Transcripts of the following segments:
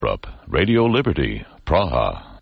Europe, Radio Liberty, Praha.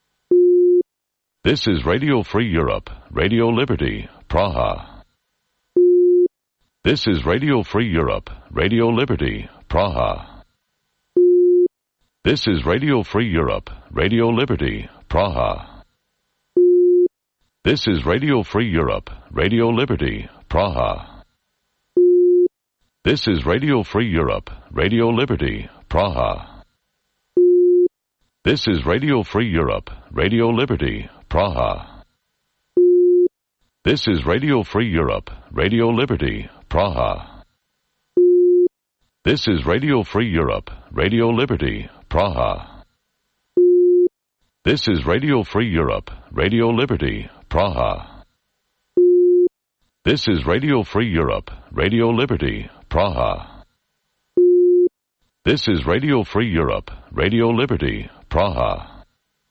This is Radio Free Europe, Radio Liberty, Praha. This is Radio Free Europe, Radio Liberty, Praha. This is Radio Free Europe, Radio Liberty, Praha. This is Radio Free Europe, Radio Liberty, Praha. This is Radio Free Europe, Radio Liberty, Praha. This is Radio Free Europe, Radio Liberty, Praha. This is Radio Free Europe, Radio Liberty, Praha. This is Radio Free Europe, Radio Liberty, Praha. This is Radio Free Europe, Radio Liberty, Praha. This is Radio Free Europe, Radio Liberty, Praha. This is Radio Free Europe, Radio Liberty, Praha.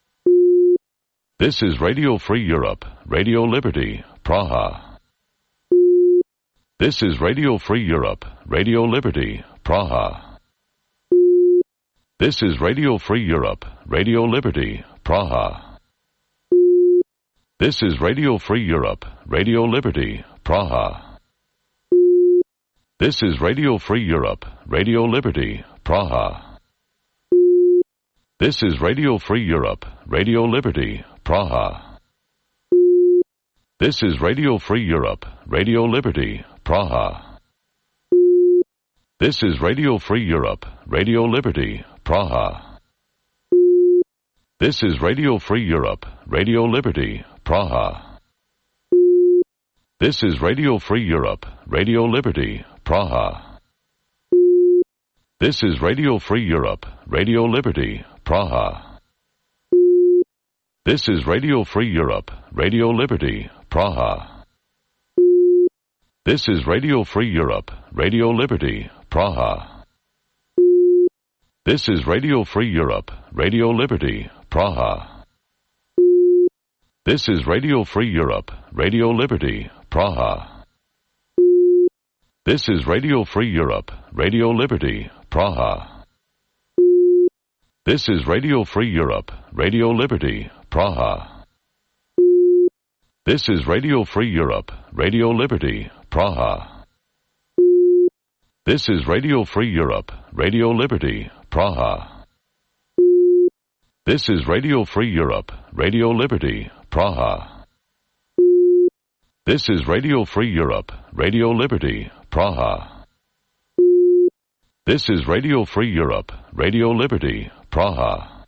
This is Radio Free Europe, Radio Liberty, Praha. This is Radio Free Europe, Radio Liberty, Praha. This is Radio Free Europe, Radio Liberty, Praha. This is Radio Free Europe, Radio Liberty, Praha. This is Radio Free Europe, Radio Liberty, Praha. This is Radio Free Europe, Radio Liberty, Praha. This is Radio Free Europe, Radio Liberty, Praha. This is Radio Free Europe, Radio Liberty, Praha. This is Radio Free Europe, Radio Liberty, Praha. This is Radio Free Europe, Radio Liberty, Praha. This is Radio Free Europe, Radio Liberty, Praha. This is Radio Free Europe, Radio Liberty, Praha. This is Radio Free Europe, Radio Liberty, Praha. This is Radio Free Europe, Radio Liberty, Praha. This is Radio Free Europe, Radio Liberty, Praha. This is Radio Free Europe, Radio Liberty, Praha. This is Radio Free Europe, Radio Liberty, Praha. This is Radio Free Europe, Radio Liberty, Praha. This is Radio Free Europe, Radio Liberty, Praha. This is Radio Free Europe, Radio Liberty, Praha. This is Radio Free Europe, Radio Liberty, Praha. This is Radio Free Europe, Radio Liberty, Praha.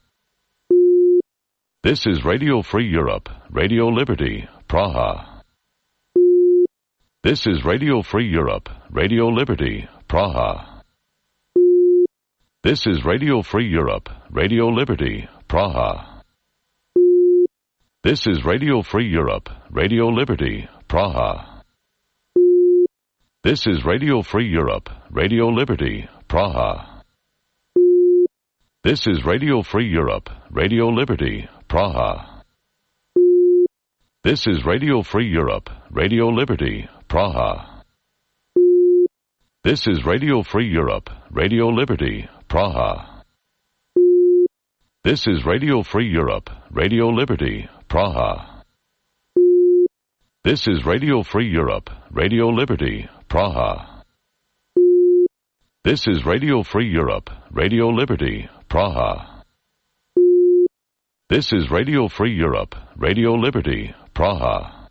This is Radio Free Europe, Radio Liberty, Praha. This is Radio Free Europe, Radio Liberty, Praha. This is Radio Free Europe, Radio Liberty, Praha. This is Radio Free Europe, Radio Liberty, Praha. This is Radio Free Europe, Radio Liberty, Praha. This is Radio Free Europe, Radio Liberty, Praha. This is Radio Free Europe, Radio Liberty, Praha. This is Radio Free Europe, Radio Liberty, Praha. This is Radio Free Europe, Radio Liberty, Praha. This is Radio Free Europe, Radio Liberty, Praha. This is Radio Free Europe, Radio Liberty, Praha. This is Radio Free Europe, Radio Liberty, Praha.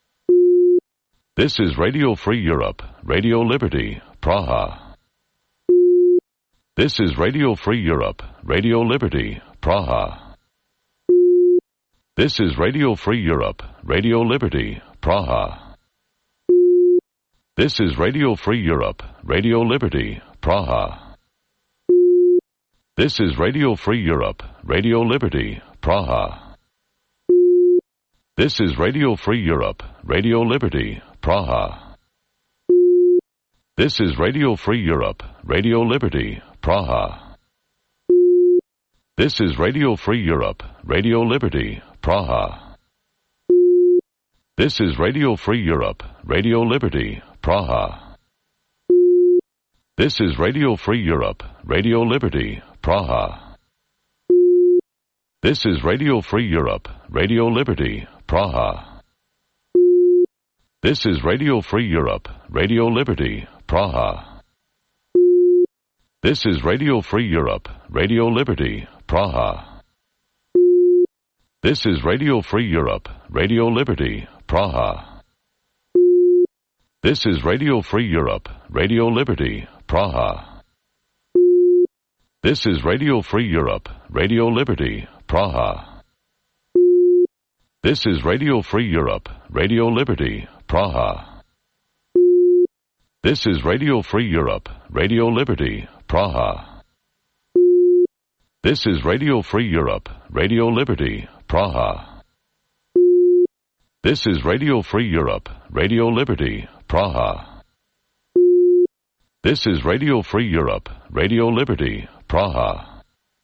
This is Radio Free Europe, Radio Liberty, Praha. This is Radio Free Europe, Radio Liberty, Praha. This is Radio Free Europe, Radio Liberty, Praha. This is Radio Free Europe, Radio Liberty, Praha. This is Radio Free Europe, Radio Liberty, Praha. This is Radio Free Europe, Radio Liberty, Praha. This is Radio Free Europe, Radio Liberty, Praha. This is Radio Free Europe, Radio Liberty, Praha. This is Radio Free Europe, Radio Liberty, Praha. This is Radio Free Europe, Radio Liberty, Praha. This is Radio Free Europe, Radio Liberty, Praha. This is Radio Free Europe, Radio Liberty, Praha. This is Radio Free Europe, Radio Liberty, Praha. This is Radio Free Europe, Radio Liberty, Praha. This is Radio Free Europe, Radio Liberty, Praha. This is Radio Free Europe, Radio Liberty, Praha. This is Radio Free Europe, Radio Liberty, Praha. This is Radio Free Europe, Radio Liberty, Praha. This is Radio Free Europe, Radio Liberty, Praha. This is Radio Free Europe, Radio Liberty, Praha. This is Radio Free Europe, Radio Liberty, Praha.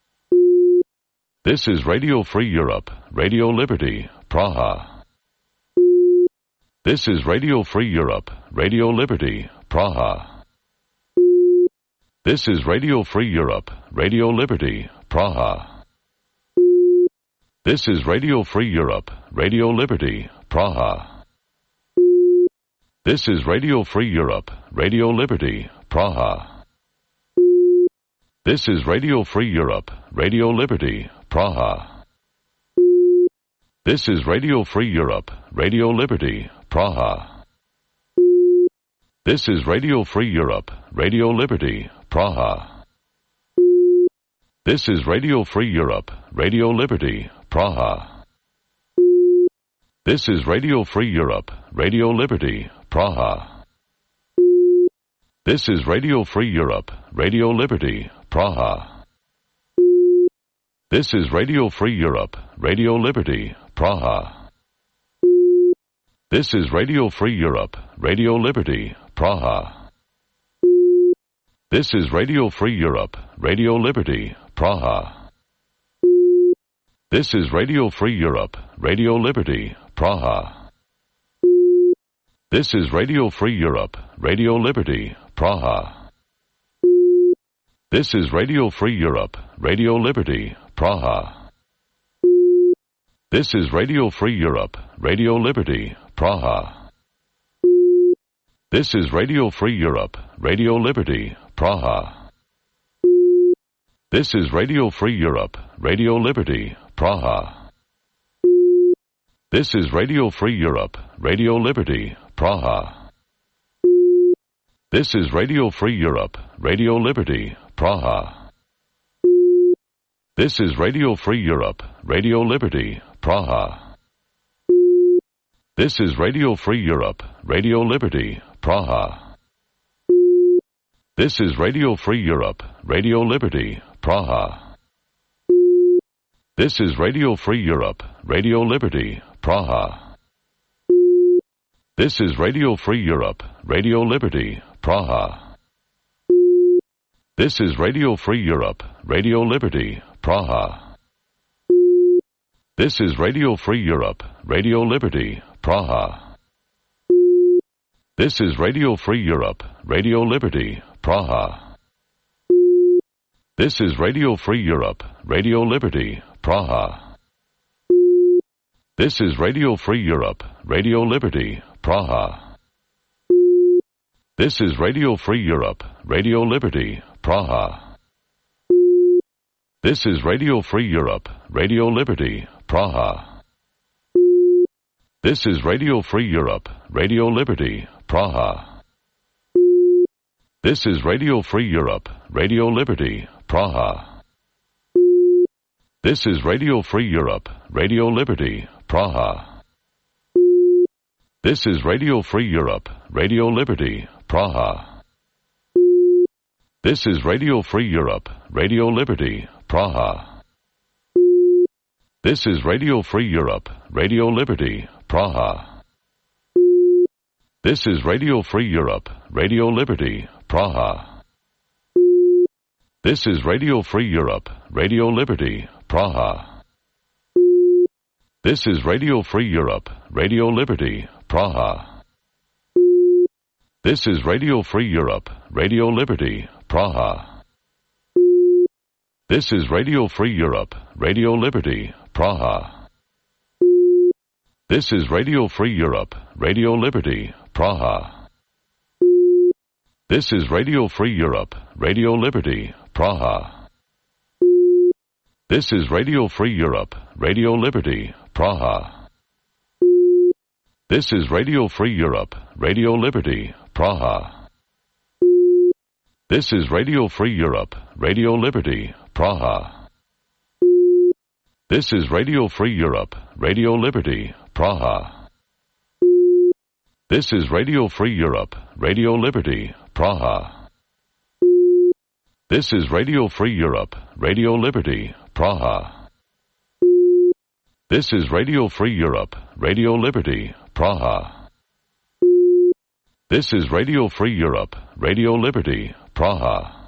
This is Radio Free Europe, Radio Liberty, Praha. This is Radio Free Europe, Radio Liberty, Praha. This is Radio Free Europe, Radio Liberty, Praha. This is Radio Free Europe, Radio Liberty, Praha. This is Radio Free Europe, Radio Liberty, Praha. This is Radio Free Europe, Radio Liberty, Praha. This is Radio Free Europe, Radio Liberty, Praha. This is Radio Free Europe, Radio Liberty, Praha. This is Radio Free Europe, Radio Liberty, Praha. This is Radio Free Europe, Radio Liberty, Praha. This is Radio Free Europe, Radio Liberty, Praha. This is Radio Free Europe, Radio Liberty, Praha. This is Radio Free Europe, Radio Liberty, Praha. This is Radio Free Europe, Radio Liberty, Praha. This is Radio Free Europe, Radio Liberty, Praha. This is Radio Free Europe, Radio Liberty, Praha. This is Radio Free Europe, Radio Liberty, Praha. This is Radio Free Europe, Radio Liberty, Praha. This is Radio Free Europe, Radio Liberty, Praha. This is Radio Free Europe, Radio Liberty, Praha. This is Radio Free Europe, Radio Liberty, Praha. This is Radio Free Europe, Radio Liberty, Praha. This is Radio Free Europe, Radio Liberty, Praha. This is Radio Free Europe, Radio Liberty, Praha. This is Radio Free Europe, Radio Liberty, Praha. This is Radio Free Europe, Radio Liberty, Praha. This is Radio Free Europe, Radio Liberty, Praha. This is Radio Free Europe, Radio Liberty, Praha. This is Radio Free Europe, Radio Liberty, Praha. This is Radio Free Europe, Radio Liberty, Praha. This is Radio Free Europe, Radio Liberty, Praha. This is Radio Free Europe, Radio Liberty, Praha. This is Radio Free Europe, Radio Liberty, Praha. This is Radio Free Europe, Radio Liberty, Praha. This is Radio Free Europe, Radio Liberty, Praha. This is Radio Free Europe, Radio Liberty, Praha. This is Radio Free Europe, Radio Liberty, Praha. This is Radio Free Europe, Radio Liberty, Praha. This is Radio Free Europe, Radio Liberty, Praha. This is Radio Free Europe, Radio Liberty, Praha. This is Radio Free Europe, Radio Liberty, Praha. This is Radio Free Europe, Radio Liberty, Praha. This is Radio Free Europe, Radio Liberty, Praha. This is Radio Free Europe, Radio Liberty, Praha. This is Radio Free Europe, Radio Liberty, Praha. This is Radio Free Europe, Radio Liberty, Praha. This is Radio Free Europe, Radio Liberty, Praha. This is Radio Free Europe, Radio Liberty, Praha. This is Radio Free Europe, Radio Liberty, Praha. This is Radio Free Europe, Radio Liberty, Praha. This is Radio Free Europe, Radio Liberty, Praha. This is Radio Free Europe, Radio Liberty, Praha. This is Radio Free Europe, Radio Liberty, Praha. This is Radio Free Europe, Radio Liberty, Praha. This is Radio Free Europe, Radio Liberty, Praha.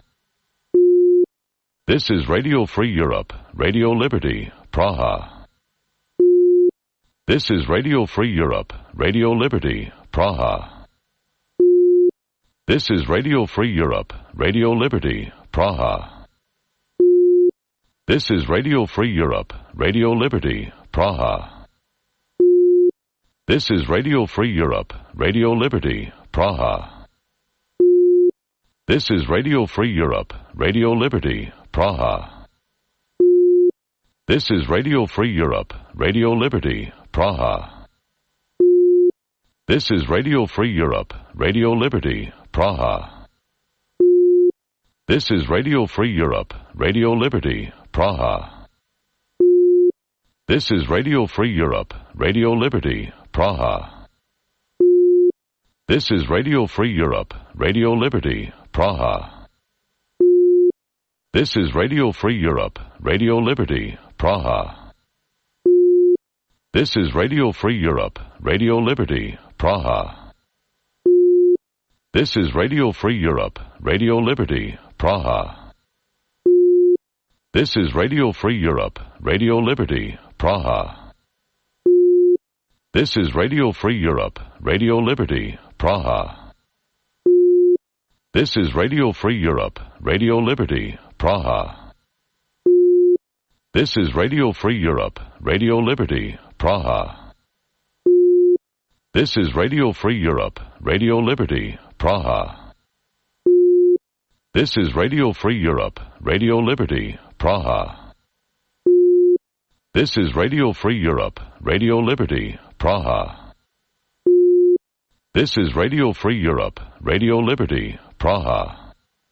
This is Radio Free Europe, Radio Liberty, Praha. This is Radio Free Europe, Radio Liberty, Praha. This is Radio Free Europe, Radio Liberty, Praha. This is Radio Free Europe, Radio Liberty, Praha. This is Radio Free Europe, Radio Liberty, Praha. This is Radio Free Europe, Radio Liberty, Praha. This is Radio Free Europe, Radio Liberty, Praha. This is Radio Free Europe, Radio Liberty, Praha. This is Radio Free Europe, Radio Liberty, Praha. This is Radio Free Europe, Radio Liberty, Praha. This is Radio Free Europe, Radio Liberty, Praha. This is Radio Free Europe, Radio Liberty, Praha. This is Radio Free Europe, Radio Liberty, Praha. This is Radio Free Europe, Radio Liberty, Praha. This is Radio Free Europe, Radio Liberty, Praha. This is Radio Free Europe, Radio Liberty, Praha. This is Radio Free Europe, Radio Liberty, Praha. This is Radio Free Europe, Radio Liberty, Praha. This is Radio Free Europe, Radio Liberty, Praha. This is Radio Free Europe, Radio Liberty, Praha. This is Radio Free Europe, Radio Liberty, Praha. This is Radio Free Europe, Radio Liberty, Praha.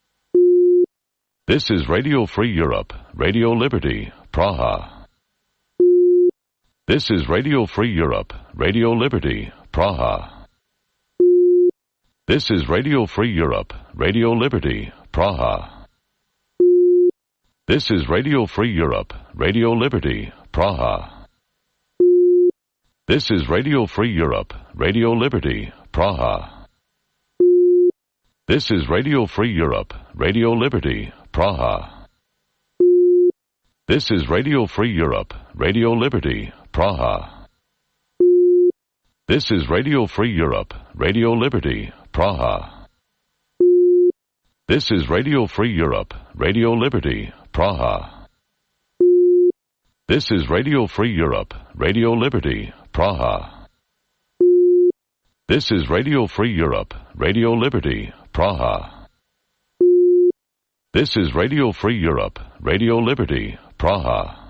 This is Radio Free Europe, Radio Liberty, Praha. This is Radio Free Europe, Radio Liberty, Praha. This is Radio Free Europe, Radio Liberty, Praha. This is Radio Free Europe, Radio Liberty, Praha. This is Radio Free Europe, Radio Liberty, Praha. This is Radio Free Europe, Radio Liberty, Praha. This is Radio Free Europe, Radio Liberty, Praha. This is Radio Free Europe, Radio Liberty, Praha. This is Radio Free Europe, Radio Liberty, Praha. This is Radio Free Europe, Radio Liberty, Praha. This is Radio Free Europe, Radio Liberty, Praha. This is Radio Free Europe, Radio Liberty, Praha.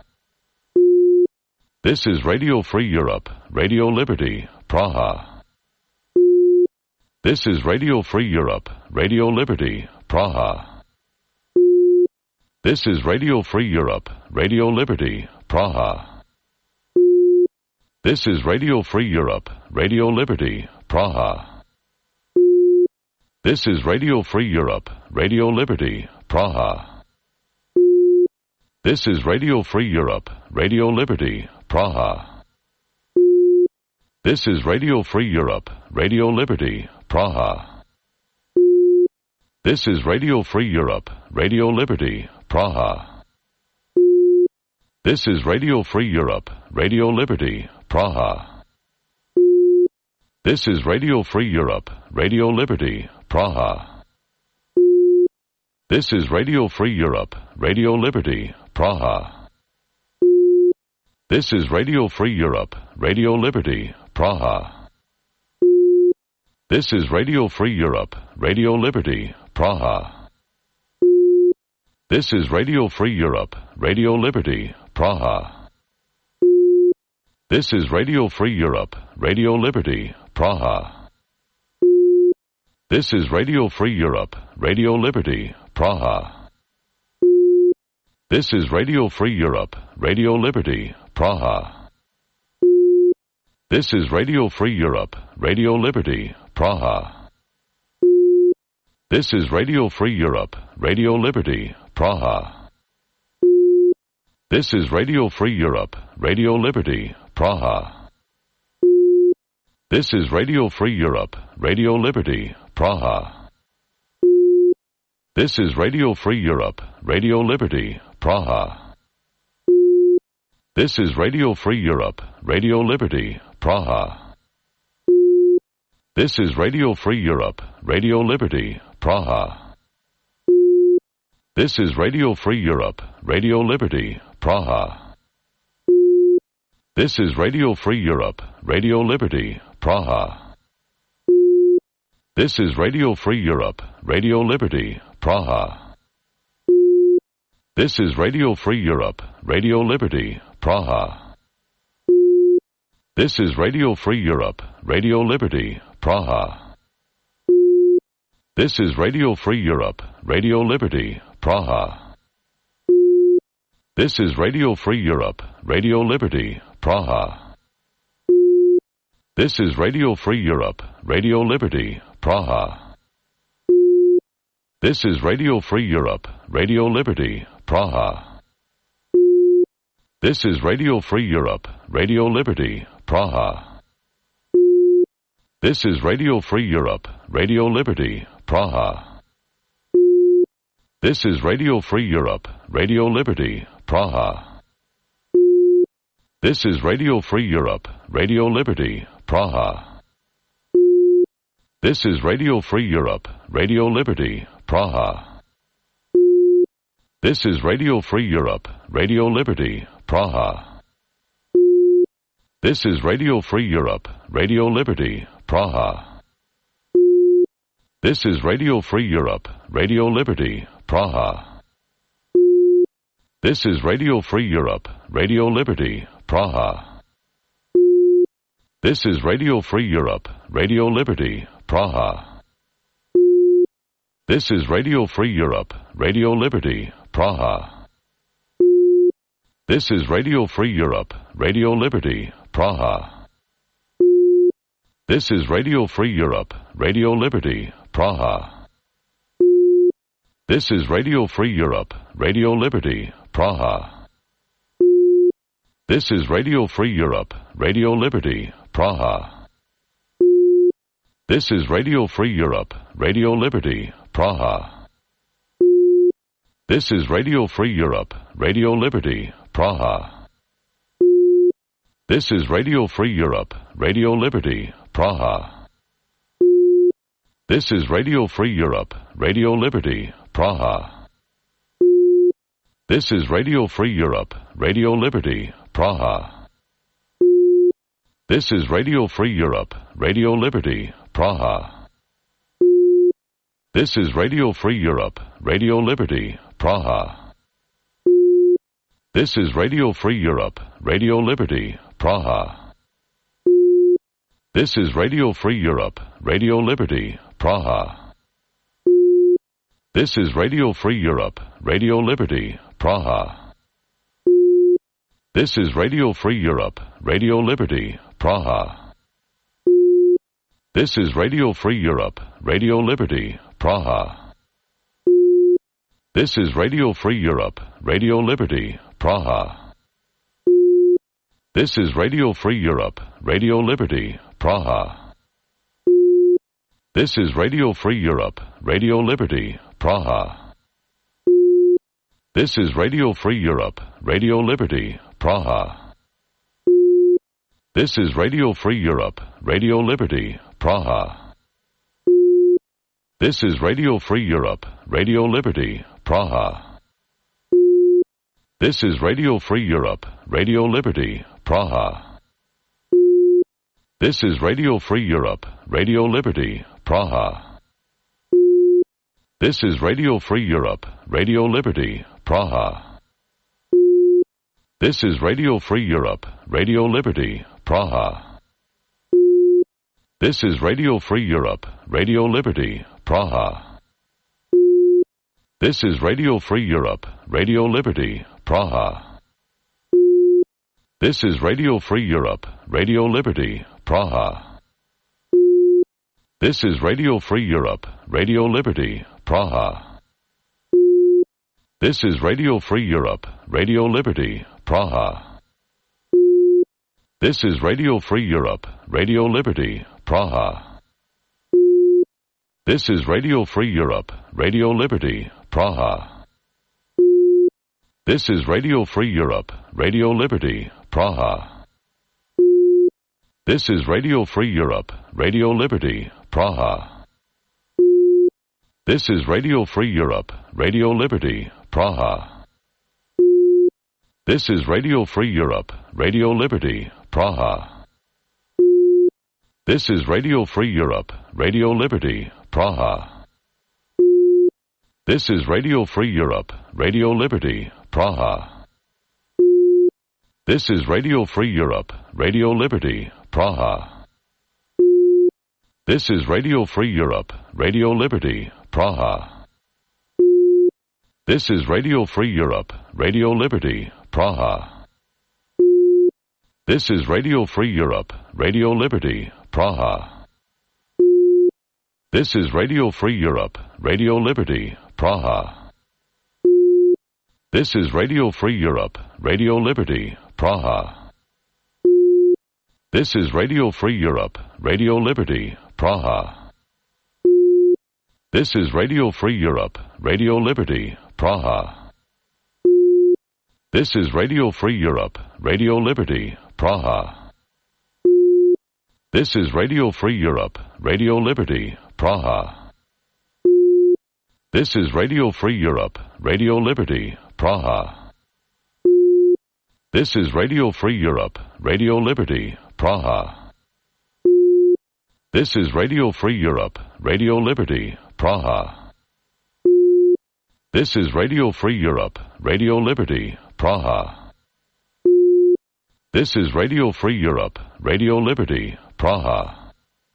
This is Radio Free Europe, Radio Liberty, Praha. This is Radio Free Europe, Radio Liberty, Praha. This is Radio Free Europe, Radio Liberty, Praha. This is Radio Free Europe, Radio Liberty, Praha. This is Radio Free Europe, Radio Liberty, Praha. This is Radio Free Europe, Radio Liberty, Praha. This is Radio Free Europe, Radio Liberty, Praha. This is Radio Free Europe, Radio Liberty, Praha. This is Radio Free Europe, Radio Liberty, Praha. This is Radio Free Europe, Radio Liberty, Praha. This is Radio Free Europe, Radio Liberty, Praha. This is Radio Free Europe, Radio Liberty, Praha. This is Radio Free Europe, Radio Liberty, Praha. This is Radio Free Europe, Radio Liberty, Praha. This is Radio Free Europe, Radio Liberty, Praha. This is Radio Free Europe, Radio Liberty, Praha. This is Radio Free Europe, Radio Liberty, Praha. This is Radio Free Europe, Radio Liberty, Praha. This is Radio Free Europe, Radio Liberty, Praha. This is Radio Free Europe, Radio Liberty, Praha. This is Radio Free Europe, Radio Liberty, Praha. This is Radio Free Europe, Radio Liberty, Praha. This is Radio Free Europe, Radio Liberty, Praha. This is Radio Free Europe, Radio Liberty, Praha. This is Radio Free Europe, Radio Liberty, Praha. This is Radio Free Europe, Radio Liberty, Praha. This is Radio Free Europe, Radio Liberty, Praha. This is Radio Free Europe, Radio Liberty, Praha. This is Radio Free Europe, Radio Liberty, Praha. This is Radio Free Europe, Radio Liberty, Praha. This is Radio Free Europe, Radio Liberty, Praha. This is Radio Free Europe, Radio Liberty, Praha. This is Radio Free Europe, Radio Liberty, Praha. This is Radio Free Europe, Radio Liberty, Praha. This is Radio Free Europe, Radio Liberty, Praha. This is Radio Free Europe, Radio Liberty, Praha. This is Radio Free Europe, Radio Liberty, Praha. This is Radio Free Europe, Radio Liberty, Praha. This is Radio Free Europe, Radio Liberty, Praha. This is Radio Free Europe, Radio Liberty, Praha. This is Radio Free Europe, Radio Liberty, Praha. This is Radio Free Europe, Radio Liberty, Praha. This is Radio Free Europe, Radio Liberty, Praha. This is Radio Free Europe, Radio Liberty, Praha. This is Radio Free Europe, Radio Liberty, Praha. This is Radio Free Europe, Radio Liberty, Praha. This is Radio Free Europe, Radio Liberty, Praha. This is Radio Free Europe, Radio Liberty, Praha. This is Radio Free Europe, Radio Liberty, Praha. This is Radio Free Europe, Radio Liberty, Praha. This is Radio Free Europe, Radio Liberty, Praha. This is Radio Free Europe, Radio Liberty, Praha. This is Radio Free Europe, Radio Liberty, Praha. This is Radio Free Europe, Radio Liberty, Praha. This is Radio Free Europe, Radio Liberty, Praha. This is Radio Free Europe, Radio Liberty, Praha. This is Radio Free Europe, Radio Liberty, Praha. This is Radio Free Europe, Radio Liberty, Praha. This is Radio Free Europe, Radio Liberty, Praha. This is Radio Free Europe, Radio Liberty, Praha. This is Radio Free Europe, Radio Liberty, Praha. This is Radio Free Europe, Radio Liberty, Praha. This is Radio Free Europe, Radio Liberty, Praha. This is Radio Free Europe, Radio Liberty, Praha. This is Radio Free Europe, Radio Liberty, Praha. This is Radio Free Europe, Radio Liberty, Praha. This is Radio Free Europe, Radio Liberty, Praha. This is Radio Free Europe, Radio Liberty, Praha. This is Radio Free Europe, Radio Liberty, Praha. This is Radio Free Europe, Radio Liberty, Praha. This is Radio Free Europe, Radio Liberty, Praha. This is Radio Free Europe, Radio Liberty, Praha. This is Radio Free Europe, Radio Liberty, Praha. This is Radio Free Europe, Radio Liberty, Praha. This is Radio Free Europe, Radio Liberty, Praha. This is Radio Free Europe, Radio Liberty, Praha. This is Radio Free Europe, Radio Liberty, Praha. This is Radio Free Europe, Radio Liberty, Praha. This is Radio Free Europe, Radio Liberty, Praha. This is Radio Free Europe, Radio Liberty, Praha. This is Radio Free Europe, Radio Liberty, Praha. This is Radio Free Europe, Radio Liberty, Praha. This is Radio Free Europe, Radio Liberty, Praha. This is Radio Free Europe, Radio Liberty, Praha. This is Radio Free Europe, Radio Liberty, Praha. This is Radio Free Europe, Radio Liberty, Praha. This is Radio Free Europe, Radio Liberty, Praha. This is Radio Free Europe, Radio Liberty, Praha. This is Radio Free Europe, Radio Liberty, Praha. This is Radio Free Europe, Radio Liberty, Praha. This is Radio Free Europe, Radio Liberty, Praha. This is Radio Free Europe, Radio Liberty, Praha. This is Radio Free Europe, Radio Liberty, Praha. This is Radio Free Europe, Radio Liberty, Praha. This is Radio Free Europe, Radio Liberty, Praha. This is Radio Free Europe, Radio Liberty, Praha. This is Radio Free Europe, Radio Liberty, Praha. This is Radio Free Europe, Radio Liberty, Praha.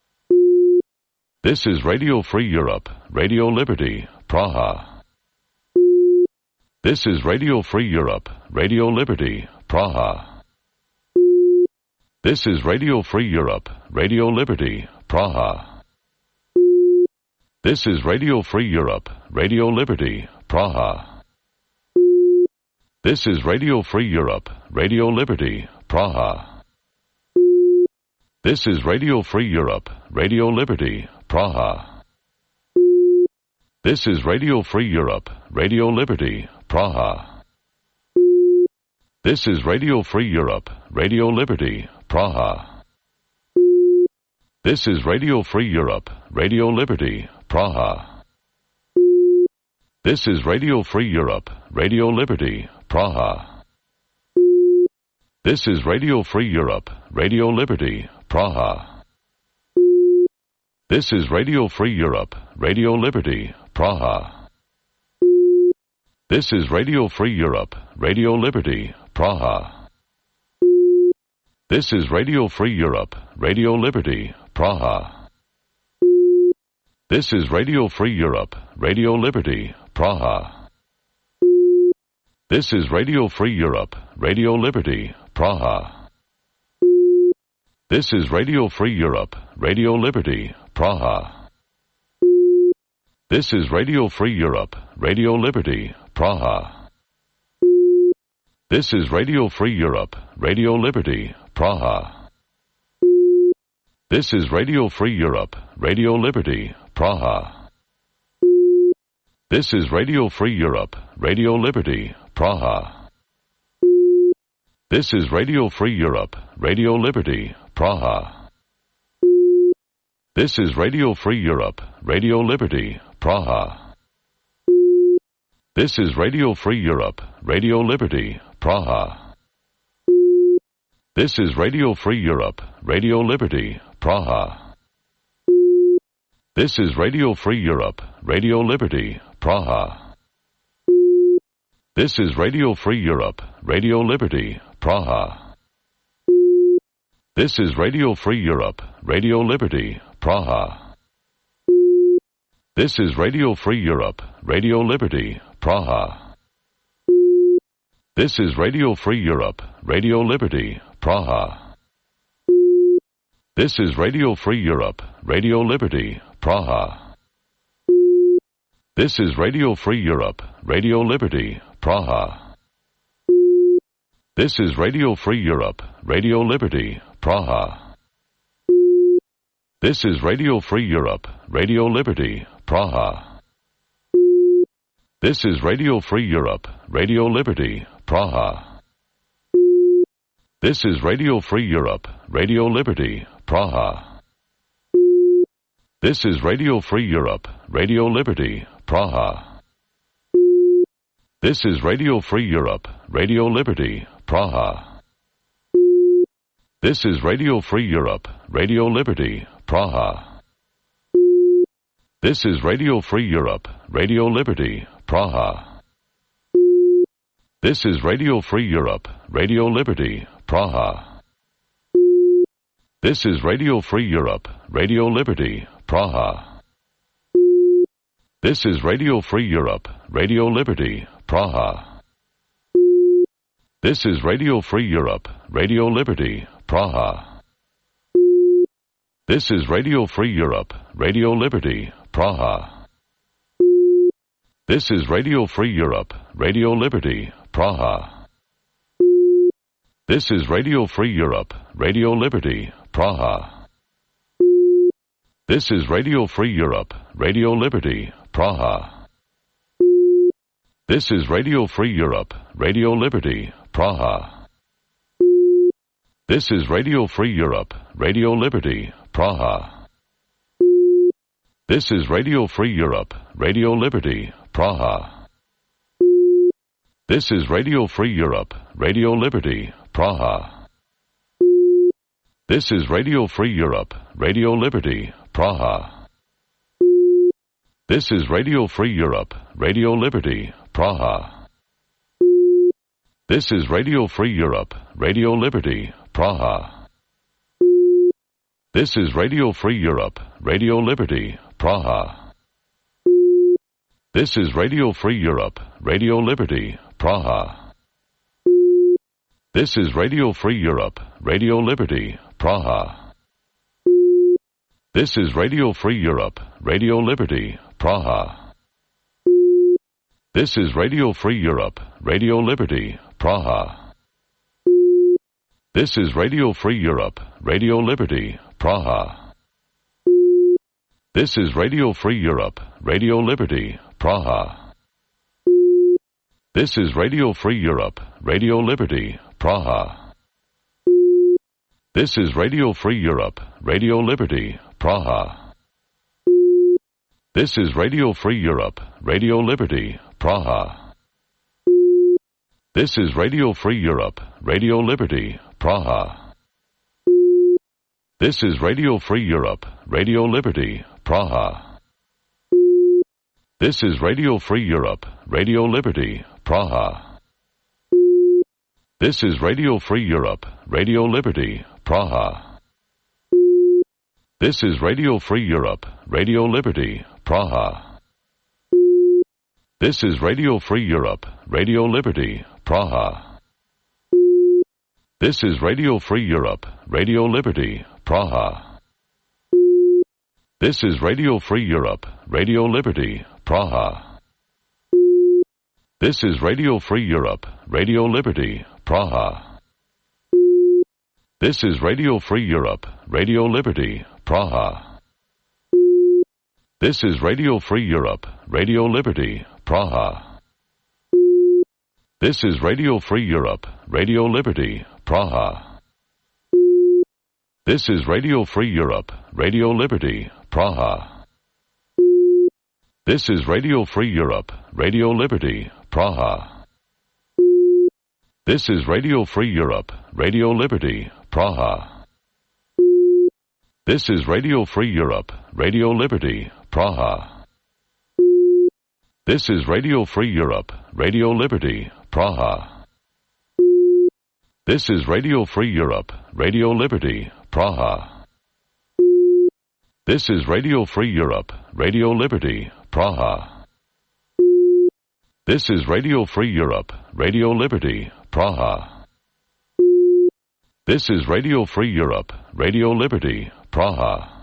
This is Radio Free Europe, Radio Liberty, Praha. This is Radio Free Europe, Radio Liberty, Praha. This is Radio Free Europe, Radio Liberty, Praha. This is Radio Free Europe, Radio Liberty, Praha. This is Radio Free Europe, Radio Liberty, Praha. This is Radio Free Europe, Radio Liberty, Praha. This is Radio Free Europe, Radio Liberty, Praha. This is Radio Free Europe, Radio Liberty, Praha. This is Radio Free Europe, Radio Liberty, Praha. This is Radio Free Europe, Radio Liberty, Praha. This is Radio Free Europe, Radio Liberty, Praha. This is Radio Free Europe, Radio Liberty, Praha. This is Radio Free Europe, Radio Liberty, Praha. This is Radio Free Europe, Radio Liberty, Praha. This is Radio Free Europe, Radio Liberty, Praha. This is Radio Free Europe, Radio Liberty, Praha. This is Radio Free Europe, Radio Liberty, Praha. This is Radio Free Europe, Radio Liberty, Praha. This is Radio Free Europe, Radio Liberty, Praha. This is Radio Free Europe, Radio Liberty, Praha. This is Radio Free Europe, Radio Liberty, Praha. This is Radio Free Europe, Radio Liberty, Praha. This is Radio Free Europe, Radio Liberty, Praha. This is Radio Free Europe, Radio Liberty, Praha. This is Radio Free Europe, Radio Liberty, Praha. This is Radio Free Europe, Radio Liberty, Praha. This is Radio Free Europe, Radio Liberty, Praha. This is Radio Free Europe, Radio Liberty, Praha. This is Radio Free Europe, Radio Liberty, Praha. This is Radio Free Europe, Radio Liberty, Praha. This is Radio Free Europe, Radio Liberty, Praha. This is Radio Free Europe, Radio Liberty, Praha. This is Radio Free Europe, Radio Liberty, Praha. This is Radio Free Europe, Radio Liberty, Praha. This is Radio Free Europe, Radio Liberty, Praha. This is Radio Free Europe, Radio Liberty, Praha. This is Radio Free Europe, Radio Liberty, Praha. This is Radio Free Europe, Radio Liberty, Praha. This is Radio Free Europe, Radio Liberty, Praha. This is Radio Free Europe, Radio Liberty, Praha. This is Radio Free Europe, Radio Liberty, Praha. This is Radio Free Europe, Radio Liberty, Praha. This is Radio Free Europe, Radio Liberty, Praha. This is Radio Free Europe, Radio Liberty, Praha. This is Radio Free Europe, Radio Liberty, Praha. This is Radio Free Europe, Radio Liberty, Praha. This is Radio Free Europe, Radio Liberty, Praha. This is Radio Free Europe, Radio Liberty, Praha. This is Radio Free Europe, Radio Liberty, Praha. This is Radio Free Europe, Radio Liberty, Praha. This is Radio Free Europe, Radio Liberty, Praha. This is Radio Free Europe, Radio Liberty, Praha. This is Radio Free Europe, Radio Liberty, Praha. This is Radio Free Europe, Radio Liberty, Praha. This is Radio Free Europe, Radio Liberty, Praha. This is Radio Free Europe, Radio Liberty, Praha. This is Radio Free Europe, Radio Liberty, Praha. This is Radio Free Europe, Radio Liberty, Praha. This is Radio Free Europe, Radio Liberty, Praha. This is Radio Free Europe, Radio Liberty, Praha. This is Radio Free Europe, Radio Liberty, Praha. This is Radio Free Europe, Radio Liberty, Praha. This is Radio Free Europe, Radio Liberty, Praha. This is Radio Free Europe, Radio Liberty, Praha. This is Radio Free Europe, Radio Liberty, Praha. This is Radio Free Europe, Radio Liberty, Praha. This is Radio Free Europe, Radio Liberty, Praha. This is Radio Free Europe, Radio Liberty, Praha. This is Radio Free Europe, Radio Liberty, Praha. This is Radio Free Europe, Radio Liberty, Praha. This is Radio Free Europe, Radio Liberty, Praha. This is Radio Free Europe, Radio Liberty, Praha. This is Radio Free Europe, Radio Liberty, Praha. This is Radio Free Europe, Radio Liberty, Praha. This is Radio Free Europe, Radio Liberty, Praha. This is Radio Free Europe, Radio Liberty, Praha. This is Radio Free Europe, Radio Liberty, Praha. This is Radio Free Europe, Radio Liberty, Praha. This is Radio Free Europe, Radio Liberty, Praha. This is Radio Free Europe, Radio Liberty, Praha. This is Radio Free Europe, Radio Liberty, Praha. This is Radio Free Europe, Radio Liberty, Praha. This is Radio Free Europe, Radio Liberty, Praha. This is Radio Free Europe, Radio Liberty, Praha. This is Radio Free Europe, Radio Liberty, Praha. This is Radio Free Europe, Radio Liberty, Praha.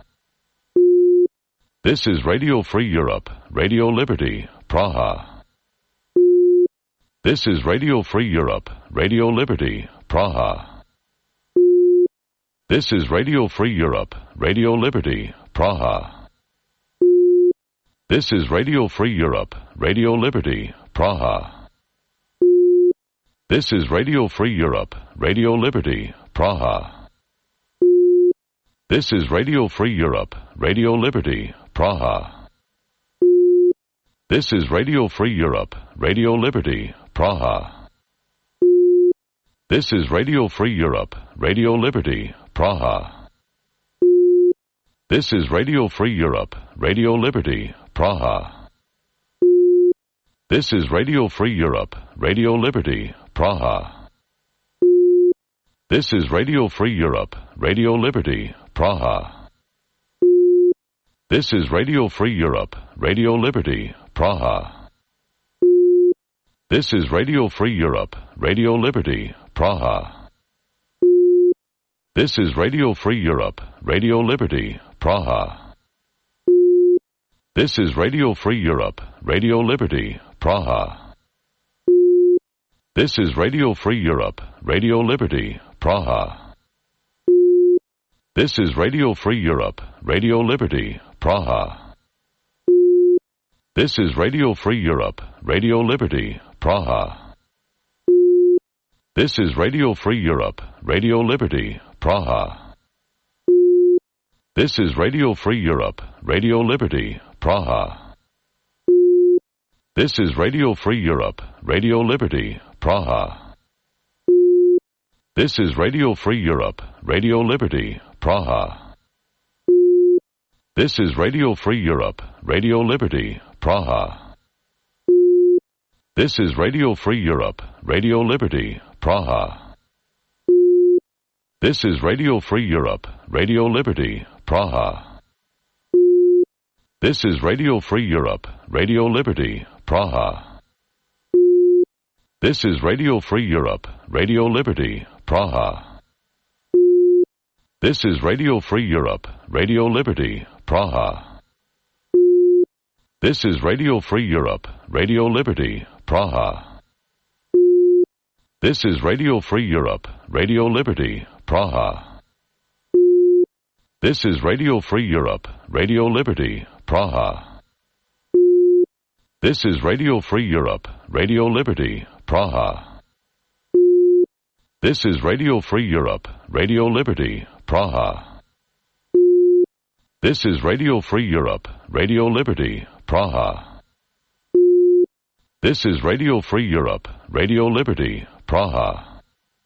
This is Radio Free Europe, Radio Liberty, Praha. This is Radio Free Europe, Radio Liberty, Praha. This is Radio Free Europe, Radio Liberty, Praha. This is Radio Free Europe, Radio Liberty, Praha. This is Radio Free Europe, Radio Liberty, Praha. This is Radio Free Europe, Radio Liberty, Praha. This is Radio Free Europe, Radio Liberty, Praha. This is Radio Free Europe, Radio Liberty, Praha. This is Radio Free Europe, Radio Liberty, Praha. This is Radio Free Europe, Radio Liberty, Praha. This is Radio Free Europe, Radio Liberty, Praha. This is Radio Free Europe, Radio Liberty, Praha. This is Radio Free Europe, Radio Liberty, Praha. This is Radio Free Europe, Radio Liberty, Praha. This is Radio Free Europe, Radio Liberty, Praha. This is Radio Free Europe, Radio Liberty, Praha. This is Radio Free Europe, Radio Liberty, Praha. This is Radio Free Europe, Radio Liberty, Praha. This is Radio Free Europe, Radio Liberty, Praha. This is Radio Free Europe, Radio Liberty, Praha. This is Radio Free Europe, Radio Liberty, Praha. This is Radio Free Europe, Radio Liberty, Praha. This is Radio Free Europe, Radio Liberty, Praha. This is Radio Free Europe, Radio Liberty, Praha. This is Radio Free Europe, Radio Liberty, Praha. This is Radio Free Europe, Radio Liberty, Praha. This is Radio Free Europe, Radio Liberty, Praha. This is Radio Free Europe, Radio Liberty, Praha. This is Radio Free Europe, Radio Liberty, Praha. This is Radio Free Europe, Radio Liberty, Praha. This is Radio Free Europe, Radio Liberty, Praha. This is Radio Free Europe, Radio Liberty, Praha. This is Radio Free Europe, Radio Liberty, Praha. This is Radio Free Europe, Radio Liberty, Praha. This is Radio Free Europe, Radio Liberty, Praha.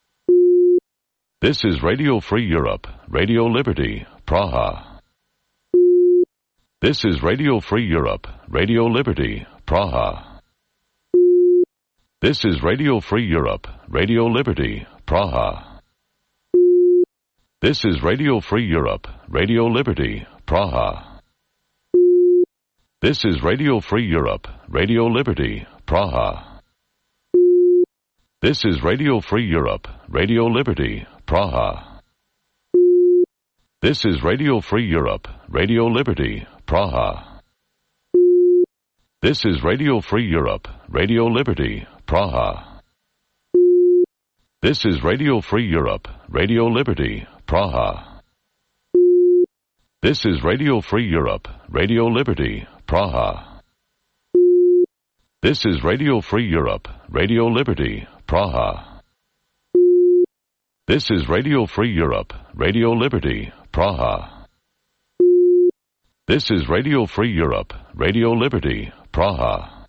This is Radio Free Europe, Radio Liberty, Praha. This is Radio Free Europe, Radio Liberty, Praha. This is Radio Free Europe, Radio Liberty, Praha. This is Radio Free Europe, Radio Liberty, Praha. This is Radio Free Europe, Radio Liberty, Praha. This is Radio Free Europe, Radio Liberty, Praha. This is Radio Free Europe, Radio Liberty, Praha. This is Radio Free Europe, Radio Liberty, Praha. This is Radio Free Europe, Radio Liberty, Praha. This is Radio Free Europe, Radio Liberty, Praha. This is Radio Free Europe, Radio Liberty, Praha. This is Radio Free Europe, Radio Liberty, Praha. This is Radio Free Europe, Radio Liberty, Praha.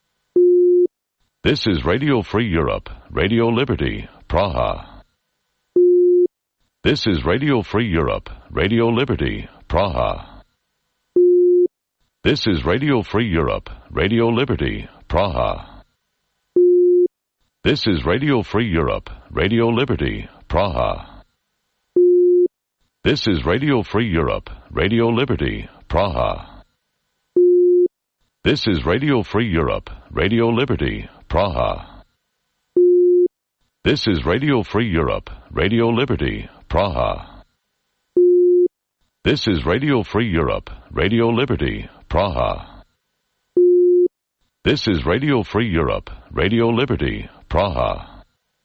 This is Radio Free Europe, Radio Liberty, Praha. This is Radio Free Europe, Radio Liberty, Praha. This is Radio Free Europe, Radio Liberty, Praha. This is Radio Free Europe, Radio Liberty, Praha. This is Radio Free Europe, Radio Liberty, Praha. This is Radio Free Europe, Radio Liberty, Praha. This is Radio Free Europe, Radio Liberty, Praha. This is Radio Free Europe, Radio Liberty, Praha. This is Radio Free Europe, Radio Liberty, Praha.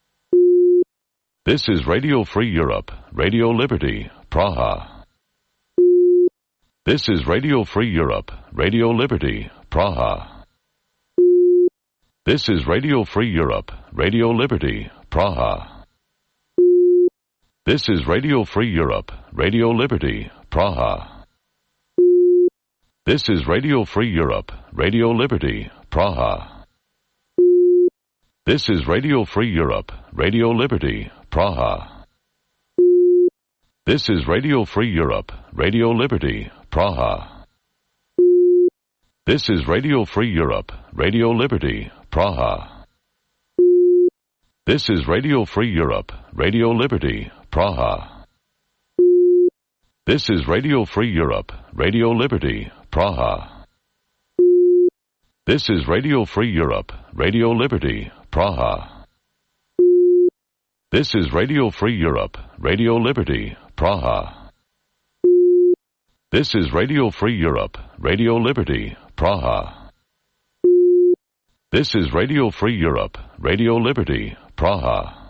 This is Radio Free Europe, Radio Liberty, Praha. This is Radio Free Europe, Radio Liberty, Praha. This is Radio Free Europe, Radio Liberty, Praha. This is Radio Free Europe, Radio Liberty, Praha. This is Radio Free Europe, Radio Liberty, Praha. This is Radio Free Europe, Radio Liberty, Praha. This is Radio Free Europe, Radio Liberty, Praha. This is Radio Free Europe, Radio Liberty, Praha. This is Radio Free Europe, Radio Liberty, Praha. This is Radio Free Europe, Radio Liberty, Praha. This is Radio Free Europe, Radio Liberty, Praha. This is Radio Free Europe, Radio Liberty, Praha. This is Radio Free Europe, Radio Liberty, Praha. This is Radio Free Europe, Radio Liberty, Praha.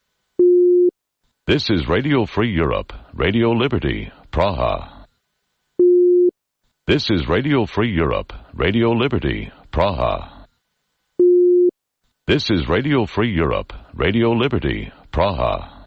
This is Radio Free Europe, Radio Liberty, Praha. This is Radio Free Europe, Radio Liberty, Praha. This is Radio Free Europe, Radio Liberty, Praha.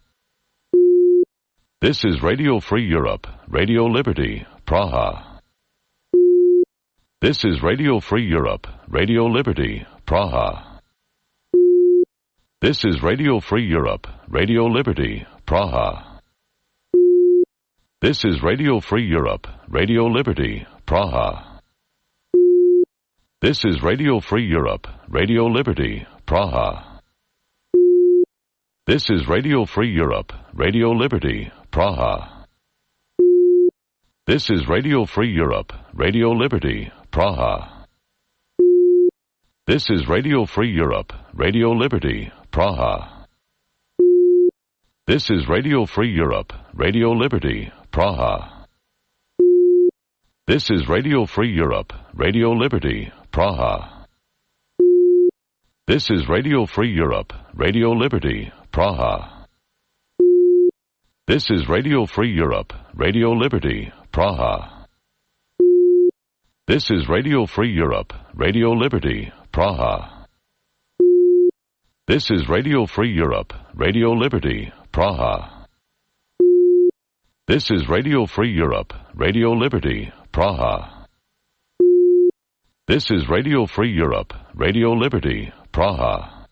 This is Radio Free Europe, Radio Liberty, Praha. This is Radio Free Europe, Radio Liberty, Praha. This is Radio Free Europe, Radio Liberty, Praha. This is Radio Free Europe, Radio Liberty, Praha. This is Radio Free Europe, Radio Liberty, Praha. This is Radio Free Europe, Radio Liberty, Praha. This is Radio Free Europe, Radio Liberty, Praha. This is Radio Free Europe, Radio Liberty, Praha. This is Radio Free Europe, Radio Liberty, Praha. This is Radio Free Europe, Radio Liberty, Praha. This is Radio Free Europe, Radio Liberty, Praha. This is Radio Free Europe, Radio Liberty, Praha. This is Radio Free Europe, Radio Liberty, Praha. This is Radio Free Europe, Radio Liberty, Praha. This is Radio Free Europe, Radio Liberty, Praha. This is Radio Free Europe, Radio Liberty, Praha.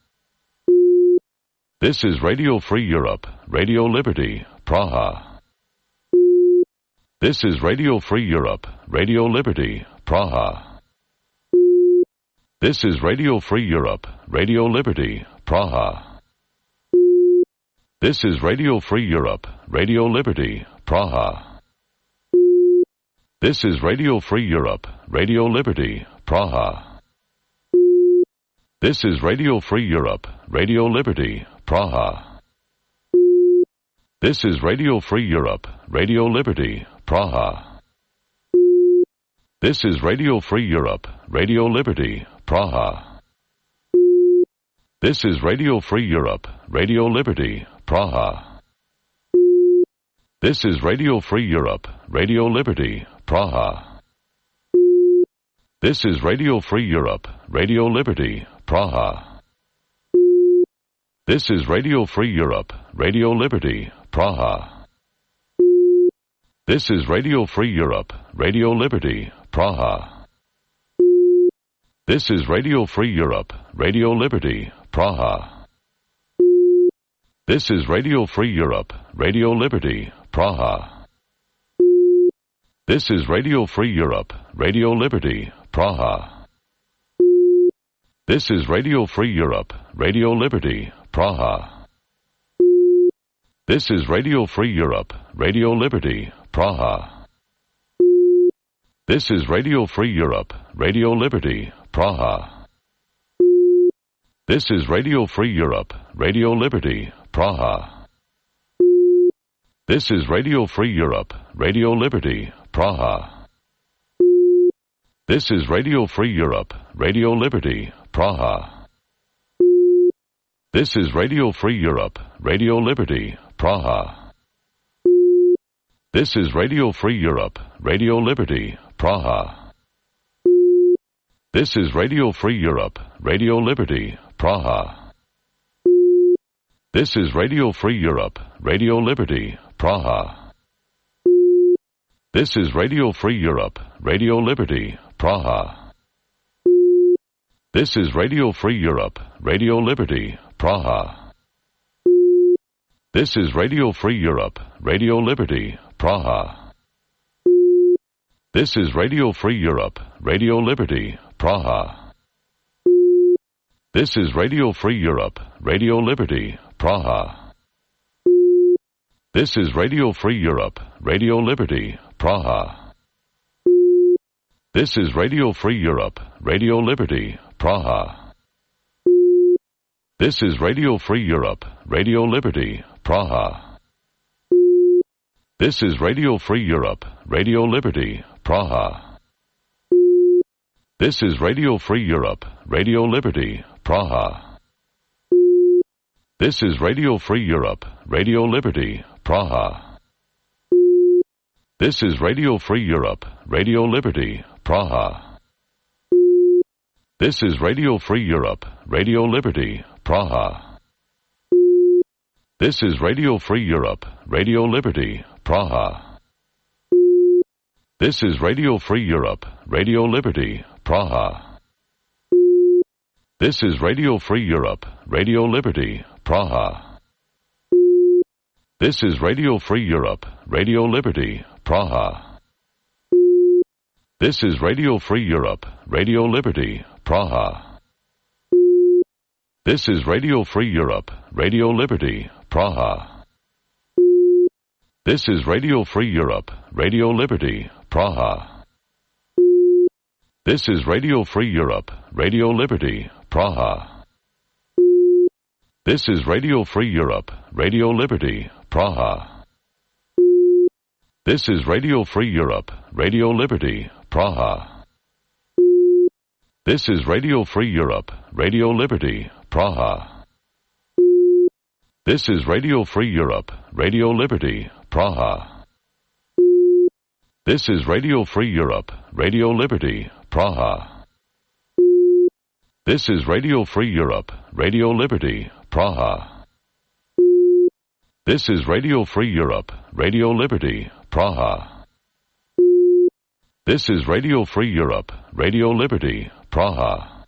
This is Radio Free Europe, Radio Liberty, Praha. This is Radio Free Europe, Radio Liberty, Praha. This is Radio Free Europe, Radio Liberty, Praha. This is Radio Free Europe, Radio Liberty, Praha. This is Radio Free Europe, Radio Liberty, Praha. This is Radio Free Europe, Radio Liberty, Praha. This is Radio Free Europe, Radio Liberty, Praha. This is Radio Free Europe, Radio Liberty, Praha. This is Radio Free Europe, Radio Liberty, Praha. This is Radio Free Europe, Radio Liberty, Praha. This is Radio Free Europe, Radio Liberty, Praha. This is Radio Free Europe, Radio Liberty, Praha. This is Radio Free Europe, Radio Liberty, Praha. This is Radio Free Europe, Radio Liberty, Praha. This is Radio Free Europe, Radio Liberty, Praha. This is Radio Free Europe, Radio Liberty, Praha. This is Radio Free Europe, Radio Liberty, Praha. This is Radio Free Europe, Radio Liberty, Praha. This is Radio Free Europe, Radio Liberty, Praha. This is Radio Free Europe, Radio Liberty, Praha. This is Radio Free Europe, Radio Liberty, Praha. This is Radio Free Europe, Radio Liberty, Praha. This is Radio Free Europe, Radio Liberty, Praha. This is Radio Free Europe, Radio Liberty, Praha. This is Radio Free Europe, Radio Liberty, Praha. This is Radio Free Europe, Radio Liberty, Praha. This is Radio Free Europe, Radio Liberty, Praha. This is Radio Free Europe, Radio Liberty, Praha. This is Radio Free Europe, Radio Liberty, Praha. This is Radio Free Europe, Radio Liberty, Praha. This is Radio Free Europe, Radio Liberty, Praha. This is Radio Free Europe, Radio Liberty, Praha. This is Radio Free Europe, Radio Liberty, Praha. This is Radio Free Europe, Radio Liberty, Praha. This is Radio Free Europe, Radio Liberty, Praha. This is Radio Free Europe, Radio Liberty, Praha. This is Radio Free Europe, Radio Liberty, Praha. This is Radio Free Europe, Radio Liberty, Praha. This is Radio Free Europe, Radio Liberty, Praha. This is Radio Free Europe, Radio Liberty, Praha. This is Radio Free Europe, Radio Liberty, Praha. This is Radio Free Europe, Radio Liberty, Praha. This is Radio Free Europe, Radio Liberty, Praha. This is Radio Free Europe, Radio Liberty, Praha. This is Radio Free Europe, Radio Liberty, Praha. This is Radio Free Europe, Radio Liberty, Praha. This is Radio Free Europe, Radio Liberty, Praha. This is Radio Free Europe, Radio Liberty, Praha. This is Radio Free Europe, Radio Liberty, Praha. This is Radio Free Europe, Radio Liberty, Praha. This is Radio Free Europe, Radio Liberty, Praha. This is Radio Free Europe, Radio Liberty, Praha. This is Radio Free Europe, Radio Liberty, Praha. This is Radio Free Europe, Radio Liberty, Praha. This is Radio Free Europe, Radio Liberty, Praha.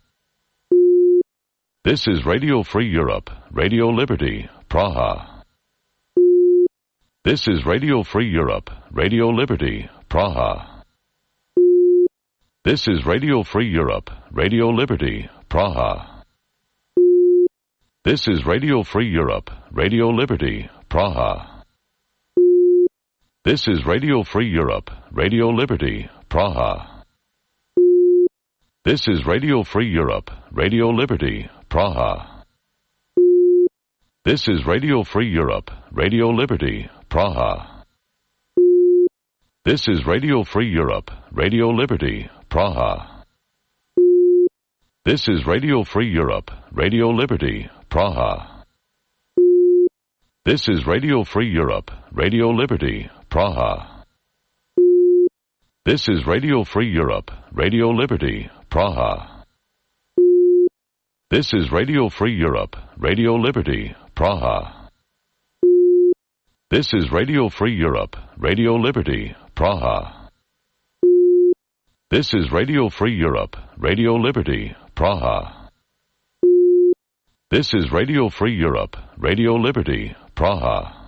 This is Radio Free Europe, Radio Liberty, Praha. This is Radio Free Europe, Radio Liberty, Praha. This is Radio Free Europe, Radio Liberty, Praha. This is Radio Free Europe, Radio Liberty, Praha. This is Radio Free Europe, Radio Liberty, Praha. This is Radio Free Europe, Radio Liberty, Praha. This is Radio Free Europe, Radio Liberty, Praha. This is Radio Free Europe, Radio Liberty, Praha. This is Radio Free Europe, Radio Liberty, Praha. This is Radio Free Europe, Radio Liberty, Praha. This is Radio Free Europe, Radio Liberty, Praha. This is Radio Free Europe, Radio Liberty, Praha. This is Radio Free Europe, Radio Liberty, Praha. This is Radio Free Europe, Radio Liberty, Praha. This is Radio Free Europe, Radio Liberty, Praha.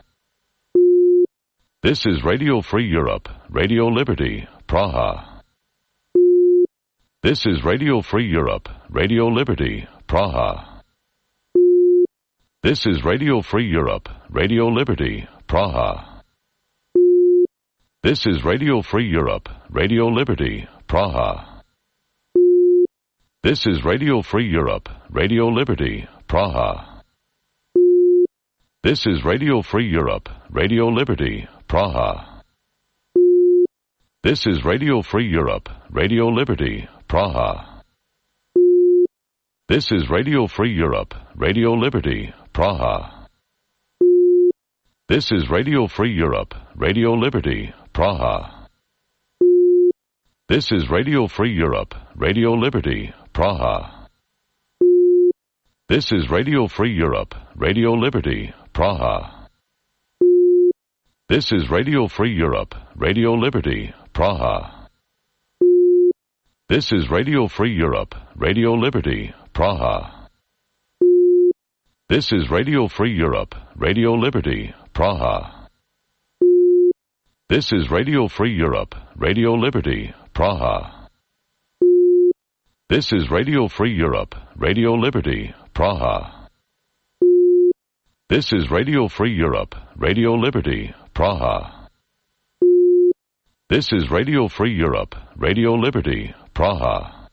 This is Radio Free Europe, Radio Liberty, Praha. This is Radio Free Europe, Radio Liberty, Praha. This is Radio Free Europe, Radio Liberty, Praha. This is Radio Free Europe, Radio Liberty, Praha. This is Radio Free Europe, Radio Liberty, Praha. This is Radio Free Europe, Radio Liberty, Praha. This is Radio Free Europe, Radio Liberty, Praha. This is Radio Free Europe, Radio Liberty, Praha. This is Radio Free Europe, Radio Liberty, Praha. This is Radio Free Europe, Radio Liberty, Praha. This is Radio Free Europe, Radio Liberty, Praha. This is Radio Free Europe, Radio Liberty, Praha. This is Radio Free Europe, Radio Liberty, Praha. This is Radio Free Europe, Radio Liberty, Praha. This is Radio Free Europe, Radio Liberty, Praha. This is Radio Free Europe, Radio Liberty, Praha. This is Radio Free Europe, Radio Liberty, Praha. This is Radio Free Europe, Radio Liberty, Praha.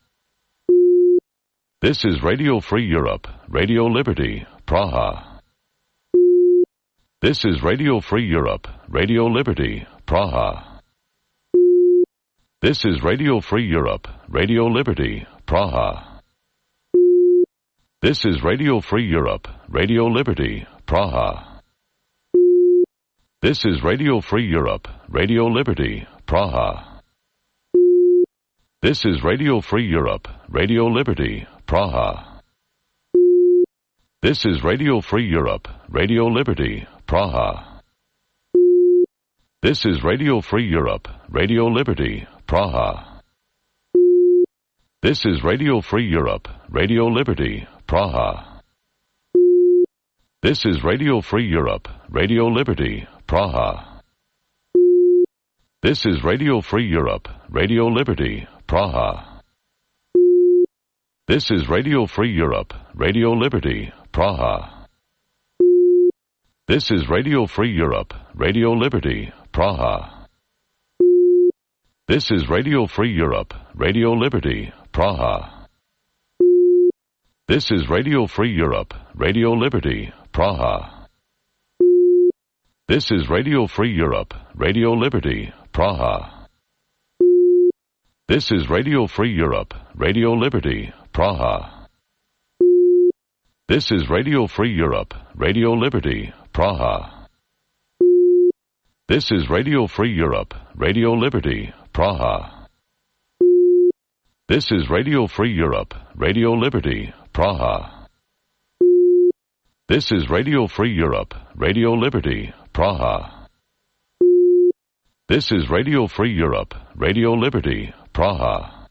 This is Radio Free Europe, Radio Liberty, Praha. This is Radio Free Europe, Radio Liberty, Praha. This is Radio Free Europe, Radio Liberty, Praha. This is Radio Free Europe, Radio Liberty, Praha. This is Radio Free Europe, Radio Liberty, Praha. This is Radio Free Europe, Radio Liberty, Praha. This is Radio Free Europe, Radio Liberty, Praha. This is Radio Free Europe, Radio Liberty, Praha. This is Radio Free Europe, Radio Liberty, Praha. This is Radio Free Europe, Radio Liberty, Praha. This is Radio Free Europe, Radio Liberty, Praha. This is Radio Free Europe, Radio Liberty, Praha. This is Radio Free Europe, Radio Liberty, Praha. This is Radio Free Europe, Radio Liberty, Praha. This is Radio Free Europe, Radio Liberty, Praha. This is Radio Free Europe, Radio Liberty, Praha. This is Radio Free Europe, Radio Liberty, Praha. This is Radio Free Europe, Radio Liberty, Praha. This is Radio Free Europe, Radio Liberty, Praha. This is Radio Free Europe, Radio Liberty, Praha. This is Radio Free Europe, Radio Liberty, Praha. This is Radio Free Europe, Radio Liberty, Praha.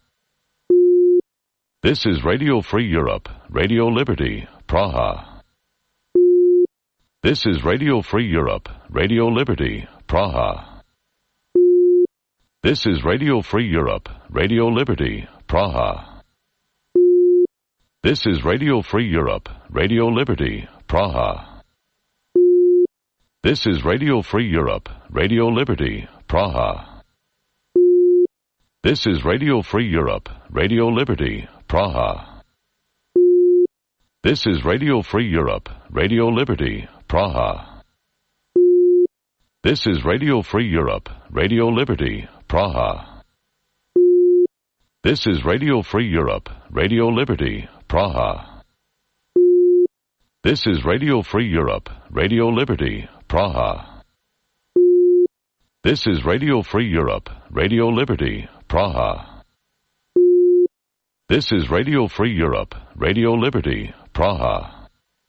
This is Radio Free Europe, Radio Liberty, Praha. This is Radio Free Europe, Radio Liberty, Praha. This is Radio Free Europe, Radio Liberty, Praha. This is Radio Free Europe, Radio Liberty, Praha. This is Radio Free Europe, Radio Liberty, Praha. This is Radio Free Europe, Radio Liberty, Praha. This is Radio Free Europe, Radio Liberty, Praha. This is Radio Free Europe, Radio Liberty, Praha. This is Radio Free Europe, Radio Liberty, Praha. This is Radio Free Europe, Radio Liberty, Praha. This is Radio Free Europe, Radio Liberty, Praha. This is Radio Free Europe, Radio Liberty, Praha.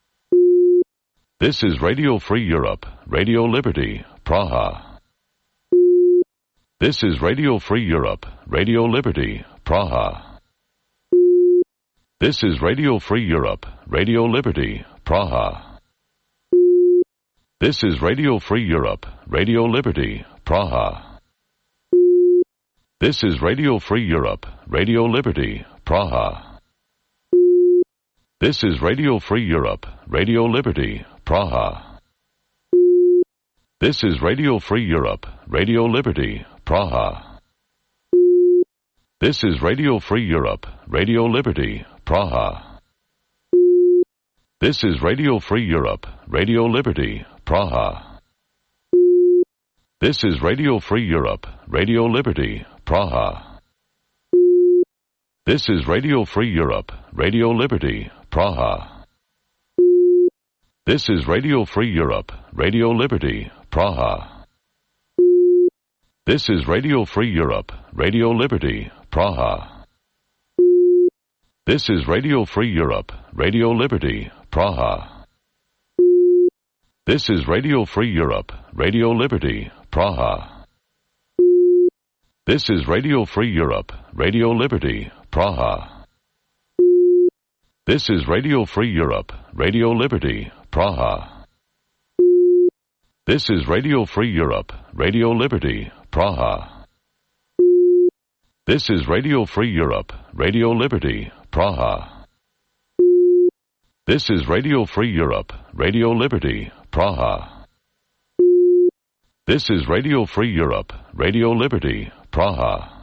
This is Radio Free Europe, Radio Liberty, Praha. This is Radio Free Europe, Radio Liberty, Praha. This is Radio Free Europe, Radio Liberty, Praha. This is Radio Free Europe, Radio Liberty, Praha. This is Radio Free Europe, Radio Liberty, Praha. This is Radio Free Europe, Radio Liberty, Praha. This is Radio Free Europe, Radio Liberty, Praha. This is Radio Free Europe, Radio Liberty, Praha. This is Radio Free Europe, Radio Liberty, Praha. This is Radio Free Europe, Radio Liberty, Praha. This is Radio Free Europe, Radio Liberty, Praha. This is Radio Free Europe, Radio Liberty, Praha. This is Radio Free Europe, Radio Liberty, Praha. This is Radio Free Europe, Radio Liberty, Praha. This is Radio Free Europe, Radio Liberty, Praha. This is Radio Free Europe, Radio Liberty, Praha. This is Radio Free Europe, Radio Liberty, Praha. This is Radio Free Europe, Radio Liberty, Praha. This is Radio Free Europe, Radio Liberty, Praha. This is Radio Free Europe, Radio Liberty, Praha. This is Radio Free Europe, Radio Liberty, Praha.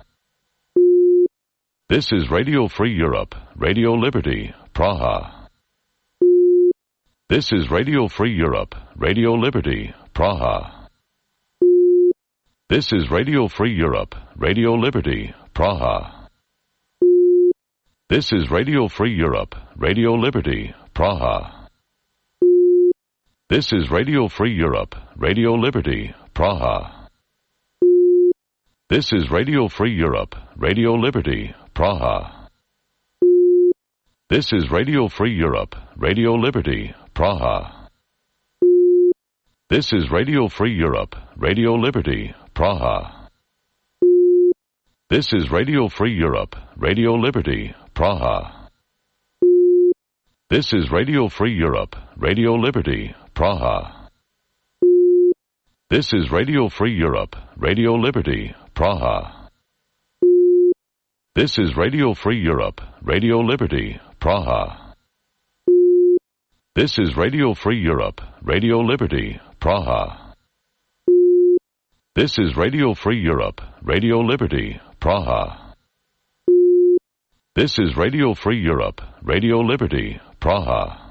This is Radio Free Europe, Radio Liberty, Praha. This is Radio Free Europe, Radio Liberty, Praha. This is Radio Free Europe, Radio Liberty, Praha. This is Radio Free Europe, Radio Liberty, Praha. This is Radio Free Europe, Radio Liberty, Praha. This is Radio Free Europe, Radio Liberty, Praha. This is Radio Free Europe, Radio Liberty, Praha. This is Radio Free Europe, Radio Liberty, Praha. This is Radio Free Europe, Radio Liberty, Praha. This is Radio Free Europe, Radio Liberty, Praha. This is Radio Free Europe, Radio Liberty, Praha. This is Radio Free Europe, Radio Liberty, Praha. This is Radio Free Europe, Radio Liberty, Praha. This is Radio Free Europe, Radio Liberty, Praha. This is Radio Free Europe, Radio Liberty, Praha.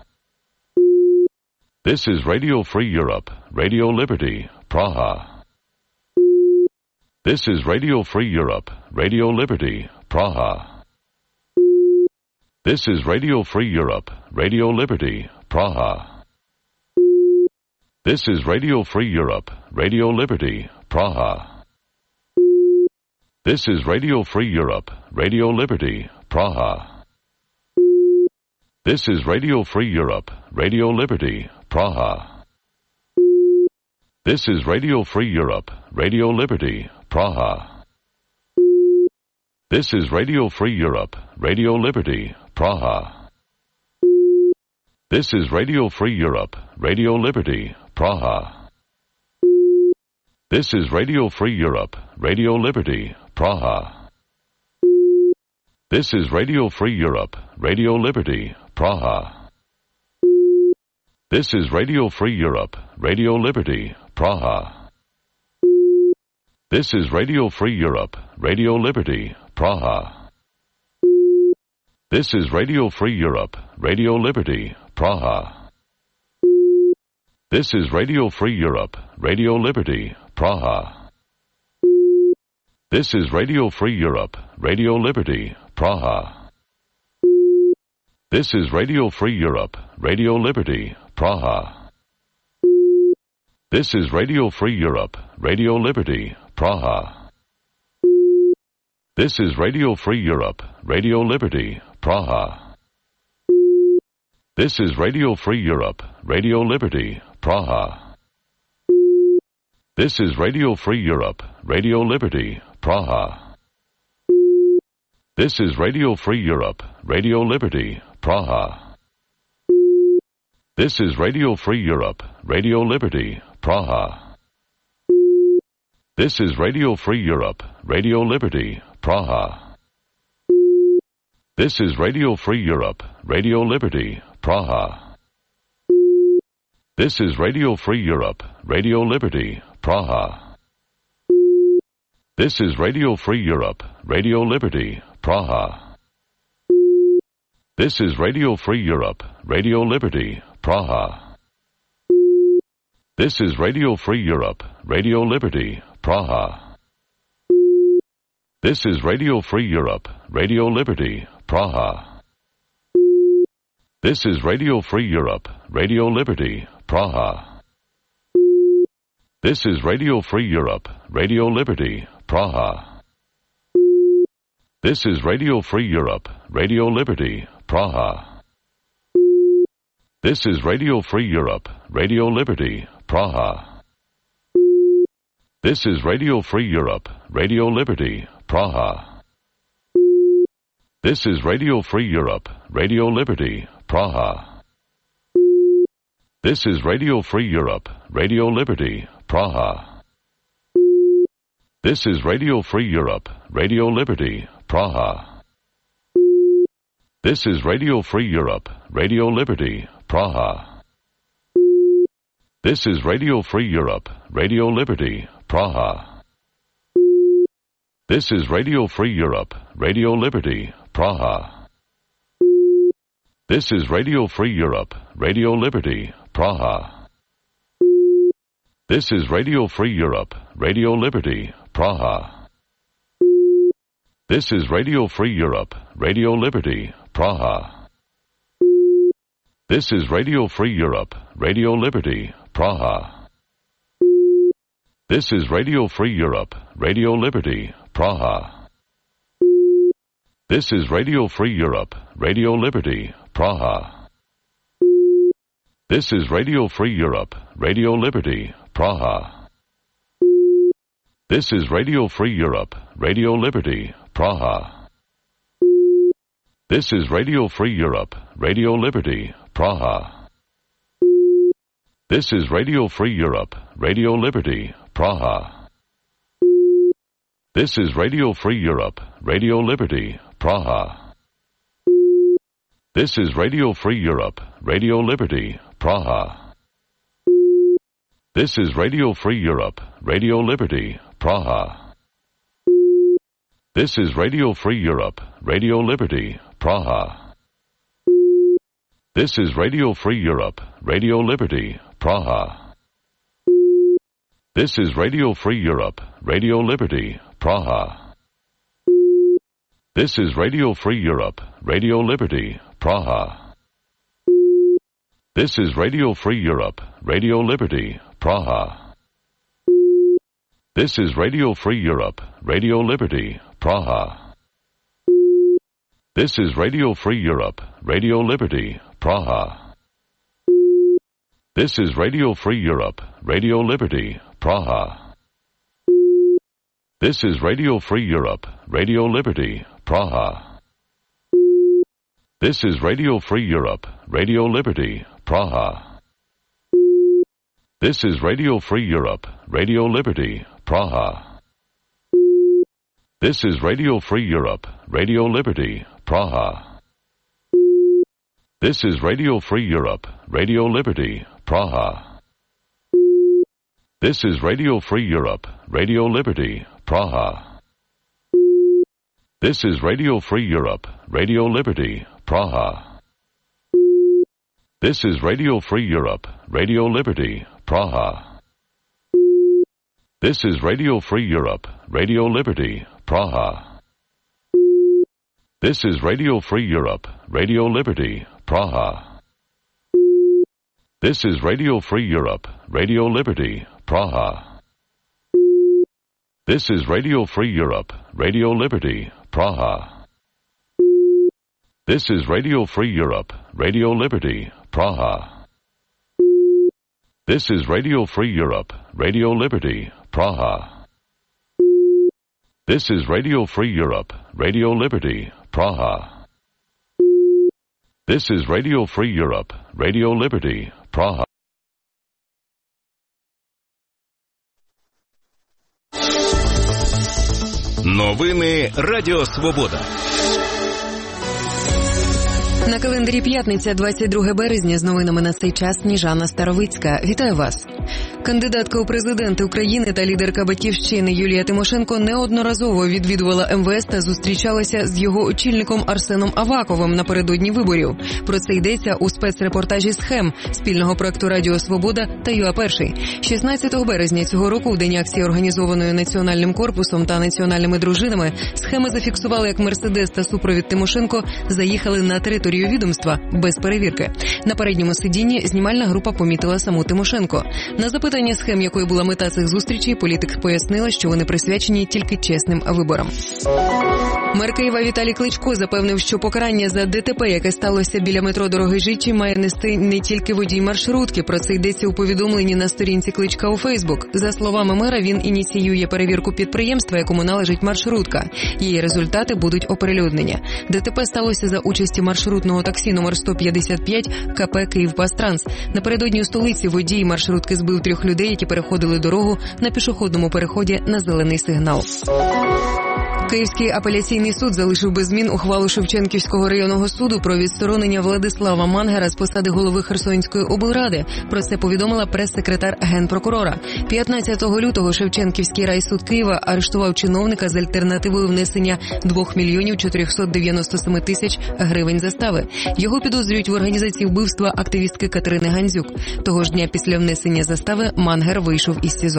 This is Radio Free Europe, Radio Liberty, Praha. This is Radio Free Europe, Radio Liberty, Praha. This is Radio Free Europe, Radio Liberty, Praha. This is Radio Free Europe, Radio Liberty, Praha. This is Radio Free Europe, Radio Liberty, Praha. This is Radio Free Europe, Radio Liberty, Praha. This is Radio Free Europe, Radio Liberty, Praha. This is Radio Free Europe, Radio Liberty, Praha. This is Radio Free Europe, Radio Liberty, Praha. This is Radio Free Europe, Radio Liberty, Praha. This is Radio Free Europe, Radio Liberty, Praha. This is Radio Free Europe, Radio Liberty, Praha. This is Radio Free Europe, Radio Liberty, Praha. This is Radio Free Europe, Radio Liberty, Praha. This is Radio Free Europe, Radio Liberty, Praha. This is Radio Free Europe, Radio Liberty, Praha. This is Radio Free Europe, Radio Liberty, Praha. This is Radio Free Europe, Radio Liberty, Praha. This is Radio Free Europe, Radio Liberty, Praha. This is Radio Free Europe, Radio Liberty, Praha. This is Radio Free Europe, Radio Liberty, Praha. This is Radio Free Europe, Radio Liberty, Praha. This is Radio Free Europe, Radio Liberty, Praha. This is Radio Free Europe, Radio Liberty, Praha. This is Radio Free Europe, Radio Liberty, Praha. This is Radio Free Europe, Radio Liberty, Praha. This is Radio Free Europe, Radio Liberty, Praha. This is Radio Free Europe, Radio Liberty, Praha. This is Radio Free Europe, Radio Liberty, Praha. This is Radio Free Europe, Radio Liberty, Praha. This is Radio Free Europe, Radio Liberty, Praha. This is Radio Free Europe, Radio Liberty, Praha. This is Radio Free Europe, Radio Liberty, Praha. This is Radio Free Europe, Radio Liberty, Praha. This is Radio Free Europe, Radio Liberty, Praha. This is Radio Free Europe, Radio Liberty, Praha. This is Radio Free Europe, Radio Liberty, Praha. This is Radio Free Europe, Radio Liberty, Praha. This is Radio Free Europe, Radio Liberty, Praha. This is Radio Free Europe, Radio Liberty, Praha. This is Radio Free Europe, Radio Liberty, Praha. This is Radio Free Europe, Radio Liberty, Praha. This is Radio Free Europe, Radio Liberty, Praha. This is Radio Free Europe, Radio Liberty, Praha. This is Radio Free Europe, Radio Liberty, Praha. This is Radio Free Europe, Radio Liberty, Praha. This is Radio Free Europe, Radio Liberty, Praha. This is Radio Free Europe, Radio Liberty, Praha. This is Radio Free Europe, Radio Liberty, Praha. This is Radio Free Europe, Radio Liberty, Praha. This is Radio Free Europe, Radio Liberty, Praha. This is Radio Free Europe, Radio Liberty, Praha. This is Radio Free Europe, Radio Liberty, Praha. This is Radio Free Europe, Radio Liberty, Praha. This is Radio Free Europe, Radio Liberty, Praha. This is Radio Free Europe, Radio Liberty, Praha. This is Radio Free Europe, Radio Liberty, Praha. This is Radio Free Europe, Radio Liberty, Praha. This is Radio Free Europe, Radio Liberty, Praha. This is Radio Free Europe, Radio Liberty, Praha. This is Radio Free Europe, Radio Liberty, Praha. This is Radio Free Europe, Radio Liberty, Praha. This is Radio Free Europe, Radio Liberty, Praha. This is Radio Free Europe, Radio Liberty, Praha. This is Radio Free Europe, Radio Liberty, Praha. This is Radio Free Europe, Radio Liberty, Praha. This is Radio Free Europe, Radio Liberty, Praha. This is Radio Free Europe, Radio Liberty, Praha. This is Radio Free Europe, Radio Liberty, Praha. This is Radio Free Europe, Radio Liberty, Praha. This is Radio Free Europe, Radio Liberty, Praha. This is Radio Free Europe, Radio Liberty, Praha. This is Radio Free Europe, Radio Liberty, Praha. This is Radio Free Europe, Radio Liberty, Praha. This is Radio Free Europe, Radio Liberty, Praha. This is Radio Free Europe, Radio Liberty, Praha. This is Radio Free Europe, Radio Liberty, Praha. This is Radio Free Europe, Radio Liberty, Praha. Новини Радіо Свобода. На календарі п'ятниця, 22 березня, з новинами на цей час Сніжана Старовицька. Вітаю вас. Кандидатка у президенти України та лідерка «Батьківщини» Юлія Тимошенко неодноразово відвідувала МВС та зустрічалася з його очільником Арсеном Аваковим напередодні виборів. Про це йдеться у спецрепортажі «Схем» спільного проекту «Радіо Свобода» та ЮА-1. 16 березня цього року, у день акції, організованої Національним корпусом та національними дружинами, «Схеми» зафіксували, як «Мерседес» та супровід Тимошенко заїхали на територію відомства без перевірки. На передньому сидінні знімальна група помітила саму Тимошенко. На запитання «Схем», якою була мета цих зустрічей, політик пояснила, що вони присвячені тільки чесним виборам. Мер Києва Віталій Кличко запевнив, що покарання за ДТП, яке сталося біля метро Дорогожичі, має нести не тільки водій маршрутки. Про це йдеться у повідомленні на сторінці Кличка у Фейсбук. За словами мера, він ініціює перевірку підприємства, якому належить маршрутка. Її результати будуть оприлюднені. ДТП сталося за участі маршрутного таксі номер 155 КП «Київпастранс». Напередодні у столиці водій маршрутки збив 3 людей, які переходили дорогу на пішохідному переході на зелений сигнал. Київський апеляційний суд залишив без змін ухвалу Шевченківського районного суду про відсторонення Владислава Мангера з посади голови Херсонської облради. Про це повідомила прес-секретар Генпрокурора. 15 лютого Шевченківський райсуд Києва арештував чиновника з альтернативою внесення 2 мільйонів 497 тисяч гривень застави. Його підозрюють в організації вбивства активістки Катерини Гандзюк. Того ж дня після внесення застави Мангер вийшов із СІЗО.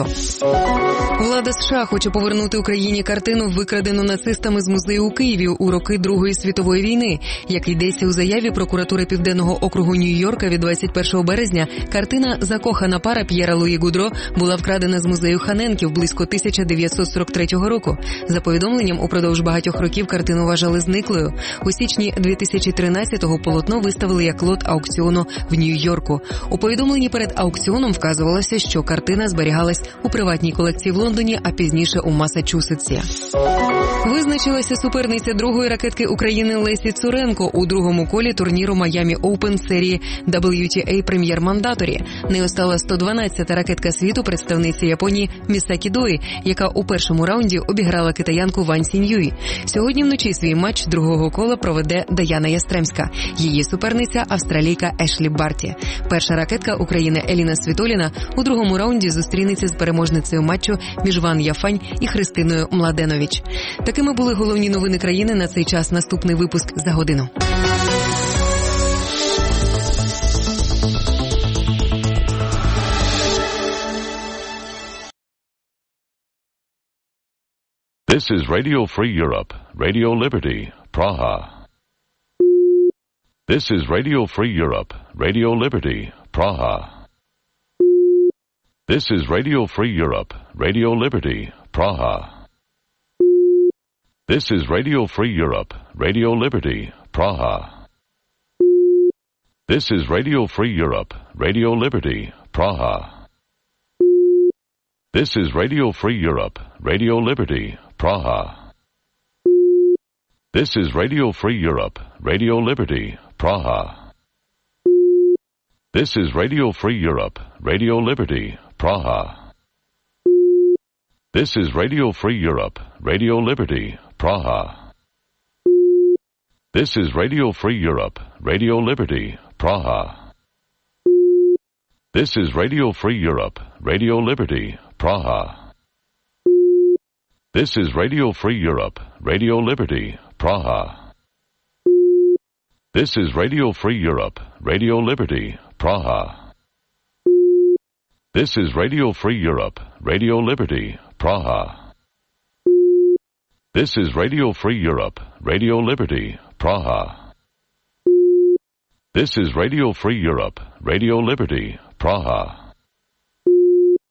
Влада США хоче повернути Україні картину, викрадену нацистами з музею у Києві у роки Другої світової війни. Як йдеться у заяві прокуратури Південного округу Нью-Йорка від 21 березня, картина «Закохана пара» П'єра Луї Гудро була вкрадена з музею Ханенків близько 1943 року. За повідомленням, упродовж багатьох років картину вважали зниклою. У січні 2013-го полотно виставили як лот аукціону в Нью-Йорку. У повідомленні перед аукціоном вказувалося, що картина зберігалась у приватній колекції в Лондоні, а пізніше у Масачусетсі. Визначилася суперниця другої ракетки України Лесі Цуренко у другому колі турніру Miami Open серії WTA Premier Mandatory. Нею стала 112-та ракетка світу, представниця Японії Місакі Дої, яка у першому раунді обіграла китаянку Ван Сіньюй. Сьогодні вночі свій матч другого кола проведе Даяна Ястремська. Її суперниця – австралійка Ешлі Барті. Перша ракетка України Еліна Світоліна у другому раунді зустрінеться з переможницею матчу між Ван Яфань і Христиною Младенович. Такими були головні новини країни на цей час. Наступний випуск за годину. This is Radio Free Europe, Radio Liberty, Praha. This is Radio Free Europe, Radio Liberty, Praha. This is Radio Free Europe, Radio Liberty, Praha. This is Radio Free Europe, Radio Liberty, Praha. This is Radio Free Europe, Radio Liberty, Praha. This is Radio Free Europe, Radio Liberty, Praha. This is Radio Free Europe, Radio Liberty, Praha. This is Radio Free Europe, Radio Liberty, Praha. This is Radio Free Europe, Radio Liberty, Praha. This is Radio Free Europe, Radio Liberty, Praha. This is Radio Free Europe, Radio Liberty, Praha. This is Radio Free Europe, Radio Liberty, Praha. This is Radio Free Europe, Radio Liberty, Praha. This is Radio Free Europe, Radio Liberty, Praha. This is Radio Free Europe, Radio Liberty, Praha. This is Radio Free Europe, Radio Liberty, Praha.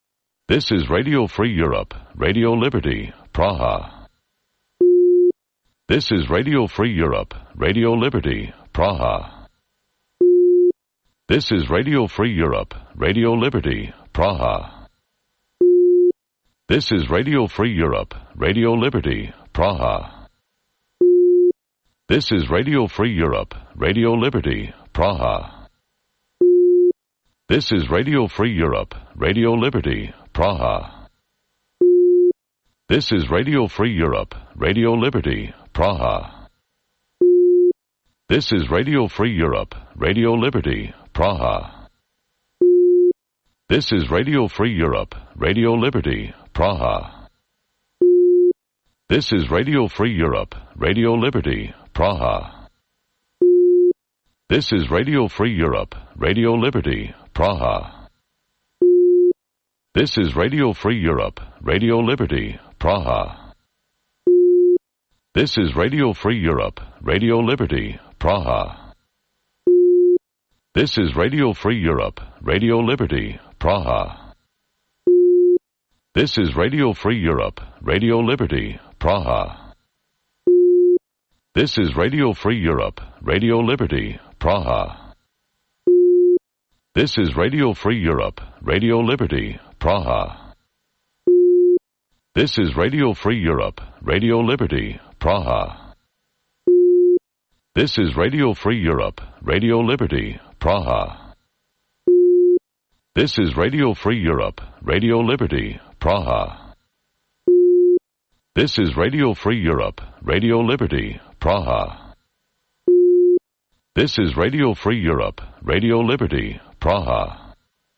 This is Radio Free Europe, Radio Liberty, Praha. This is Radio Free Europe, Radio Liberty, Praha. This is Radio Free Europe, Radio Liberty, Praha. This is Radio Free Europe, Radio Liberty, Praha. This is Radio Free Europe, Radio Liberty, Praha. This is Radio Free Europe, Radio Liberty, Praha. This is Radio Free Europe, Radio Liberty, Praha. This is Radio Free Europe, Radio Liberty, Praha. This is Radio Free Europe, Radio Liberty, Praha. This is Radio Free Europe, Radio Liberty, Praha. This is Radio Free Europe, Radio Liberty, Praha. This is Radio Free Europe, Radio Liberty, Praha. This is Radio Free Europe, Radio Liberty, Praha. This is Radio Free Europe, Radio Liberty, Praha. This is Radio Free Europe, Radio Liberty, Praha. This is Radio Free Europe, Radio Liberty, Praha. This is Radio Free Europe, Radio Liberty, Praha. This is Radio Free Europe, Radio Liberty, Praha. This is Radio Free Europe, Radio Liberty, Praha. This is Radio Free Europe, Radio Liberty, Praha. This is Radio Free Europe, Radio Liberty, Praha. This is Radio Free Europe, Radio Liberty, Praha.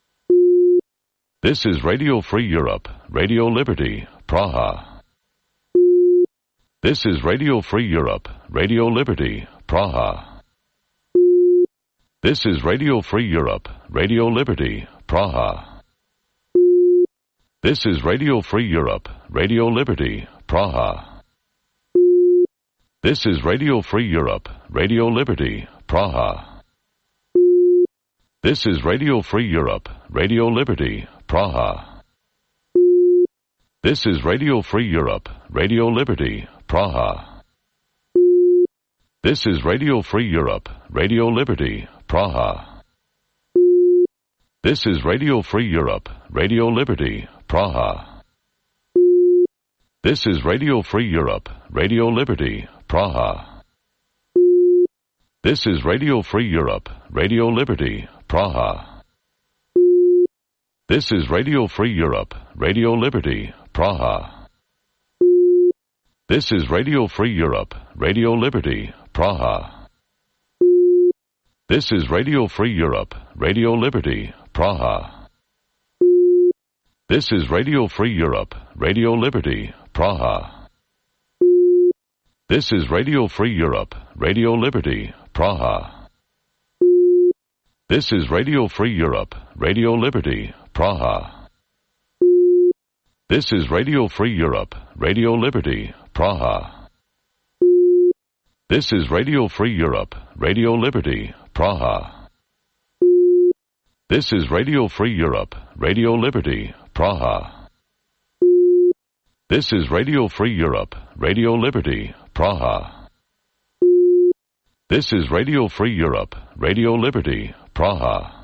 This is Radio Free Europe, Radio Liberty, Praha. This is Radio Free Europe, Radio Liberty, Praha. This is Radio Free Europe, Radio Liberty, Praha. This is Radio Free Europe, Radio Liberty, Praha. This is Radio Free Europe, Radio Liberty, Praha. This is Radio Free Europe, Radio Liberty, Praha. This is Radio Free Europe, Radio Liberty, Praha. This is Radio Free Europe, Radio Liberty, Praha. This is Radio Free Europe, Radio Liberty, Praha. This is Radio Free Europe, Radio Liberty, Praha. This is Radio Free Europe, Radio Liberty, Praha. This is Radio Free Europe, Radio Liberty, Praha. This is Radio Free Europe, Radio Liberty, Praha. This is Radio Free Europe, Radio Liberty, Praha. This is Radio Free Europe, Radio Liberty, Praha. This is Radio Free Europe, Radio Liberty, Praha. This is Radio Free Europe, Radio Liberty, Praha. This is Radio Free Europe, Radio Liberty, Praha. This is Radio Free Europe, Radio Liberty, Praha. This is Radio Free Europe, Radio Liberty, Praha. This is Radio Free Europe, Radio Liberty, Praha. This is Radio Free Europe, Radio Liberty, Praha.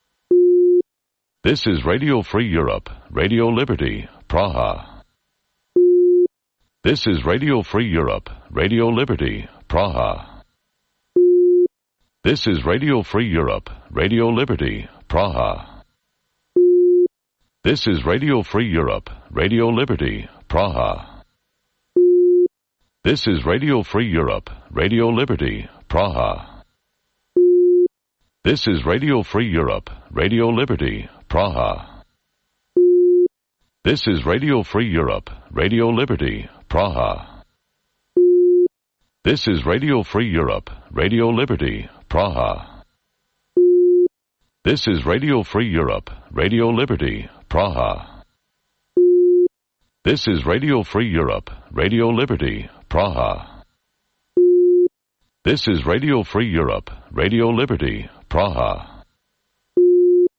This is Radio Free Europe, Radio Liberty, Praha. This is Radio Free Europe, Radio Liberty, Praha. This is Radio Free Europe, Radio Liberty, Praha. This is Radio Free Europe, Radio Liberty, Praha. This is Radio Free Europe, Radio Liberty, Praha. This is Radio Free Europe, Radio Liberty, Praha. This is Radio Free Europe, Radio Liberty, Praha. This is Radio Free Europe, Radio Liberty, Praha. This is Radio Free Europe, Radio Liberty, Praha. This is Radio Free Europe, Radio Liberty, Praha. This is Radio Free Europe, Radio Liberty, Praha.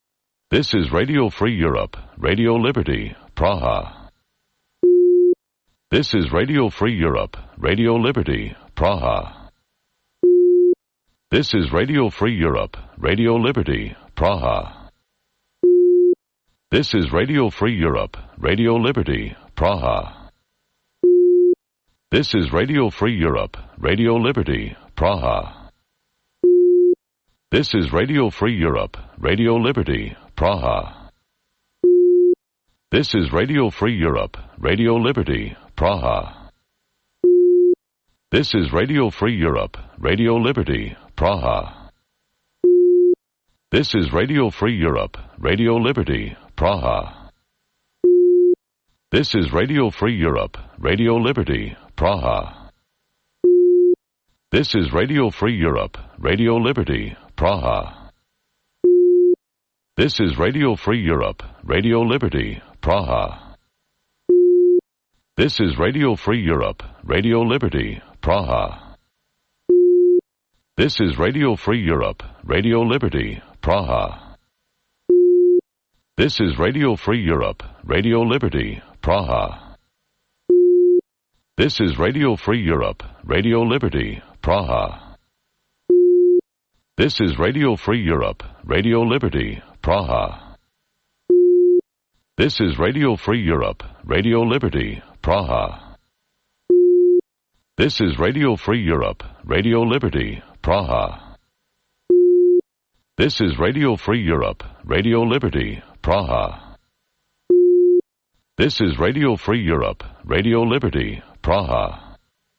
This is Radio Free Europe, Radio Liberty, Praha. This is Radio Free Europe, Radio Liberty, Praha. This is Radio Free Europe, Radio Liberty, Praha. This is Radio Free Europe, Radio Liberty, Praha. This is Radio Free Europe, Radio Liberty, Praha. This is Radio Free Europe, Radio Liberty, Praha. This is Radio Free Europe, Radio Liberty, Praha. This is Radio Free Europe, Radio Liberty, Praha. This is Radio Free Europe, Radio Liberty, Praha. This is Radio Free Europe, Radio Liberty, Praha. This is Radio Free Europe, Radio Liberty, Praha. This is Radio Free Europe, Radio Liberty, Praha. This is Radio Free Europe, Radio Liberty, Praha. This is Radio Free Europe, Radio Liberty, Praha. This is Radio Free Europe, Radio Liberty, Praha. This is Radio Free Europe, Radio Liberty, Praha. This is Radio Free Europe, Radio Liberty, Praha. This is Radio Free Europe, Radio Liberty, Praha. This is Radio Free Europe, Radio Liberty, Praha. This is Radio Free Europe, Radio Liberty, Praha. This is Radio Free Europe, Radio Liberty, Praha.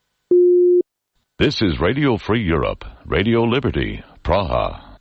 This is Radio Free Europe, Radio Liberty, Praha.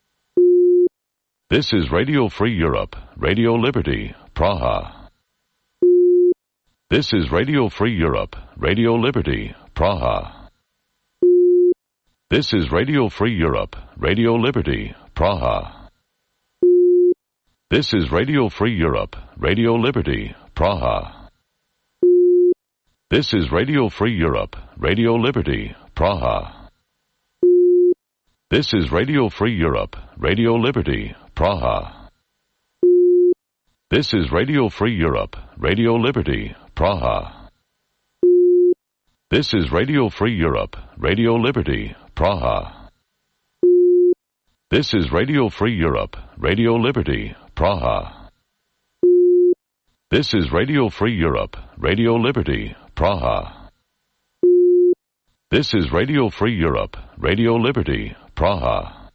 This is Radio Free Europe, Radio Liberty, Praha. This is Radio Free Europe, Radio Liberty, Praha. This is Radio Free Europe, Radio Liberty, Praha. This is Radio Free Europe, Radio Liberty, Praha. This is Radio Free Europe, Radio Liberty, Praha. This is Radio Free Europe, Radio Liberty, Praha. This is Radio Free Europe, Radio Liberty, Praha. This is Radio Free Europe, Radio Liberty, Praha. This is Radio Free Europe, Radio Liberty, Praha. This is Radio Free Europe, Radio Liberty, Praha. This is Radio Free Europe, Radio Liberty, Praha.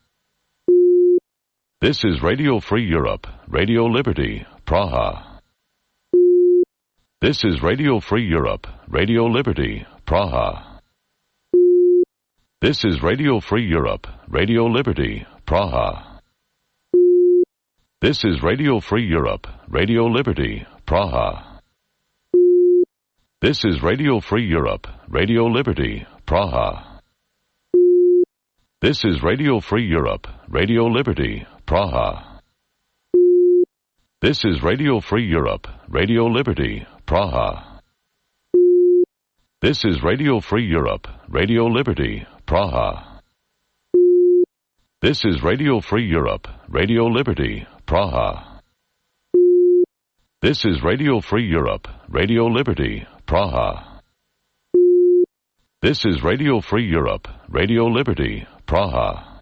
This is Radio Free Europe, Radio Liberty, Praha. This is Radio Free Europe, Radio Liberty, Praha. This is Radio Free Europe, Radio Liberty, Praha. This is Radio Free Europe, Radio Liberty, Praha. This is Radio Free Europe, Radio Liberty, Praha. This is Radio Free Europe, Radio Liberty, Praha. This is Radio Free Europe, Radio Liberty, Praha. This is Radio Free Europe, Radio Liberty, Praha. This is Radio Free Europe, Radio Liberty, Praha. This is Radio Free Europe, Radio Liberty, Praha. This is Radio Free Europe, Radio Liberty, Praha.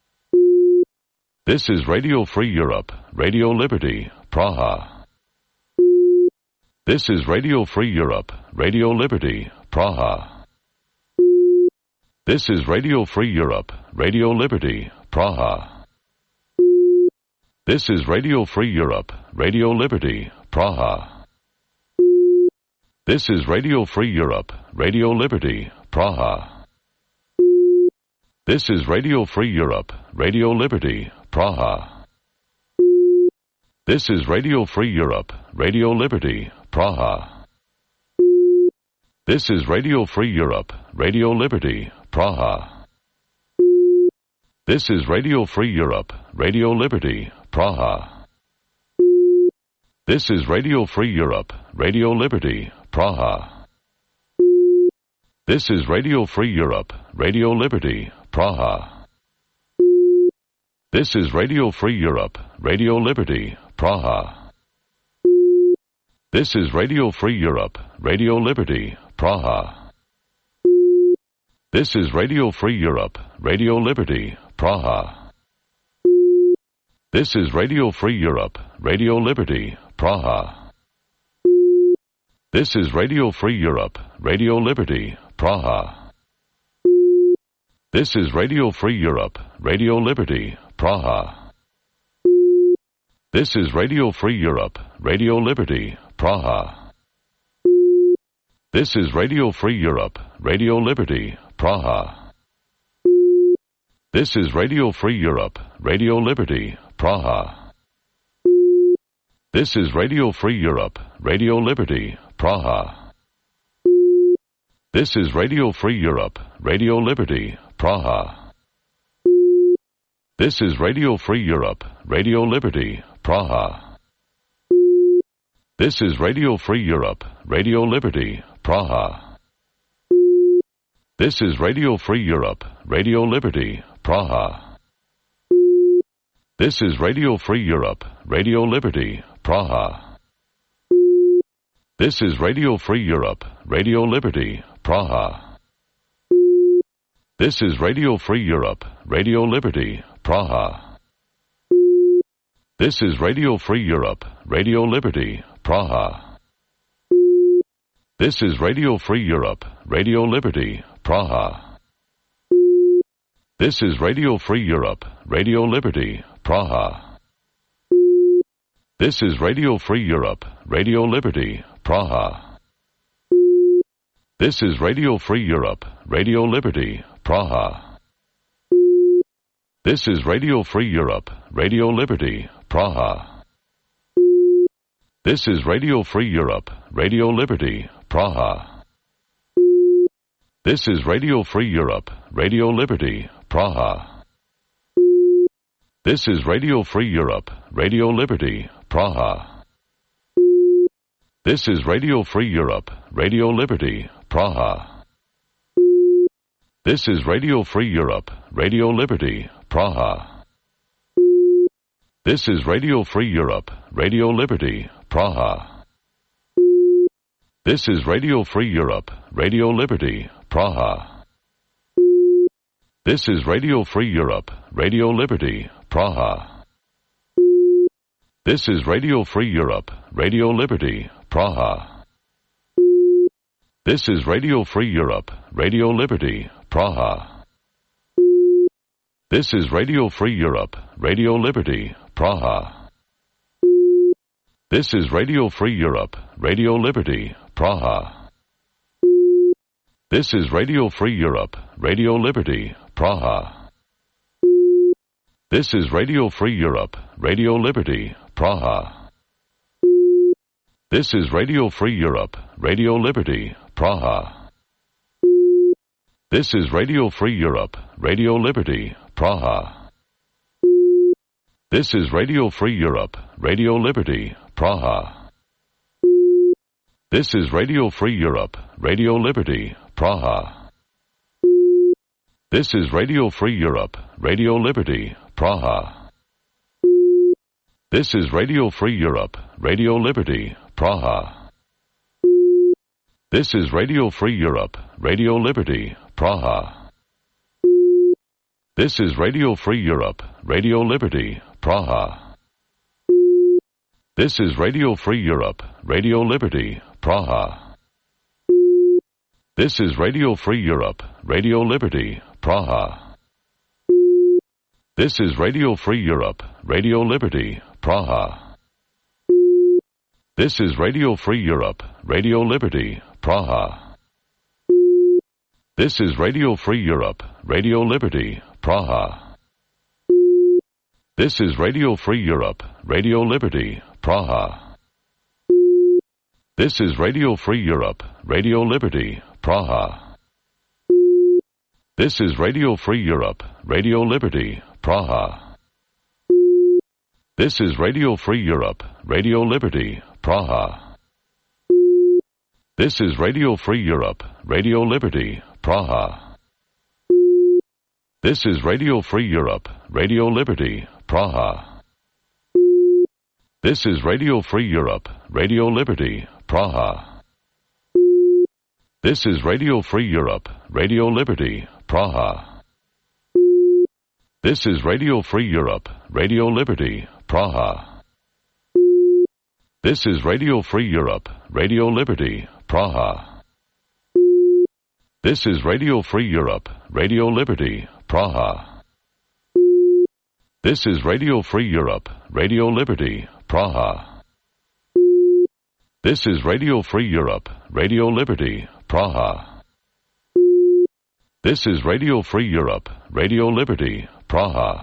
This is Radio Free Europe, Radio Liberty, Praha. This is Radio Free Europe, Radio Liberty, Praha. This is Radio Free Europe, Radio Liberty, Praha. This is Radio Free Europe, Radio Liberty, Praha. This is Radio Free Europe, Radio Liberty, Praha. This is Radio Free Europe, Radio Liberty, Praha. This is Radio Free Europe, Radio Liberty, Praha. This is Radio Free Europe, Radio Liberty, Praha. This is Radio Free Europe, Radio Liberty, Praha. This is Radio Free Europe, Radio Liberty, Praha. This is Radio Free Europe, Radio Liberty, Praha. This is Radio Free Europe, Radio Liberty, Praha. This is Radio Free Europe, Radio Liberty, Praha. This is Radio Free Europe, Radio Liberty, Praha. This is Radio Free Europe, Radio Liberty, Praha. This is Radio Free Europe, Radio Liberty, Praha. This is Radio Free Europe, Radio Liberty, Praha. This is Radio Free Europe, Radio Liberty, Praha. This is Radio Free Europe, Radio Liberty, Praha. This is Radio Free Europe, Radio Liberty, Praha. This is Radio Free Europe, Radio Liberty, Praha. This is Radio Free Europe, Radio Liberty, Praha. This is Radio Free Europe, Radio Liberty, Praha. This is Radio Free Europe, Radio Liberty, Praha. This is Radio Free Europe, Radio Liberty, Praha. This is Radio Free Europe, Radio Liberty, Praha. This is Radio Free Europe, Radio Liberty, Praha. This is Radio Free Europe, Radio Liberty, Praha. This is Radio Free Europe, Radio Liberty, Praha. This is Radio Free Europe, Radio Liberty, Praha. This is Radio Free Europe, Radio Liberty, Praha. This is Radio Free Europe, Radio Liberty, Praha. This is Radio Free Europe, Radio Liberty, Praha. This is Radio Free Europe, Radio Liberty, Praha. This is Radio Free Europe, Radio Liberty, Praha. This is Radio Free Europe, Radio Liberty, Praha. This is Radio Free Europe, Radio Liberty, Praha. This is Radio Free Europe, Radio Liberty, Praha. This is Radio Free Europe, Radio Liberty, Praha. This is Radio Free Europe, Radio Liberty, Praha. This is Radio Free Europe, Radio Liberty, Praha. This is Radio Free Europe, Radio Liberty, Praha. This is Radio Free Europe, Radio Liberty, Praha. This is Radio Free Europe, Radio Liberty, Praha. This is Radio Free Europe, Radio Liberty, Praha. This is Radio Free Europe, Radio Liberty, Praha. This is Radio Free Europe, Radio Liberty, Praha. This is Radio Free Europe, Radio Liberty, Praha. This is Radio Free Europe, Radio Liberty, Praha. This is Radio Free Europe, Radio Liberty, Praha. This is Radio Free Europe, Radio Liberty, Praha. This is Radio Free Europe, Radio Liberty, Praha. This is Radio Free Europe, Radio Liberty, Praha. This is Radio Free Europe, Radio Liberty, Praha. This is Radio Free Europe, Radio Liberty, Praha. This is Radio Free Europe, Radio Liberty, Praha. This is Radio Free Europe, Radio Liberty, Praha. This is Radio Free Europe, Radio Liberty, Praha. This is Radio Free Europe, Radio Liberty, Praha. This is Radio Free Europe, Radio Liberty, Praha. This is Radio Free Europe, Radio Liberty, Praha. This is Radio Free Europe, Radio Liberty, Praha. This is Radio Free Europe, Radio Liberty, Praha. This is Radio Free Europe, Radio Liberty, Praha. This is Radio Free Europe, Radio Liberty, Praha. This is Radio Free Europe, Radio Liberty, Praha. This is Radio Free Europe, Radio Liberty, Praha. This is Radio Free Europe, Radio Liberty, Praha. This is Radio Free Europe, Radio Liberty, Praha. This is Radio Free Europe, Radio Liberty, Praha. This is Radio Free Europe, Radio Liberty, Praha. This is Radio Free Europe, Radio Liberty, Praha. This is Radio Free Europe, Radio Liberty, Praha. This is Radio Free Europe, Radio Liberty, Praha. This is Radio Free Europe, Radio Liberty, Praha. This is Radio Free Europe, Radio Liberty, Praha. This is Radio Free Europe, Radio Liberty, Praha. This is Radio Free Europe, Radio Liberty, Praha. This is Radio Free Europe, Radio Liberty, Praha. This is Radio Free Europe, Radio Liberty, Praha. This is Radio Free Europe, Radio Liberty, Praha.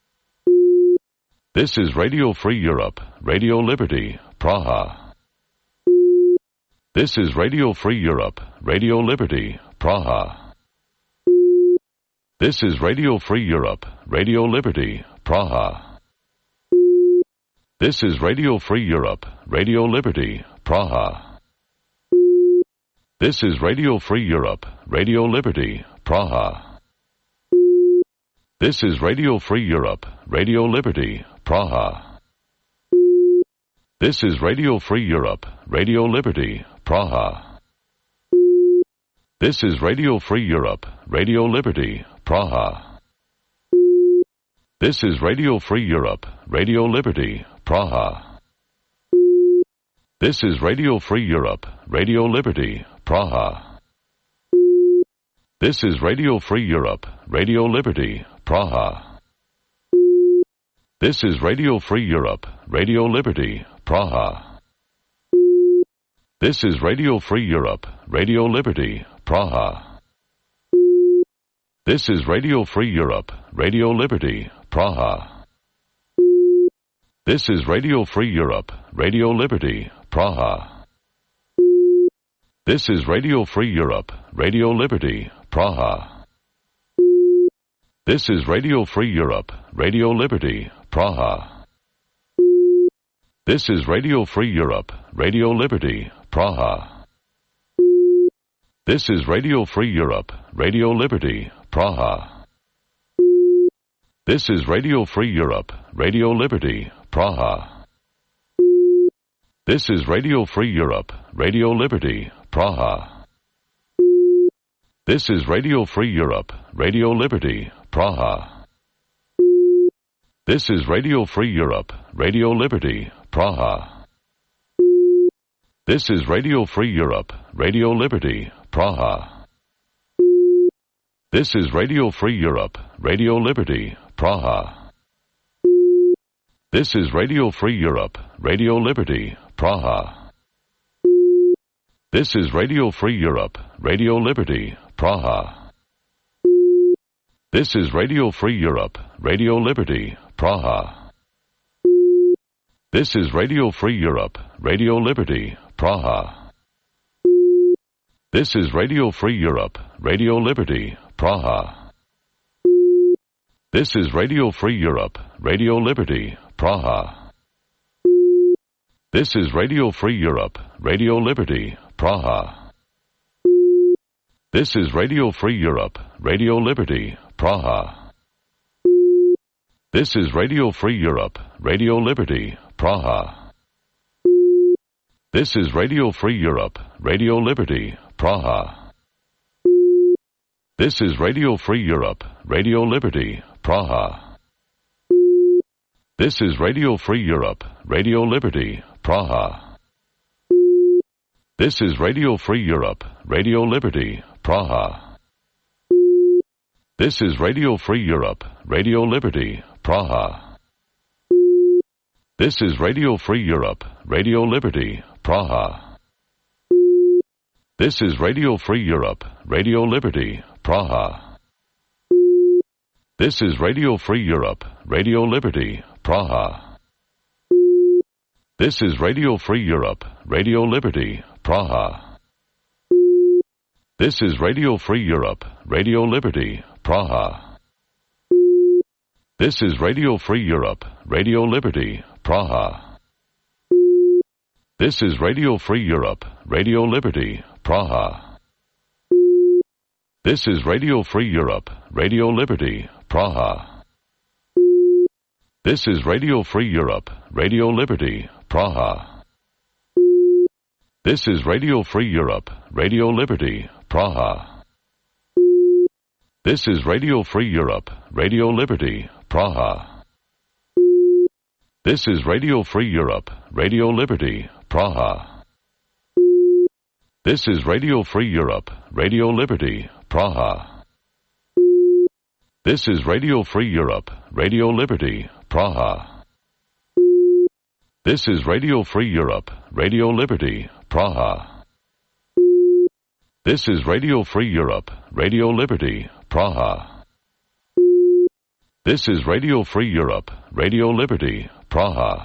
This is Radio Free Europe, Radio Liberty, Praha. This is Radio Free Europe, Radio Liberty, Praha. This is Radio Free Europe, Radio Liberty, Praha. This is Radio Free Europe, Radio Liberty, Praha. This is Radio Free Europe, Radio Liberty, Praha. This is Radio Free Europe, Radio Liberty, Praha. This is Radio Free Europe, Radio Liberty, Praha. This is Radio Free Europe, Radio Liberty, Praha. This is Radio Free Europe, Radio Liberty, Praha. This is Radio Free Europe, Radio Liberty, Praha. This is Radio Free Europe, Radio Liberty, Praha. This is Radio Free Europe, Radio Liberty, Praha. This is Radio Free Europe, Radio Liberty, Praha. This is Radio Free Europe, Radio Liberty, Praha. This is Radio Free Europe, Radio Liberty, Praha. This is Radio Free Europe, Radio Liberty, Praha. This is Radio Free Europe, Radio Liberty, Praha. This is Radio Free Europe, Radio Liberty, Praha. This is Radio Free Europe, Radio Liberty, Praha. This is Radio Free Europe, Radio Liberty, Praha. This is Radio Free Europe, Radio Liberty, Praha. This is Radio Free Europe, Radio Liberty, Praha. This is Radio Free Europe, Radio Liberty, Praha. This is Radio Free Europe, Radio Liberty, Praha. This is Radio Free Europe, Radio Liberty, Praha. This is Radio Free Europe, Radio Liberty, Praha. This is Radio Free Europe, Radio Liberty, Praha. This is Radio Free Europe, Radio Liberty, Praha. This is Radio Free Europe, Radio Liberty, Praha. This is Radio Free Europe, Radio Liberty, Praha. This is Radio Free Europe, Radio Liberty, Praha. This is Radio Free Europe, Radio Liberty, Praha. This is Radio Free Europe, Radio Liberty, Praha. This is Radio Free Europe, Radio Liberty, Praha. This is Radio Free Europe, Radio Liberty, Praha. This is Radio Free Europe, Radio Liberty, Praha. This is Radio Free Europe, Radio Liberty, Praha. This is Radio Free Europe, Radio Liberty, Praha. This is Radio Free Europe, Radio Liberty, Praha. This is Radio Free Europe, Radio Liberty, Praha. This is Radio Free Europe, Radio Liberty, Praha. This is Radio Free Europe, Radio Liberty, Praha. This is Radio Free Europe, Radio Liberty, Praha. This is Radio Free Europe, Radio Liberty, Praha. This is Radio Free Europe, Radio Liberty, Praha. This is Radio Free Europe, Radio Liberty, Praha. This is Radio Free Europe, Radio Liberty, Praha. This is Radio Free Europe, Radio Liberty, Praha. This is Radio Free Europe, Radio Liberty, Praha. This is Radio Free Europe, Radio Liberty, Praha. This is Radio Free Europe, Radio Liberty, Praha. This is Radio Free Europe, Radio Liberty, Praha. This is Radio Free Europe, Radio Liberty, Praha. This is Radio Free Europe, Radio Liberty, Praha. This is Radio Free Europe, Radio Liberty, Praha. This is Radio Free Europe, Radio Liberty, Praha.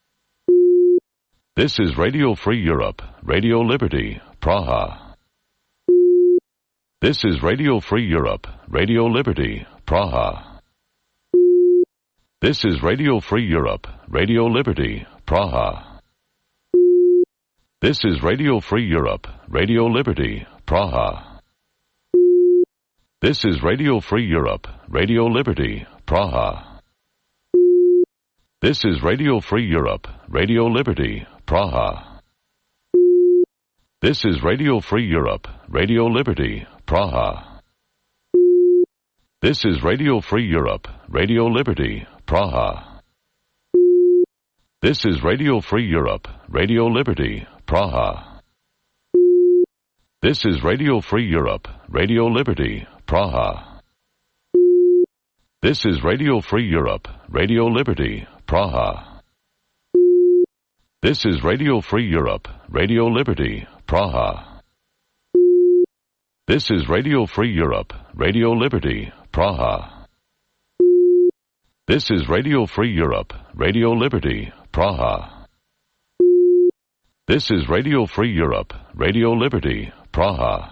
This is Radio Free Europe, Radio Liberty, Praha. This is Radio Free Europe, Radio Liberty, Praha. This is Radio Free Europe, Radio Liberty, Praha. This is Radio Free Europe, Radio Liberty, Praha. This is Radio Free Europe, Radio Liberty, Praha. This is Radio Free Europe, Radio Liberty, Praha. This is Radio Free Europe, Radio Liberty, Praha. This is Radio Free Europe, Radio Liberty, Praha. This is Radio Free Europe, Radio Liberty, Praha. This is Radio Free Europe, Radio Liberty, Praha. This is Radio Free Europe, Radio Liberty, Praha. This is Radio Free Europe, Radio Liberty, Praha. This is Radio Free Europe, Radio Liberty, Praha. This is Radio Free Europe, Radio Liberty, Praha. This is Radio Free Europe, Radio Liberty, Praha.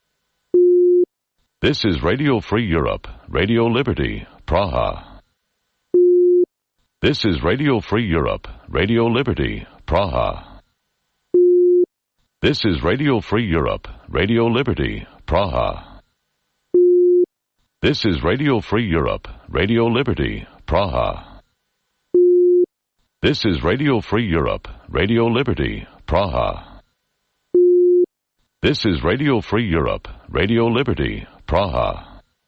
This is Radio Free Europe, Radio Liberty, Praha. This is Radio Free Europe, Radio Liberty, Praha. This is Radio Free Europe, Radio Liberty, Praha. This is Radio Free Europe, Radio Liberty, Praha. This is Radio Free Europe, Radio Liberty, Praha. This is Radio Free Europe, Radio Liberty, Praha.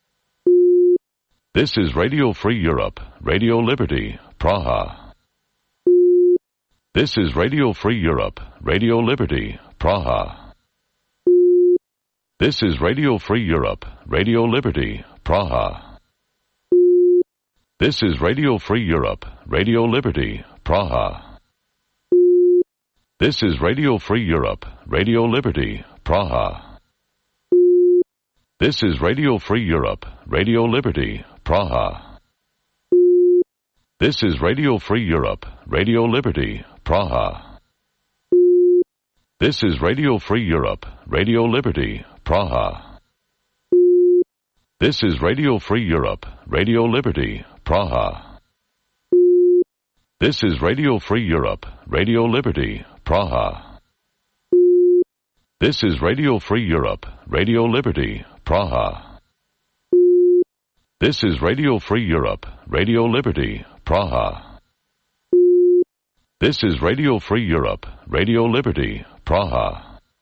This is Radio Free Europe, Radio Liberty, Praha. This is Radio Free Europe, Radio Liberty, Praha. This is Radio Free Europe, Radio Liberty, Praha. This is Radio Free Europe, Radio Liberty, Praha. This is Radio Free Europe, Radio Liberty, Praha. This is Radio Free Europe, Radio Liberty, Praha. This is Radio Free Europe, Radio Liberty, Praha. This is Radio Free Europe, Radio Liberty, Praha. This is Radio Free Europe, Radio Liberty, Praha. This is Radio Free Europe, Radio Liberty, Praha. This is Radio Free Europe, Radio Liberty, Praha. This is Radio Free Europe, Radio Liberty, Praha. This is Radio Free Europe, Radio Liberty, Praha.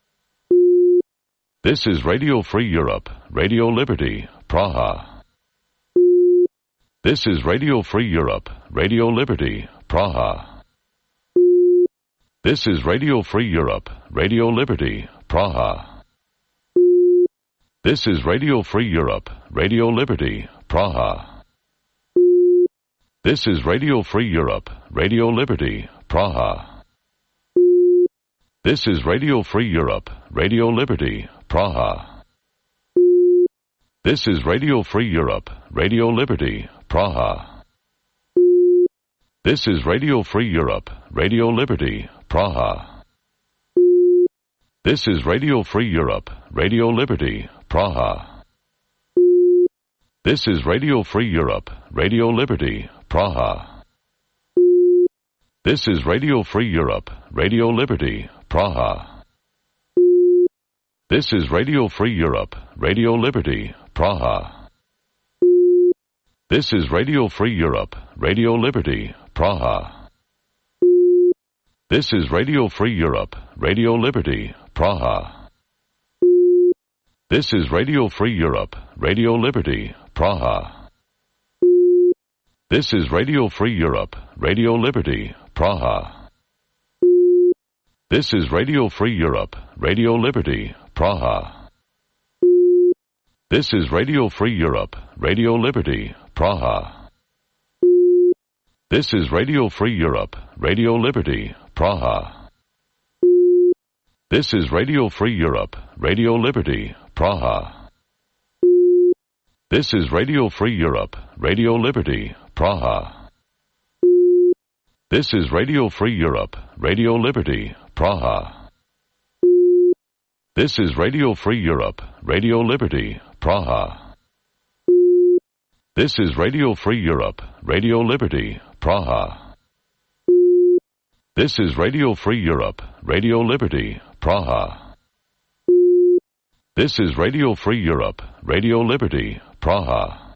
This is Radio Free Europe, Radio Liberty, Praha. This is Radio Free Europe, Radio Liberty, Praha. This is Radio Free Europe, Radio Liberty, Praha. This is Radio Free Europe, Radio Liberty, Praha. This is Radio Free Europe, Radio Liberty, Praha. This is Radio Free Europe, Radio Liberty, Praha. This is Radio Free Europe, Radio Liberty, Praha. This is Radio Free Europe, Radio Liberty, Praha. This is Radio Free Europe, Radio Liberty, Praha. This is Radio Free Europe, Radio Liberty, Praha. This is Radio Free Europe, Radio Liberty, Praha. This is Radio Free Europe, Radio Liberty, Praha. This is Radio Free Europe, Radio Liberty, Praha. This is Radio Free Europe, Radio Liberty, Praha. This is Radio Free Europe, Radio Liberty, Praha. This is Radio Free Europe, Radio Liberty, Praha. This is Radio Free Europe, Radio Liberty, Praha. This is Radio Free Europe, Radio Liberty, Praha. This is Radio Free Europe, Radio Liberty, Praha. This is Radio Free Europe, Radio Liberty, Praha. This is Radio Free Europe, Radio Liberty, Praha. This is Radio Free Europe, Radio Liberty, Praha. This is Radio Free Europe, Radio Liberty, Praha. This is Radio Free Europe, Radio Liberty, Praha. This is Radio Free Europe, Radio Liberty, Praha. This is Radio Free Europe, Radio Liberty, Praha.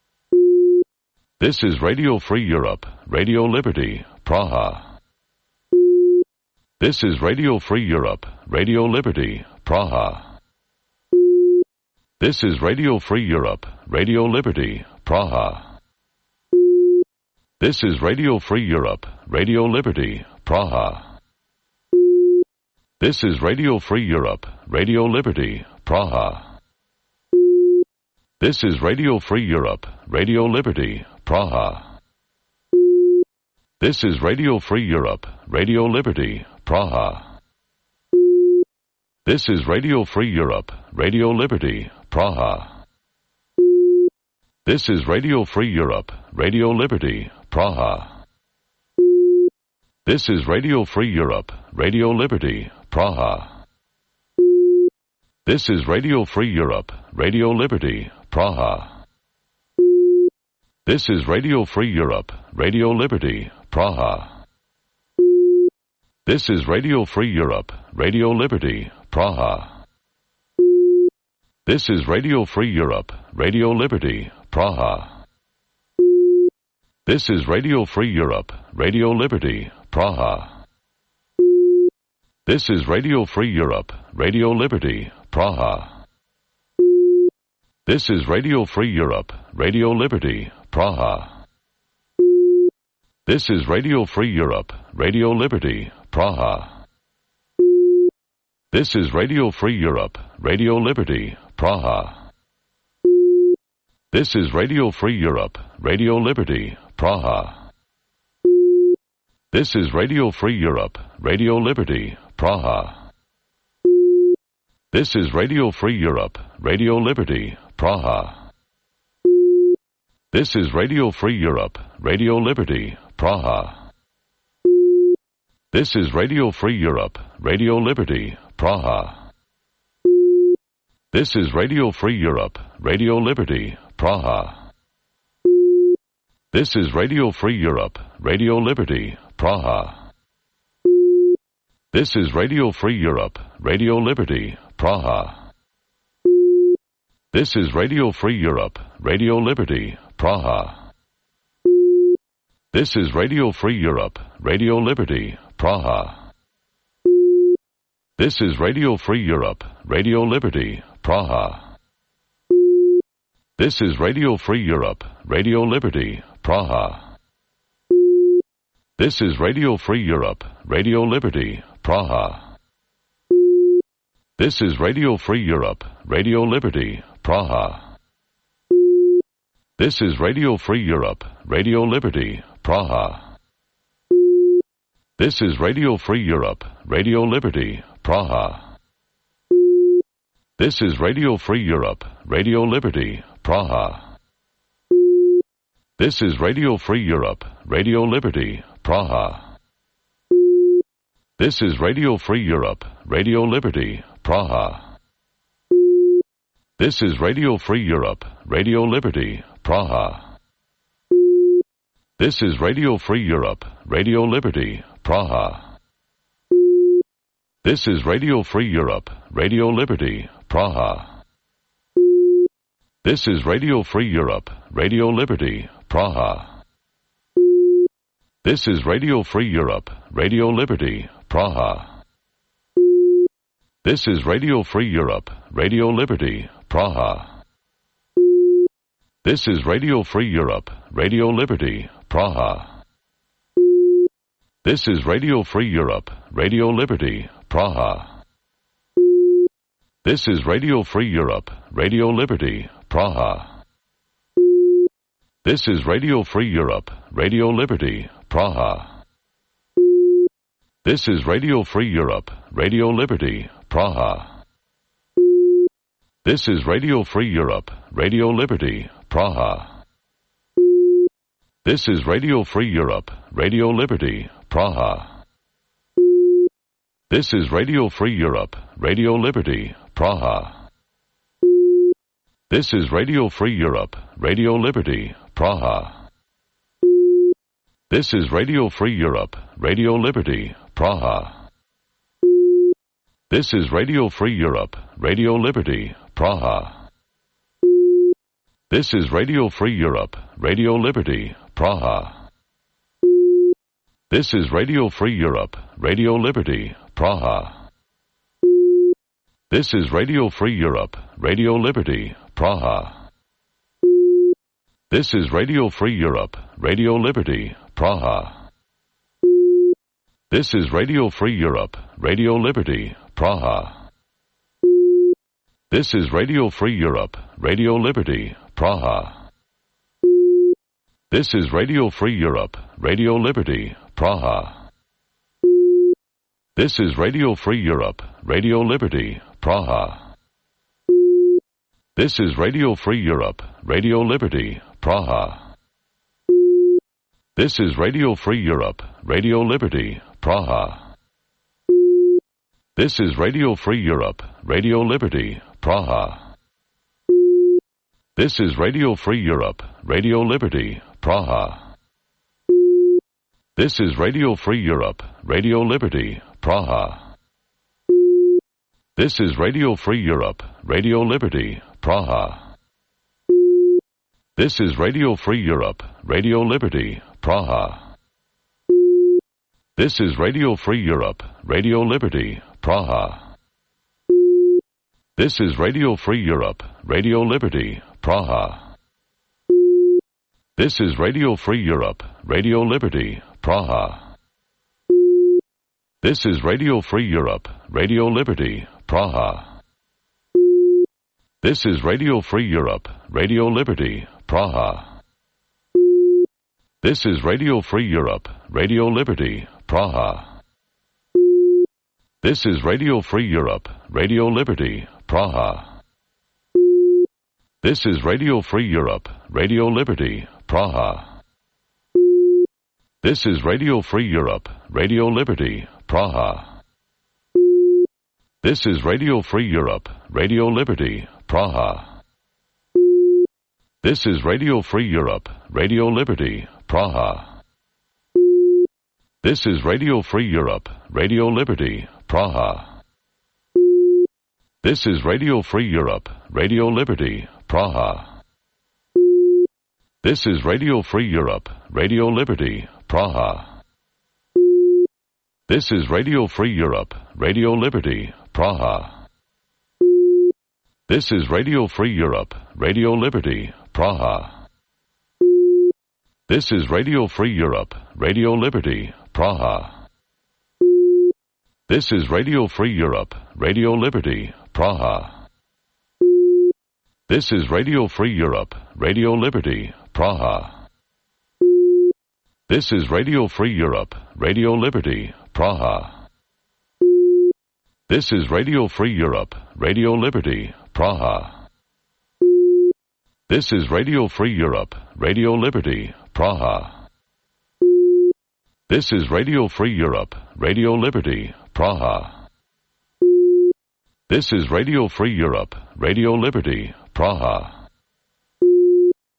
This is Radio Free Europe, Radio Liberty, Praha. This is Radio Free Europe, Radio Liberty, Praha. This is Radio Free Europe, Radio Liberty, Praha. This is Radio Free Europe, Radio Liberty, Praha. This is Radio Free Europe, Radio Liberty, Praha. This is Radio Free Europe, Radio Liberty, Praha. This is Radio Free Europe, Radio Liberty, Praha. This is Radio Free Europe, Radio Liberty, Praha. This is Radio Free Europe, Radio Liberty, Praha. This is Radio Free Europe, Radio Liberty, Praha. This is Radio Free Europe, Radio Liberty, Praha. This is Radio Free Europe, Radio Liberty, Praha. This is Radio Free Europe, Radio Liberty, Praha. This is Radio Free Europe, Radio Liberty, Praha. This is Radio Free Europe, Radio Liberty, Praha. This is Radio Free Europe, Radio Liberty, Praha. This is Radio Free Europe, Radio Liberty, Praha. This is Radio Free Europe, Radio Liberty, Praha. This is Radio Free Europe, Radio Liberty, Praha. This is Radio Free Europe, Radio Liberty, Praha. This is Radio Free Europe, Radio Liberty, Praha. This is Radio Free Europe, Radio Liberty, Praha. This is Radio Free Europe, Radio Liberty, Praha. This is Radio Free Europe, Radio Liberty, Praha. This is Radio Free Europe, Radio Liberty, Praha. This is Radio Free Europe, Radio Liberty, Praha. This is Radio Free Europe, Radio Liberty, Praha. This is Radio Free Europe, Radio Liberty, Praha. This is Radio Free Europe, Radio Liberty, Praha. This is Radio Free Europe, Radio Liberty, Praha. This is Radio Free Europe, Radio Liberty, Praha. This is Radio Free Europe, Radio Liberty, Praha. This is Radio Free Europe, Radio Liberty, Praha. This is Radio Free Europe, Radio Liberty, Praha. This is Radio Free Europe, Radio Liberty, Praha. This is Radio Free Europe, Radio Liberty, Praha. This is Radio Free Europe, Radio Liberty, Praha. This is Radio Free Europe, Radio Liberty, Praha. This is Radio Free Europe, Radio Liberty, Praha. This is Radio Free Europe, Radio Liberty, Praha. This is Radio Free Europe, Radio Liberty, Praha. This is Radio Free Europe, Radio Liberty, Praha. This is Radio Free Europe, Radio Liberty, Praha. This is Radio Free Europe, Radio Liberty, Praha. This is Radio Free Europe, Radio Liberty, Praha. This is Radio Free Europe, Radio Liberty, Praha. This is Radio Free Europe, Radio Liberty, Praha. This is Radio Free Europe, Radio Liberty, Praha. This is Radio Free Europe, Radio Liberty, Praha. This is Radio Free Europe, Radio Liberty, Praha. This is Radio Free Europe, Radio Liberty, Praha. This is Radio Free Europe, Radio Liberty, Praha. This is Radio Free Europe, Radio Liberty, Praha. This is Radio Free Europe, Radio Liberty, Praha. This is Radio Free Europe, Radio Liberty, Praha. This is Radio Free Europe, Radio Liberty, Praha. This is Radio Free Europe, Radio Liberty, Praha. This is Radio Free Europe, Radio Liberty, Praha. This is Radio Free Europe, Radio Liberty, Praha. This is Radio Free Europe, Radio Liberty, Praha. This is Radio Free Europe, Radio Liberty, Praha. This is Radio Free Europe, Radio Liberty, Praha. This is Radio Free Europe, Radio Liberty, Praha. This is Radio Free Europe, Radio Liberty, Praha. This is Radio Free Europe, Radio Liberty, Praha. This is Radio Free Europe, Radio Liberty, Praha. This is Radio Free Europe, Radio Liberty, Praha. This is Radio Free Europe, Radio Liberty, Praha. This is Radio Free Europe, Radio Liberty, Praha. This is Radio Free Europe, Radio Liberty, Praha. This is Radio Free Europe, Radio Liberty, Praha. This is Radio Free Europe, Radio Liberty, Praha. This is Radio Free Europe, Radio Liberty, Praha. This is Radio Free Europe, Radio Liberty, Praha. This is Radio Free Europe, Radio Liberty, Praha. This is Radio Free Europe, Radio Liberty, Praha. This is Radio Free Europe, Radio Liberty, Praha. This is Radio Free Europe, Radio Liberty, Praha. This is Radio Free Europe, Radio Liberty, Praha. This is Radio Free Europe, Radio Liberty, Praha. This is Radio Free Europe, Radio Liberty, Praha. This is Radio Free Europe, Radio Liberty, Praha. This is Radio Free Europe, Radio Liberty, Praha. This is Radio Free Europe, Radio Liberty, Praha. This is Radio Free Europe, Radio Liberty, Praha. This is Radio Free Europe, Radio Liberty, Praha. This is Radio Free Europe, Radio Liberty, Praha. This is Radio Free Europe, Radio Liberty, Praha. This is Radio Free Europe, Radio Liberty, Praha. This is Radio Free Europe, Radio Liberty, Praha. This is Radio Free Europe, Radio Liberty, Praha. This is Radio Free Europe, Radio Liberty, Praha. This is Radio Free Europe, Radio Liberty, Praha. This is Radio Free Europe, Radio Liberty, Praha.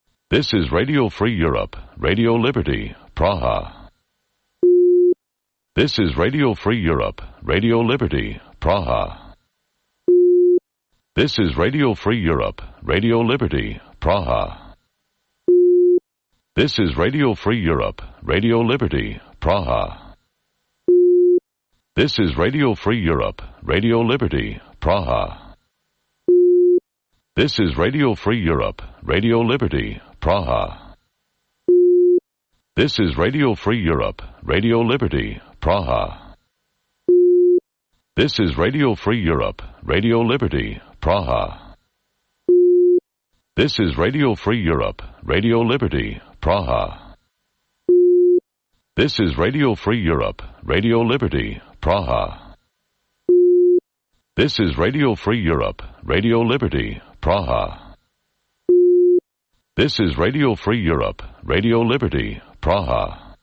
This is Radio Free Europe, Radio Liberty, Praha. This is Radio Free Europe, Radio Liberty, Praha. This is Radio Free Europe, Radio Liberty, Praha. This is Radio Free Europe, Radio Liberty, Praha. This is Radio Free Europe, Radio Liberty, Praha. This is Radio Free Europe, Radio Liberty, Praha. This is Radio Free Europe, Radio Liberty, Praha. This is Radio Free Europe, Radio Liberty, Praha. This is Radio Free Europe, Radio Liberty, Praha. This is Radio Free Europe, Radio Liberty, Praha. This is Radio Free Europe, Radio Liberty, Praha. This is Radio Free Europe, Radio Liberty, Praha.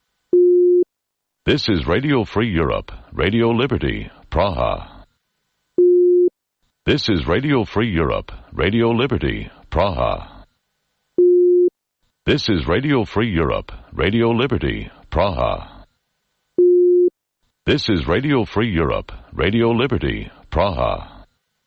This is Radio Free Europe, Radio Liberty, Praha. This is Radio Free Europe, Radio Liberty, Praha. This is Radio Free Europe, Radio Liberty, Praha. This is Radio Free Europe, Radio Liberty, Praha.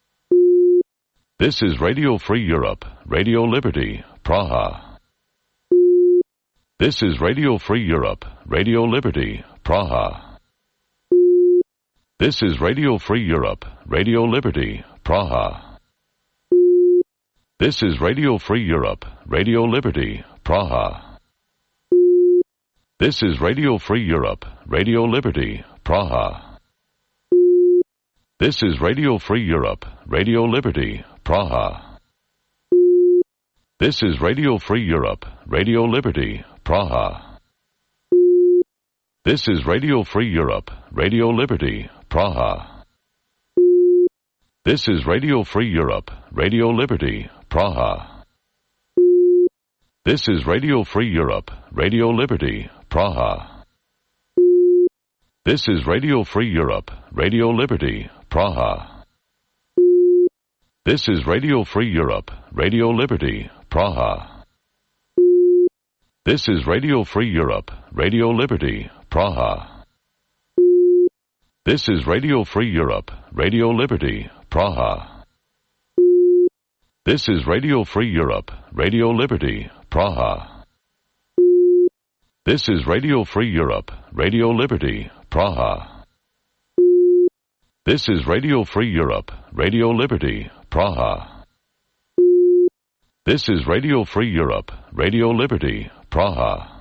This is Radio Free Europe, Radio Liberty, Praha. This is Radio Free Europe, Radio Liberty, Praha. This is Radio Free Europe, Radio Liberty, Praha. This is Radio Free Europe, Radio Liberty, Praha. This is Radio Free Europe, Radio Liberty, Praha. This is Radio Free Europe, Radio Liberty, Praha. This is Radio Free Europe, Radio Liberty, Praha. This is Radio Free Europe, Radio Liberty, Praha. This is Radio Free Europe, Radio Liberty, Praha. This is Radio Free Europe, Radio Liberty, Praha. This is Radio Free Europe, Radio Liberty, Praha. This is Radio Free Europe, Radio Liberty, Praha. This is Radio Free Europe, Radio Liberty, Praha. This is Radio Free Europe, Radio Liberty, Praha. This is Radio Free Europe, Radio Liberty, Praha. This is Radio Free Europe, Radio Liberty, Praha. This is Radio Free Europe, Radio Liberty, Praha. This is Radio Free Europe, Radio Liberty, Praha.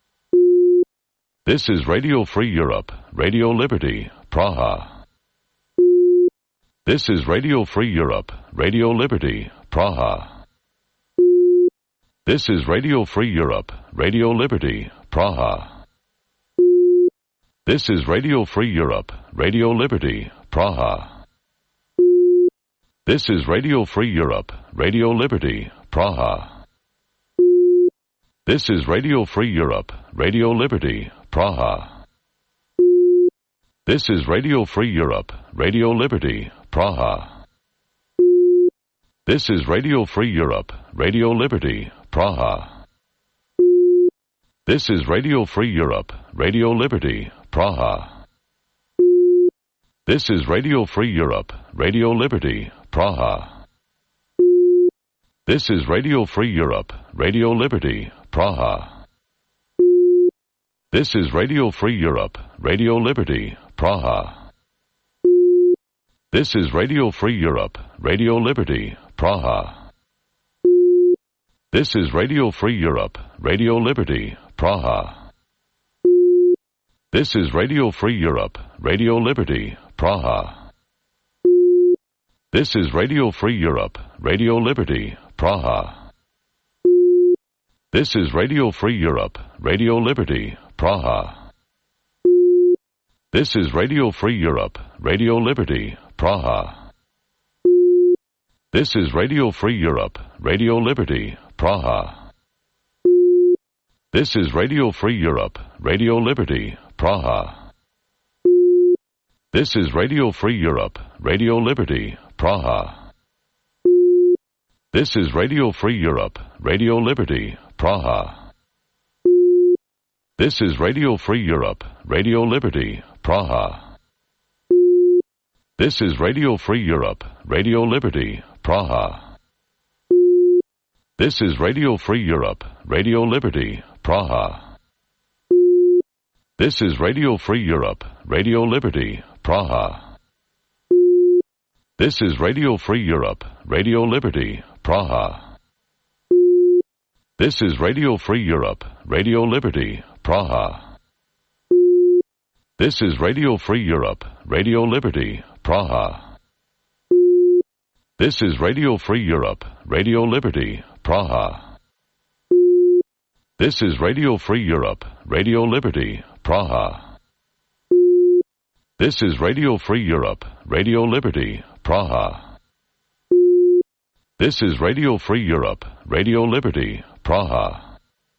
This is Radio Free Europe, Radio Liberty, Praha. This is Radio Free Europe, Radio Liberty, Praha. This is Radio Free Europe, Radio Liberty, Praha. This is Radio Free Europe, Radio Liberty, Praha. This is Radio Free Europe, Radio Liberty, Praha. This is Radio Free Europe, Radio Liberty, Praha. This is Radio Free Europe, Radio Liberty, Praha. This is Radio Free Europe, Radio Liberty, Praha. This is Radio Free Europe, Radio Liberty, Praha. This is Radio Free Europe, Radio Liberty, Praha. This is Radio Free Europe, Radio Liberty, Praha. This is Radio Free Europe, Radio Liberty, Praha. This is Radio Free Europe, Radio Liberty, Praha. This is Radio Free Europe, Radio Liberty, Praha. This is Radio Free Europe, Radio Liberty, Praha. This is Radio Free Europe, Radio Liberty, Praha. This is Radio Free Europe, Radio Liberty, Praha. This is Radio Free Europe, Radio Liberty, Praha. This is Radio Free Europe, Radio Liberty, Praha. This is Radio Free Europe, Radio Liberty, Praha. This is Radio Free Europe, Radio Liberty, Praha. This is Radio Free Europe, Radio Liberty, Praha. This is Radio Free Europe, Radio Liberty, Praha. This is Radio Free Europe, Radio Liberty, Praha. This is Radio Free Europe, Radio Liberty, Praha. This is Radio Free Europe, Radio Liberty, Praha. This is Radio Free Europe, Radio Liberty, Praha. This is Radio Free Europe, Radio Liberty, Praha. This is Radio Free Europe, Radio Liberty, Praha. This is Radio Free Europe, Radio Liberty, Praha. This is Radio Free Europe, Radio Liberty, Praha. This is Radio Free Europe, Radio Liberty, Praha. This is Radio Free Europe, Radio Liberty, Praha.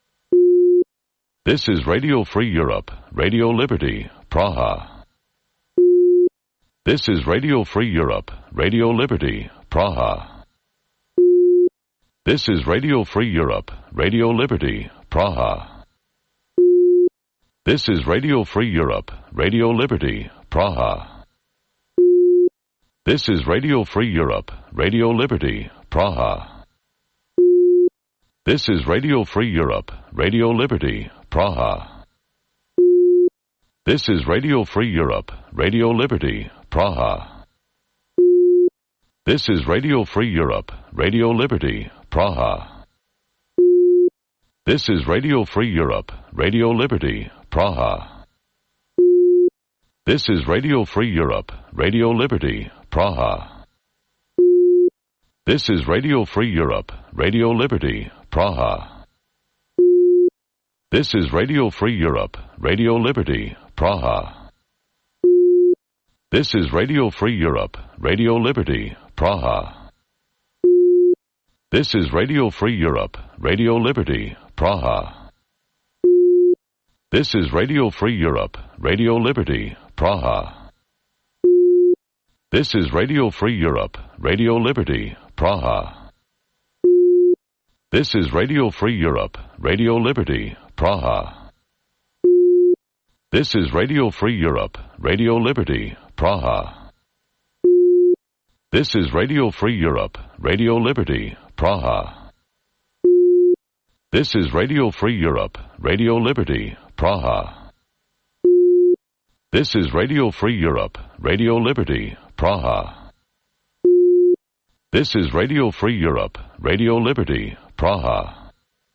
This is Radio Free Europe, Radio Liberty, Praha. This is Radio Free Europe, Radio Liberty, Praha. This is Radio Free Europe, Radio Liberty, Praha. This is Radio Free Europe, Radio Liberty, Praha. This is Radio Free Europe, Radio Liberty, Praha. This is Radio Free Europe, Radio Liberty, Praha. This is Radio Free Europe, Radio Liberty, Praha. This is Radio Free Europe, Radio Liberty, Praha. This is Radio Free Europe, Radio Liberty, Praha. This is Radio Free Europe, Radio Liberty, Praha. This is Radio Free Europe, Radio Liberty, Praha. This is Radio Free Europe, Radio Liberty, Praha. This is Radio Free Europe, Radio Liberty, Praha. This is Radio Free Europe, Radio Liberty, Praha. This is Radio Free Europe, Radio Liberty, Praha. This is Radio Free Europe, Radio Liberty, Praha. This is Radio Free Europe, Radio Liberty, Praha. This is Radio Free Europe, Radio Liberty, Praha. This is Radio Free Europe, Radio Liberty, Praha. This is Radio Free Europe, Radio Liberty, Praha. This is Radio Free Europe, Radio Liberty, Praha. This is Radio Free Europe, Radio Liberty, Praha.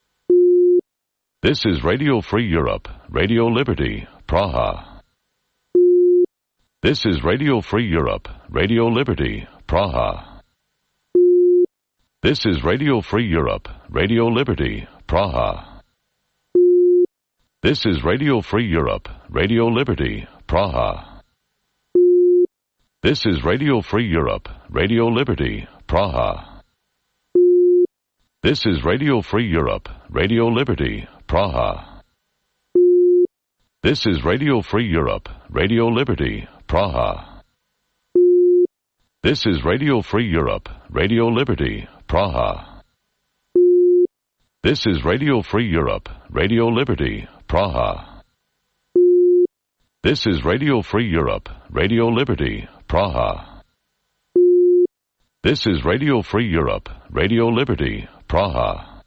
This is Radio Free Europe, Radio Liberty, Praha. This is Radio Free Europe, Radio Liberty, Praha. This is Radio Free Europe, Radio Liberty, Praha. This is Radio Free Europe, Radio Liberty, Praha. This is Radio Free Europe, Radio Liberty, Praha. This is Radio Free Europe, Radio Liberty, Praha. This is Radio Free Europe, Radio Liberty, Praha. This is Radio Free Europe, Radio Liberty, Praha. This is Radio Free Europe, Radio Liberty, Praha. This is Radio Free Europe, Radio Liberty, Praha. This is Radio Free Europe, Radio Liberty, Praha.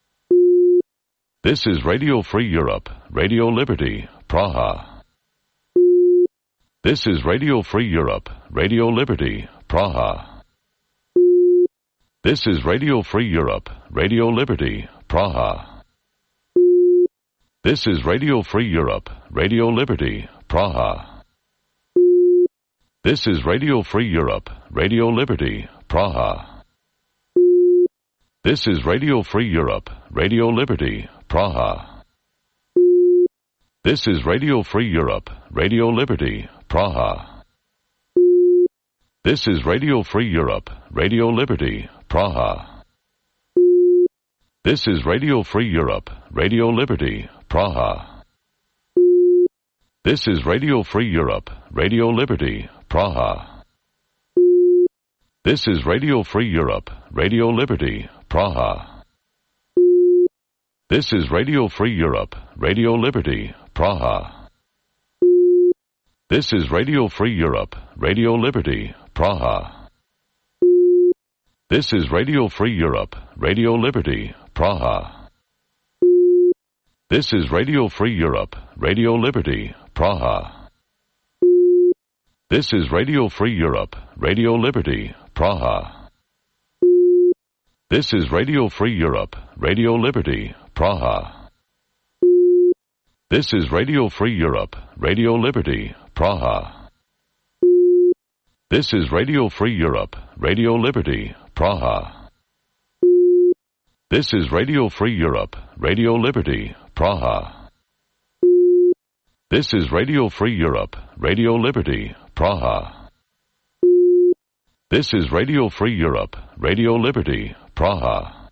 This is Radio Free Europe, Radio Liberty, Praha. This is Radio Free Europe, Radio Liberty, Praha. This is Radio Free Europe, Radio Liberty, Praha. This is Radio Free Europe, Radio Liberty, Praha. This is Radio Free Europe, Radio Liberty, Praha. This is Radio Free Europe, Radio Liberty, Praha. This is Radio Free Europe, Radio Liberty, Praha. This is Radio Free Europe, Radio Liberty, Praha. This is Radio Free Europe, Radio Liberty, Praha. This is Radio Free Europe, Radio Liberty, Praha. This is Radio Free Europe, Radio Liberty, Praha. This is Radio Free Europe, Radio Liberty, Praha. This is Radio Free Europe, Radio Liberty, Praha. This is Radio Free Europe, Radio Liberty, Praha. This is Radio Free Europe, Radio Liberty, Praha. This is Radio Free Europe, Radio Liberty, Praha. This is Radio Free Europe, Radio Liberty, Praha. This is Radio Free Europe, Radio Liberty, Praha. This is Radio Free Europe, Radio Liberty, Praha. This is Radio Free Europe, Radio Liberty, Praha. This is Radio Free Europe, Radio Liberty, Praha. This is Radio Free Europe, Radio Liberty, Praha.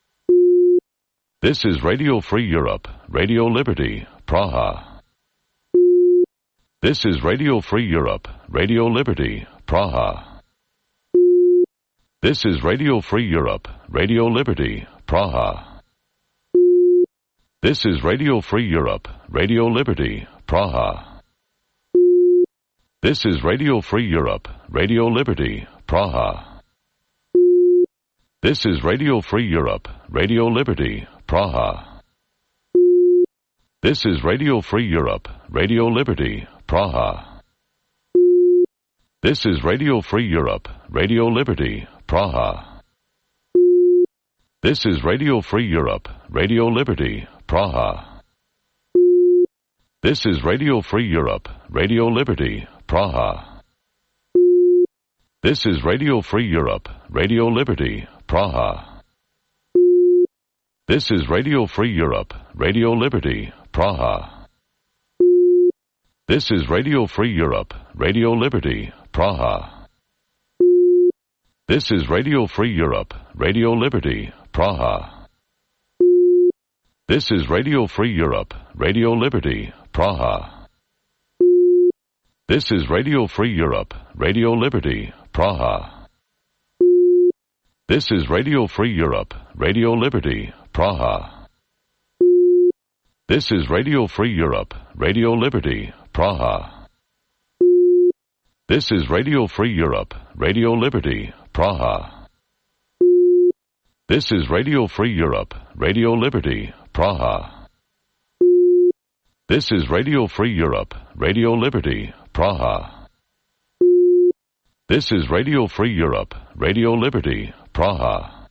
This is Radio Free Europe, Radio Liberty, Praha. This is Radio Free Europe, Radio Liberty, Praha. This is Radio Free Europe, Radio Liberty, Praha. This is Radio Free Europe, Radio Liberty, Praha. This is Radio Free Europe, Radio Liberty, Praha. This is Radio Free Europe, Radio Liberty, Praha. This is Radio Free Europe, Radio Liberty, Praha. This is Radio Free Europe, Radio Liberty, Praha. This is Radio Free Europe, Radio Liberty, Praha. This is Radio Free Europe, Radio Liberty, Praha. This is Radio Free Europe, Radio Liberty, Praha. This is Radio Free Europe, Radio Liberty, Praha. This is Radio Free Europe, Radio Liberty, Praha. This is Radio Free Europe, Radio Liberty, Praha. This is Radio Free Europe, Radio Liberty, Praha. This is Radio Free Europe, Radio Liberty, Praha. This is Radio Free Europe, Radio Liberty, Praha. This is Radio Free Europe, Radio Liberty, Praha. This is Radio Free Europe, Radio Liberty, Praha. This is Radio Free Europe, Radio Liberty, Praha. This is Radio Free Europe, Radio Liberty, Praha. This is Radio Free Europe, Radio Liberty, Praha.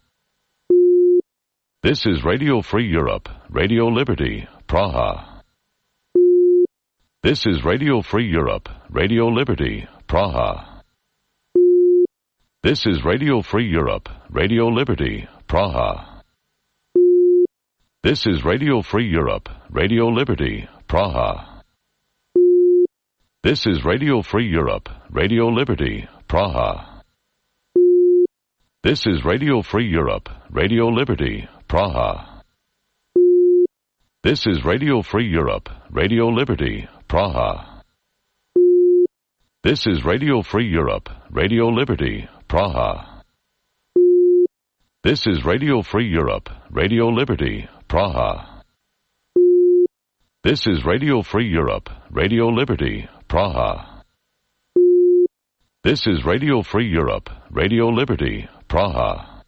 This is Radio Free Europe, Radio Liberty, Praha. This is Radio Free Europe, Radio Liberty, Praha. This is Radio Free Europe, Radio Liberty, Praha. This is Radio Free Europe, Radio Liberty, Praha. This is Radio Free Europe, Radio Liberty, Praha. This is Radio Free Europe, Radio Liberty, Praha. This is Radio Free Europe, Radio Liberty, Praha. This is Radio Free Europe, Radio Liberty, Praha. This is Radio Free Europe, Radio Liberty, Praha. This is Radio Free Europe, Radio Liberty, Praha. This is Radio Free Europe, Radio Liberty, Praha.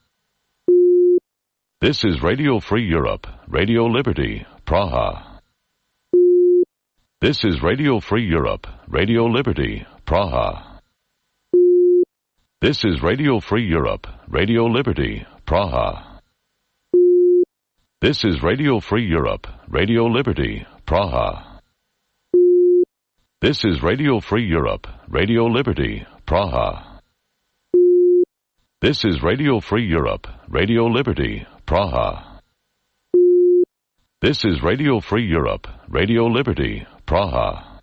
This is Radio Free Europe, Radio Liberty, Praha. This is Radio Free Europe, Radio Liberty, Praha. This is Radio Free Europe, Radio Liberty, Praha. This is Radio Free Europe, Radio Liberty, Praha. This is Radio Free Europe, Radio Liberty, Praha. This is Radio Free Europe, Radio Liberty, Praha. This is Radio Free Europe, Radio Liberty, Praha.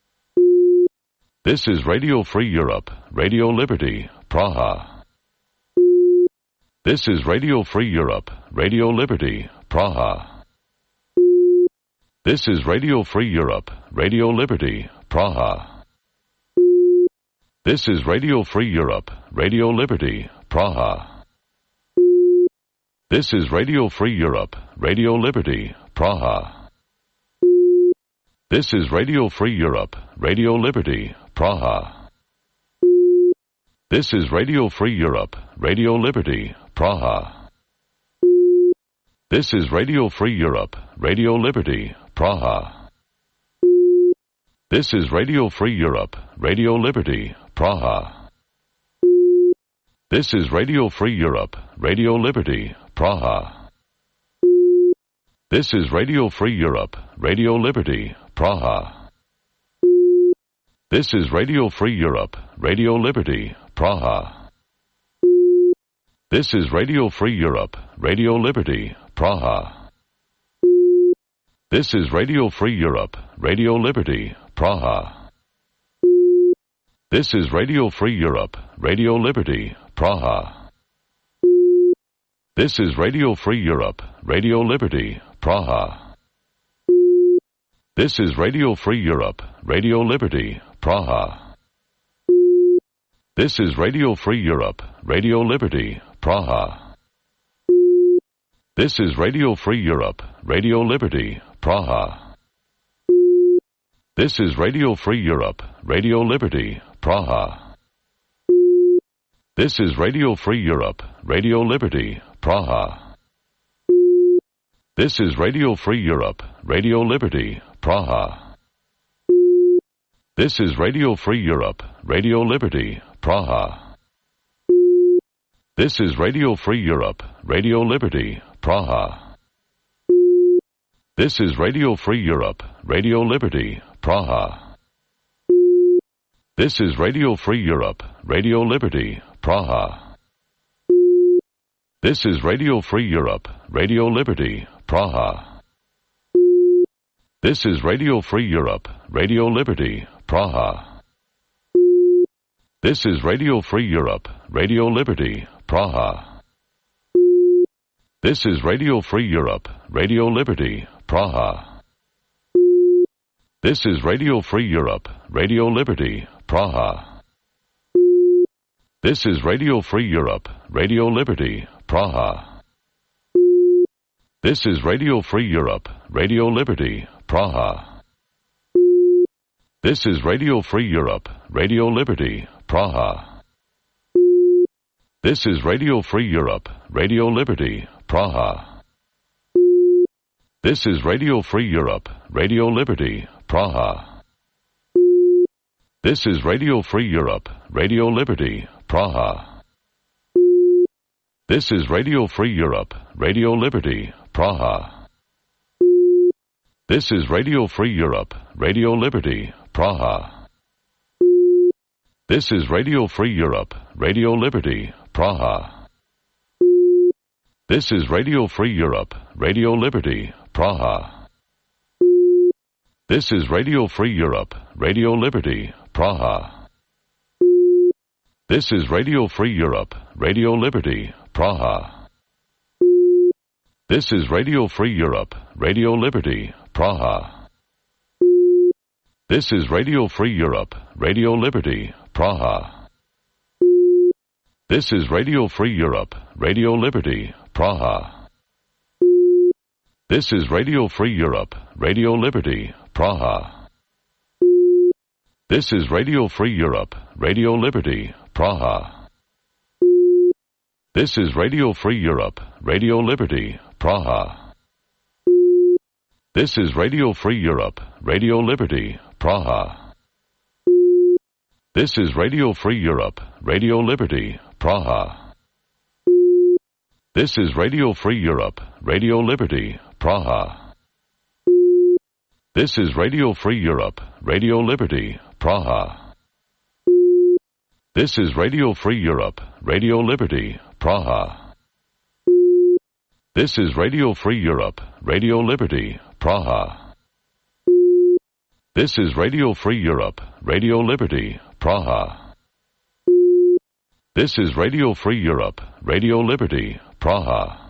This is Radio Free Europe, Radio Liberty, Praha. This is Radio Free Europe, Radio Liberty, Praha. This is Radio Free Europe, Radio Liberty, Praha. This is Radio Free Europe, Radio Liberty, Praha. This is Radio Free Europe, Radio Liberty, Praha. This is Radio Free Europe, Radio Liberty, Praha. This is Radio Free Europe, Radio Liberty, Praha. This is Radio Free Europe, Radio Liberty, Praha. This is Radio Free Europe, Radio Liberty, Praha. This is Radio Free Europe, Radio Liberty, Praha. This is Radio Free Europe, Radio Liberty, Praha. This is Radio Free Europe, Radio Liberty, Praha. This is Radio Free Europe, Radio Liberty, Praha. This is Radio Free Europe, Radio Liberty, Praha. This is Radio Free Europe, Radio Liberty, Praha. This is Radio Free Europe, Radio Liberty, Praha. This is Radio Free Europe, Radio Liberty, Praha. This is Radio Free Europe, Radio Liberty, Praha. This is Radio Free Europe, Radio Liberty, Praha. This is Radio Free Europe, Radio Liberty, Praha. This is Radio Free Europe, Radio Liberty, Praha. This is Radio Free Europe, Radio Liberty, Praha. This is Radio Free Europe, Radio Liberty, Praha. This is Radio Free Europe, Radio Liberty, Praha. This is Radio Free Europe, Radio Liberty, Praha. This is Radio Free Europe, Radio Liberty, Praha. This is Radio Free Europe, Radio Liberty, Praha. This is Radio Free Europe, Radio Liberty, Praha. This is Radio Free Europe, Radio Liberty, Praha. This is Radio Free Europe, Radio Liberty, Praha. This is Radio Free Europe, Radio Liberty, Praha. This is Radio Free Europe, Radio Liberty, Praha. This is Radio Free Europe, Radio Liberty, Praha. This is Radio Free Europe, Radio Liberty, Praha. This is Radio Free Europe, Radio Liberty, Praha. This is Radio Free Europe, Radio Liberty, Praha. This is Radio Free Europe, Radio Liberty, Praha. This is Radio Free Europe, Radio Liberty, Praha. This is Radio Free Europe, Radio Liberty, Praha. This is Radio Free Europe, Radio Liberty, Praha. This is Radio Free Europe, Radio Liberty, Praha. This is Radio Free Europe, Radio Liberty, Praha. This is Radio Free Europe, Radio Liberty, Praha. This is Radio Free Europe, Radio Liberty, Praha. This is Radio Free Europe, Radio Liberty, Praha. This is Radio Free Europe, Radio Liberty, Praha. This is Radio Free Europe, Radio Liberty, Praha. This is Radio Free Europe, Radio Liberty, Praha. This is Radio Free Europe, Radio Liberty, Praha. This is Radio Free Europe, Radio Liberty, Praha. This is Radio Free Europe, Radio Liberty, Praha. This is Radio Free Europe, Radio Liberty, Praha. This is Radio Free Europe, Radio Liberty, Praha. This is Radio Free Europe, Radio Liberty, Praha. This is Radio Free Europe, Radio Liberty, Praha. This is Radio Free Europe, Radio Liberty, Praha. This is Radio Free Europe, Radio Liberty, Praha.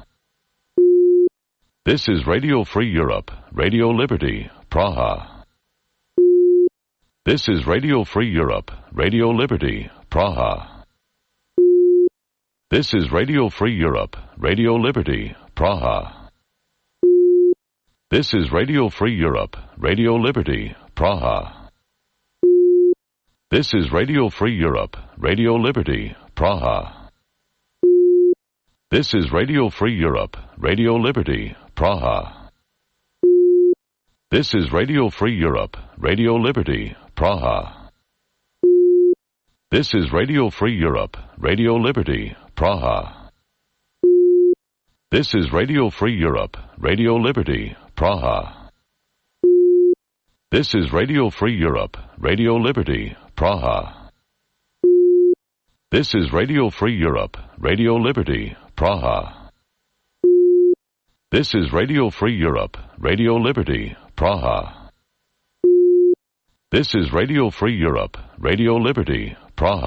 This is Radio Free Europe, Radio Liberty, Praha. This is Radio Free Europe, Radio Liberty, Praha. This is Radio Free Europe, Radio Liberty, Praha. This is Radio Free Europe, Radio Liberty, Praha. This is Radio Free Europe, Radio Liberty, Praha. This is Radio Free Europe, Radio Liberty, Praha. This is Radio Free Europe, Radio Liberty, Praha. This is Radio Free Europe, Radio Liberty, Praha. This is Radio Free Europe, Radio Liberty, Praha. This is Radio Free Europe, Radio Liberty, Praha. This is Radio Free Europe, Radio Liberty, Praha. This is Radio Free Europe, Radio Liberty, Praha. This is Radio Free Europe, Radio Liberty, Praha.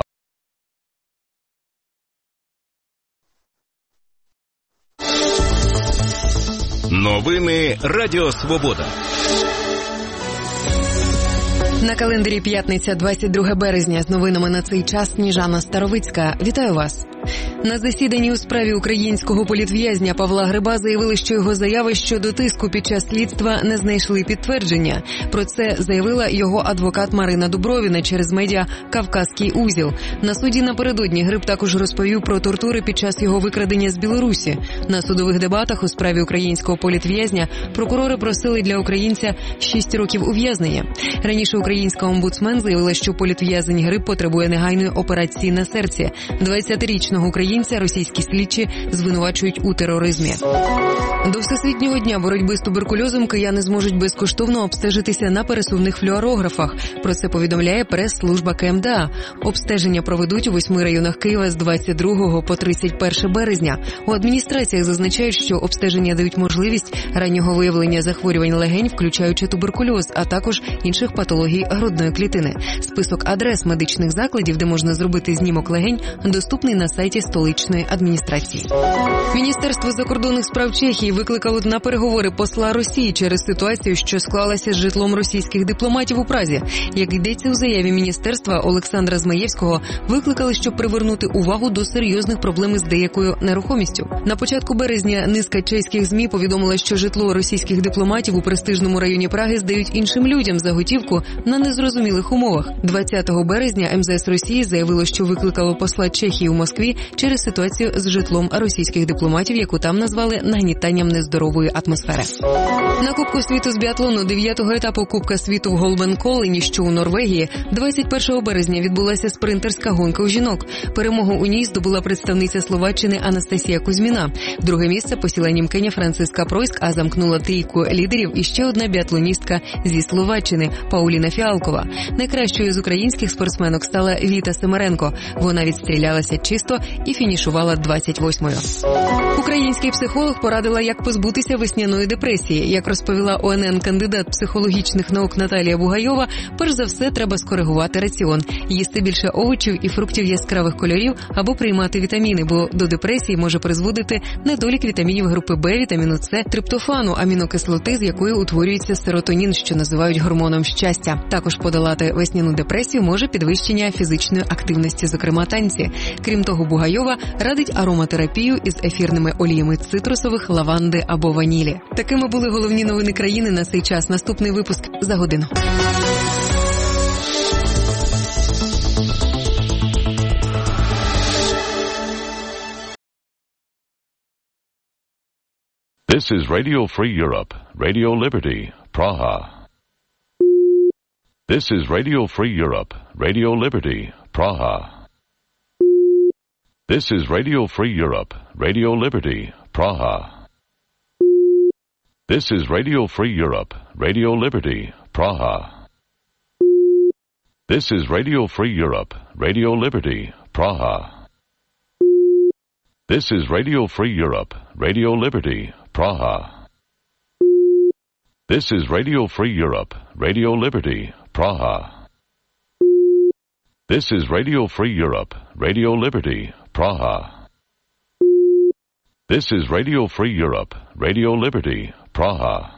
Новини Радіо Свобода. На календарі п'ятниця, 22 березня. З новинами на цей час Сніжана Старовицька. Вітаю вас. На засіданні у справі українського політв'язня Павла Гриба заявили, що його заяви щодо тиску під час слідства не знайшли підтвердження. Про це заявила його адвокат Марина Дубровіна через медіа «Кавказький узіл». На суді напередодні Гриб також розповів про тортури під час його викрадення з Білорусі. На судових дебатах у справі українського політв'язня прокурори просили для українця 6 років ув'язнення. Раніше українська омбудсмен заявила, що політв'язень Гриб потребує негайної операції на серці. 20-річного українця російські слідчі звинувачують у тероризмі. До Всесвітнього дня боротьби з туберкульозом кияни зможуть безкоштовно обстежитися на пересувних флюорографах. Про це повідомляє прес-служба КМДА. Обстеження проведуть у 8 районах Києва з 22 по 31 березня. У адміністраціях зазначають, що обстеження дають можливість раннього виявлення захворювань легень, включаючи туберкульоз, а також інших патологій грудної клітини. Список адрес медичних закладів, де можна зробити знімок легень, доступний на сайті столичної адміністрації. Міністерство закордонних справ Чехії викликало на переговори посла Росії через ситуацію, що склалася з житлом російських дипломатів у Празі. Як йдеться у заяві міністерства, Олександра Змаєвського викликали, щоб привернути увагу до серйозних проблем із деякою нерухомістю. На початку березня низка чеських ЗМІ повідомила, що житло російських дипломатів у престижному районі Праги здають іншим людям за готівку на незрозумілих умовах. 20 березня МЗС Росії заявило, що викликало посла Чехії у Москві через ситуацію з житлом російських дипломатів, яку там назвали нагнітанням нездорової атмосфери. На Кубку світу з біатлону 9-го етапу Кубка світу в Голбенколені, що у Норвегії, 21 березня відбулася спринтерська гонка у жінок. Перемогу у ній здобула представниця Словаччини Анастасія Кузьміна. Друге місце посіла німкиня Франциска Пройськ, а замкнула трійку лідерів іще одна біатлоністка зі Словаччини Пауліна Фіалкова. Найкращою з українських спортсменок стала Віта Семеренко. Вона відстрілялася чисто і фінішувала 28-ю. Український психолог порадила, як позбутися весняної депресії. Як розповіла ОНН кандидат психологічних наук Наталія Бугайова, перш за все треба скоригувати раціон, їсти більше овочів і фруктів яскравих кольорів або приймати вітаміни, бо до депресії може призводити недолік вітамінів групи Б, вітаміну С, триптофану, амінокислоти, з якої утворюється серотонін, що називають гормоном щастя. Також подолати весняну депресію може підвищення фізичної активності, зокрема танці. Крім того, Бугайова радить ароматерапію із ефірними оліями цитрусових, лаванди або ванілі. Такими були головні новини країни на цей час. Наступний випуск за годину. This is Radio Free Europe, Radio Liberty, Praha. This is Radio Free Europe, Radio Liberty, Praha. This is Radio Free Europe, Radio Liberty, Praha. This is Radio Free Europe, Radio Liberty, Praha. This is Radio Free Europe, Radio Liberty, Praha. This is Radio Free Europe, Radio Liberty, Praha. This is Radio Free Europe, Radio Liberty, Praha. This is Radio Free Europe, Radio Liberty, Praha. This is Radio Free Europe, Radio Liberty, Praha.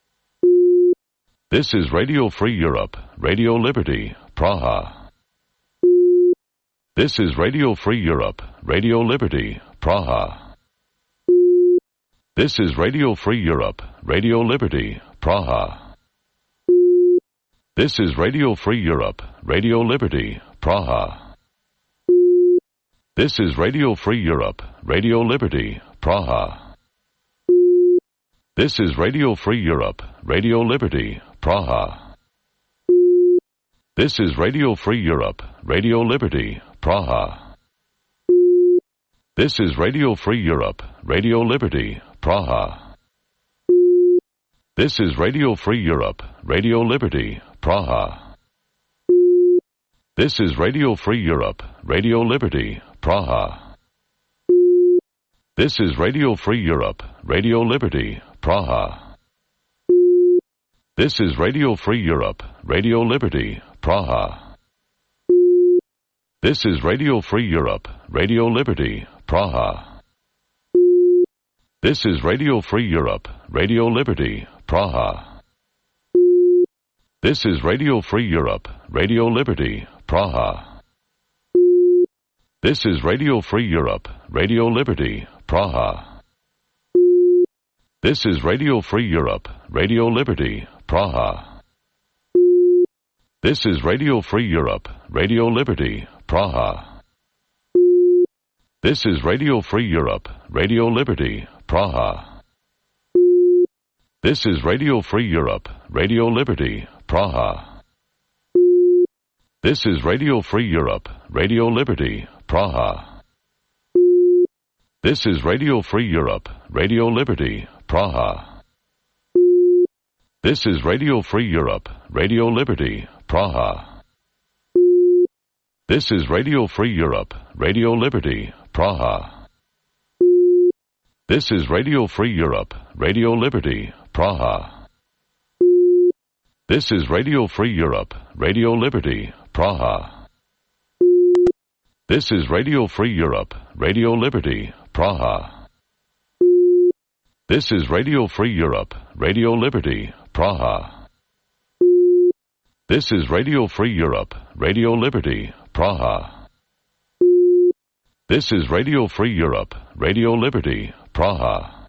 This is Radio Free Europe, Radio Liberty, Praha. This is Radio Free Europe, Radio Liberty, Praha. This is Radio Free Europe, Radio Liberty, Praha. This is Radio Free Europe, Radio Liberty, Praha. This is Radio Free Europe, Radio Liberty, Praha. This is Radio Free Europe, Radio Liberty, Praha. This is Radio Free Europe, Radio Liberty, Praha. This is Radio Free Europe, Radio Liberty, Praha. This is Radio Free Europe, Radio Liberty, Praha. This is Radio Free Europe, Radio Liberty, Praha. This is Radio Free Europe, Radio Liberty, Praha. This is Radio Free Europe, Radio Liberty, Praha. This is Radio Free Europe, Radio Liberty, Praha. This is Radio Free Europe, Radio Liberty, Praha. This is Radio Free Europe, Radio Liberty, Praha. This is Radio Free Europe, Radio Liberty, Praha. This is Radio Free Europe, Radio Liberty, Praha. This is Radio Free Europe, Radio Liberty, Praha. This is Radio Free Europe, Radio Liberty, Praha. This is Radio Free Europe, Radio Liberty, Praha. This is Radio Free Europe, Radio Liberty, Praha. This is Radio Free Europe, Radio Liberty, Praha. This is Radio Free Europe, Radio Liberty, Praha. This is Radio Free Europe, Radio Liberty, Praha. This is Radio Free Europe, Radio Liberty, Praha. This is Radio Free Europe, Radio Liberty, Praha. This is Radio Free Europe, Radio Liberty, Praha. This is Radio Free Europe, Radio Liberty, Praha. This is Radio Free Europe, Radio Liberty, Praha. This is Radio Free Europe, Radio Liberty, Praha.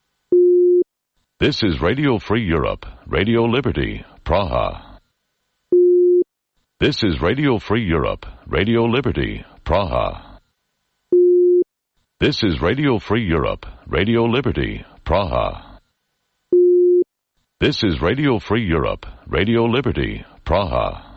This is Radio Free Europe, Radio Liberty, Praha. This is Radio Free Europe, Radio Liberty, Praha. This is Radio Free Europe, Radio Liberty, Praha. This is Radio Free Europe, Radio Liberty, Praha.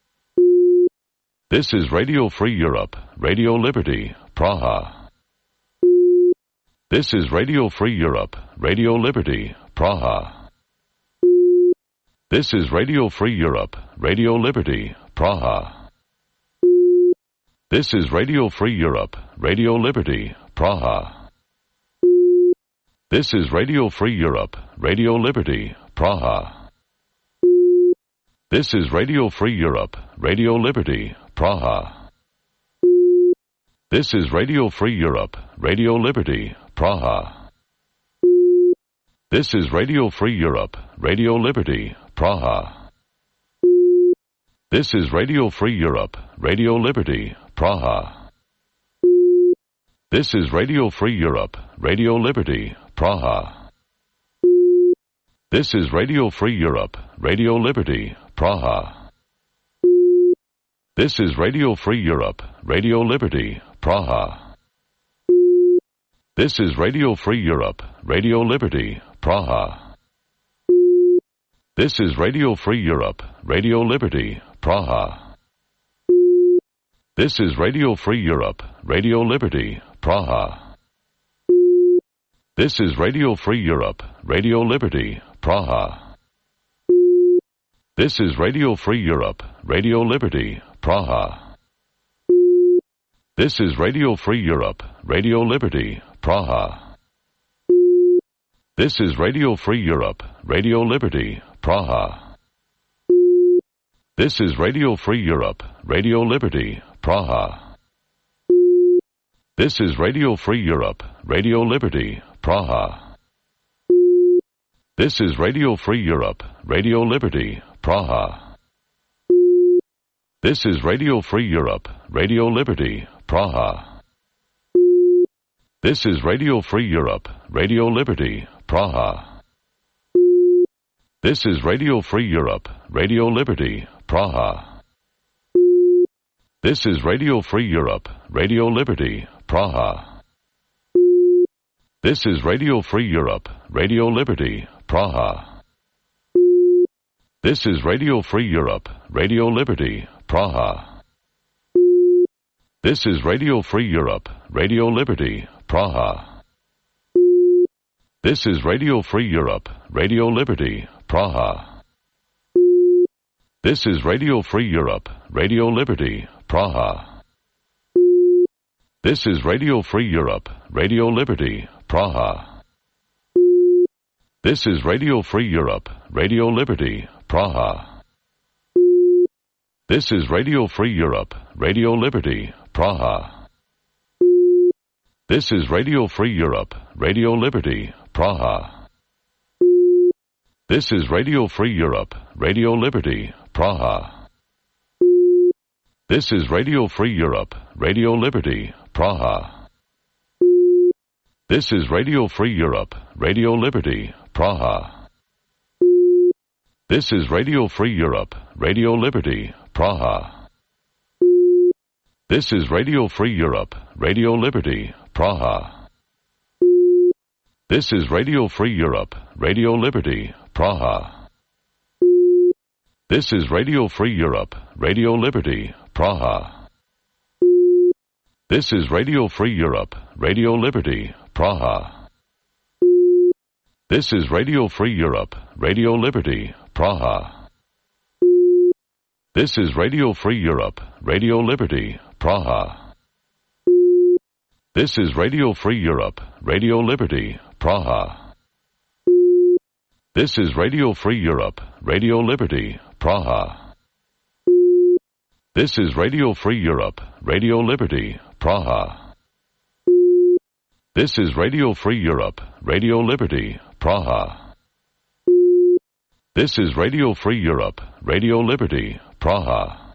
This is Radio Free Europe, Radio Liberty, Praha. This is Radio Free Europe, Radio Liberty, Praha. This is Radio Free Europe, Radio Liberty, Praha. This is Radio Free Europe, Radio Liberty, Praha. This is Radio Free Europe, Radio Liberty, Praha. This is Radio Free Europe, Radio Liberty, Praha. This is Radio Free Europe, Radio Liberty, Praha. This is Radio Free Europe, Radio Liberty, Praha. This is Radio Free Europe, Radio Liberty, Praha. This is Radio Free Europe, Radio Liberty, Praha. This is Radio Free Europe, Radio Liberty, Praha. This is Radio Free Europe, Radio Liberty, Praha. This is Radio Free Europe, Radio Liberty, Praha. This is Radio Free Europe, Radio Liberty, Praha. This is Radio Free Europe, Radio Liberty, Praha. This is Radio Free Europe, Radio Liberty, Praha. This is Radio Free Europe, Radio Liberty, Praha. This is Radio Free Europe, Radio Liberty, Praha. This is Radio Free Europe, Radio Liberty, Praha. This is Radio Free Europe, Radio Liberty, Praha. This is Radio Free Europe, Radio Liberty, Praha. This is Radio Free Europe, Radio Liberty, Praha. This is Radio Free Europe, Radio Liberty, Praha. This is Radio Free Europe, Radio Liberty, Praha. This is Radio Free Europe, Radio Liberty, Praha. This is Radio Free Europe, Radio Liberty, Praha. This is Radio Free Europe, Radio Liberty, Praha. This is Radio Free Europe, Radio Liberty, Praha. This is Radio Free Europe, Radio Liberty, Praha. This is Radio Free Europe, Radio Liberty, Praha. This is Radio Free Europe, Radio Liberty, Praha. This is Radio Free Europe, Radio Liberty, Praha. This is Radio Free Europe, Radio Liberty, Praha. This is Radio Free Europe, Radio Liberty, Praha. This is Radio Free Europe, Radio Liberty, Praha. This is Radio Free Europe, Radio Liberty, Praha. This is Radio Free Europe, Radio Liberty, Praha. This is Radio Free Europe, Radio Liberty, Praha. This is Radio Free Europe, Radio Liberty, Praha. This is Radio Free Europe, Radio Liberty, Praha. This is Radio Free Europe, Radio Liberty, Praha. This is Radio Free Europe, Radio Liberty, Praha. This is Radio Free Europe, Radio Liberty, Praha. This is Radio Free Europe, Radio Liberty, Praha. This is Radio Free Europe, Radio Liberty, Praha. This is Radio Free Europe, Radio Liberty, Praha. This is Radio Free Europe, Radio Liberty, Praha. This is Radio Free Europe, Radio Liberty, Praha. This is Radio Free Europe, Radio Liberty, Praha. This is Radio Free Europe, Radio Liberty, Praha.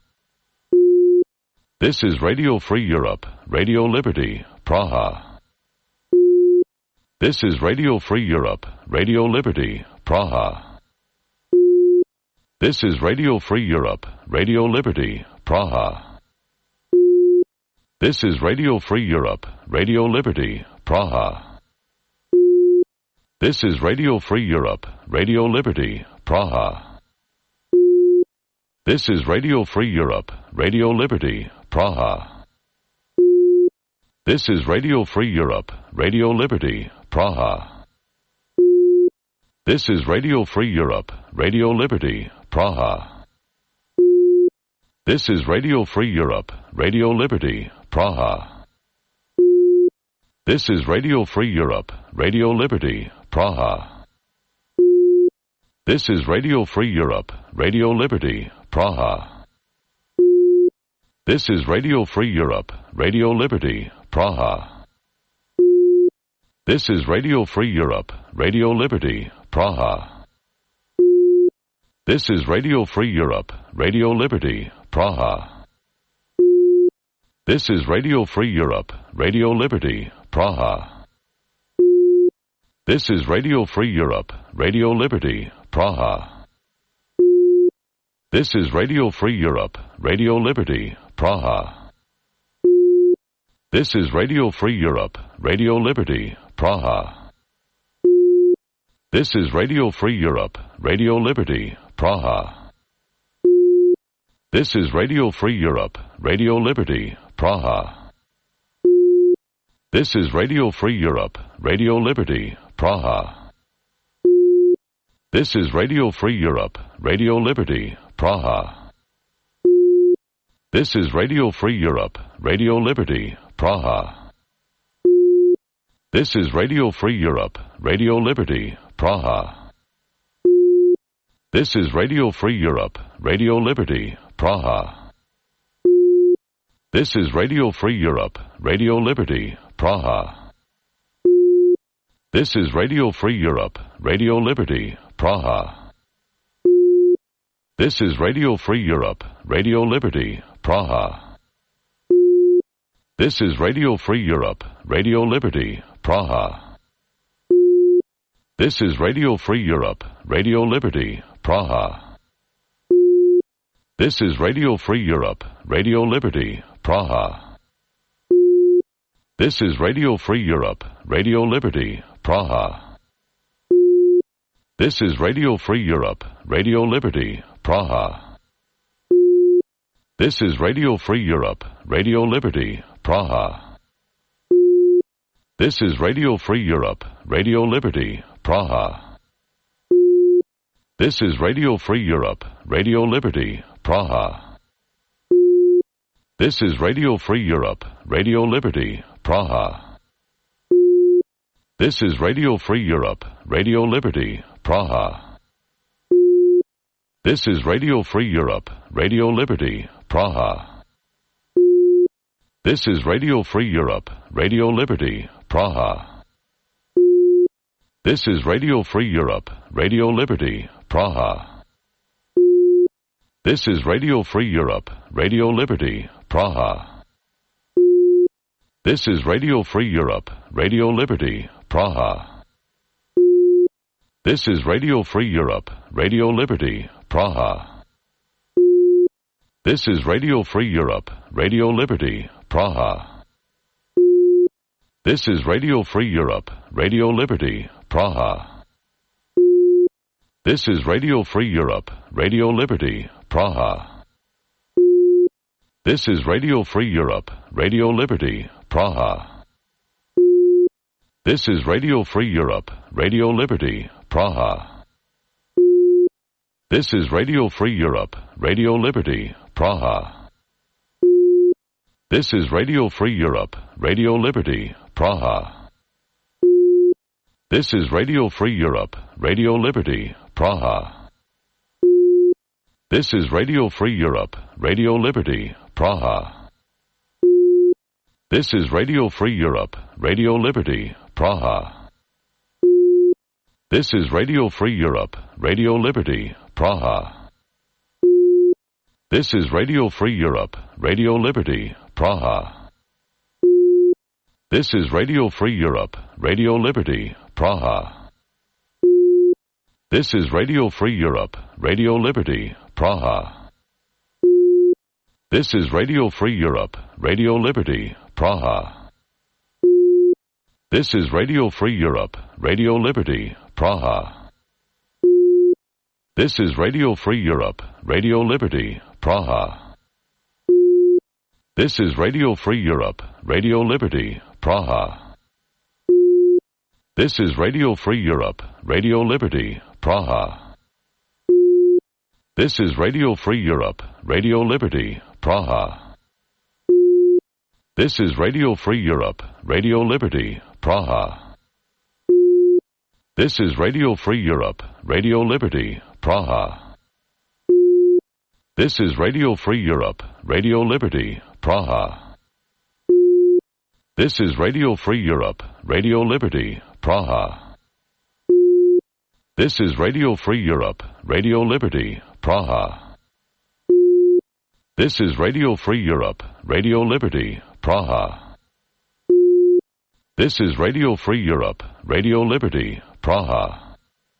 This is Radio Free Europe, Radio Liberty, Praha. This is Radio Free Europe, Radio Liberty, Praha. This is Radio Free Europe, Radio Liberty, Praha. This is Radio Free Europe, Radio Liberty, Praha. This is Radio Free Europe, Radio Liberty, Praha. This is Radio Free Europe, Radio Liberty, Praha. This is Radio Free Europe, Radio Liberty, Praha. This is Radio Free Europe, Radio Liberty, Praha. This is Radio Free Europe, Radio Liberty, Praha. This is Radio Free Europe, Radio Liberty, Praha. This is Radio Free Europe, Radio Liberty, Praha. This is Radio Free Europe, Radio Liberty, Praha. This is Radio Free Europe, Radio Liberty, Praha. This is Radio Free Europe, Radio Liberty, Praha. This is Radio Free Europe, Radio Liberty, Praha. This is Radio Free Europe, Radio Liberty, Praha. This is Radio Free Europe, Radio Liberty, Praha. This is Radio Free Europe, Radio Liberty, Praha. This is Radio Free Europe, Radio Liberty, Praha. This is Radio Free Europe, Radio Liberty, Praha. This is Radio Free Europe, Radio Liberty, Praha. This is Radio Free Europe, Radio Liberty, Praha. This is Radio Free Europe, Radio Liberty, Praha. This is Radio Free Europe, Radio Liberty, Praha. This is Radio Free Europe, Radio Liberty, Praha. This is Radio Free Europe, Radio Liberty, Praha. This is Radio Free Europe, Radio Liberty, Praha. This is Radio Free Europe, Radio Liberty, Praha. This is Radio Free Europe, Radio Liberty, Praha. This is Radio Free Europe, Radio Liberty, Praha. This is Radio Free Europe, Radio Liberty, Praha. This is Radio Free Europe, Radio Liberty, Praha. This is Radio Free Europe, Radio Liberty, Praha. This is Radio Free Europe, Radio Liberty, Praha. This is Radio Free Europe, Radio Liberty, Praha. This is Radio Free Europe, Radio Liberty, Praha. This is Radio Free Europe, Radio Liberty, Praha. This is Radio Free Europe, Radio Liberty, Praha. This is Radio Free Europe, Radio Liberty, Praha. This is Radio Free Europe, Radio Liberty, Praha. This is Radio Free Europe, Radio Liberty, Praha. This is Radio Free Europe, Radio Liberty, Praha. This is Radio Free Europe, Radio Liberty, Praha. This is Radio Free Europe, Radio Liberty, Praha. This is Radio Free Europe, Radio Liberty, Praha. This is Radio Free Europe, Radio Liberty, Praha. This is Radio Free Europe, Radio Liberty, Praha. This is Radio Free Europe, Radio Liberty, Praha. This is Radio Free Europe, Radio Liberty, Praha. This is Radio Free Europe, Radio Liberty, Praha. This is Radio Free Europe, Radio Liberty, Praha. This is Radio Free Europe, Radio Liberty, Praha. This is Radio Free Europe, Radio Liberty, Praha. This is Radio Free Europe, Radio Liberty, Praha. This is Radio Free Europe, Radio Liberty, Praha. This is Radio Free Europe, Radio Liberty, Praha. This is Radio Free Europe, Radio Liberty, Praha. This is Radio Free Europe, Radio Liberty, Praha. This is Radio Free Europe, Radio Liberty, Praha. This is Radio Free Europe, Radio Liberty, Praha. This is Radio Free Europe, Radio Liberty, Praha. This is Radio Free Europe, Radio Liberty, Praha. This is Radio Free Europe, Radio Liberty, Praha. This is Radio Free Europe, Radio Liberty, Praha. This is Radio Free Europe, Radio Liberty, Praha. This is Radio Free Europe, Radio Liberty, Praha. This is Radio Free Europe, Radio Liberty, Praha. This is Radio Free Europe, Radio Liberty, Praha. This is Radio Free Europe, Radio Liberty, Praha. This is Radio Free Europe, Radio Liberty, Praha. This is Radio Free Europe, Radio Liberty, Praha.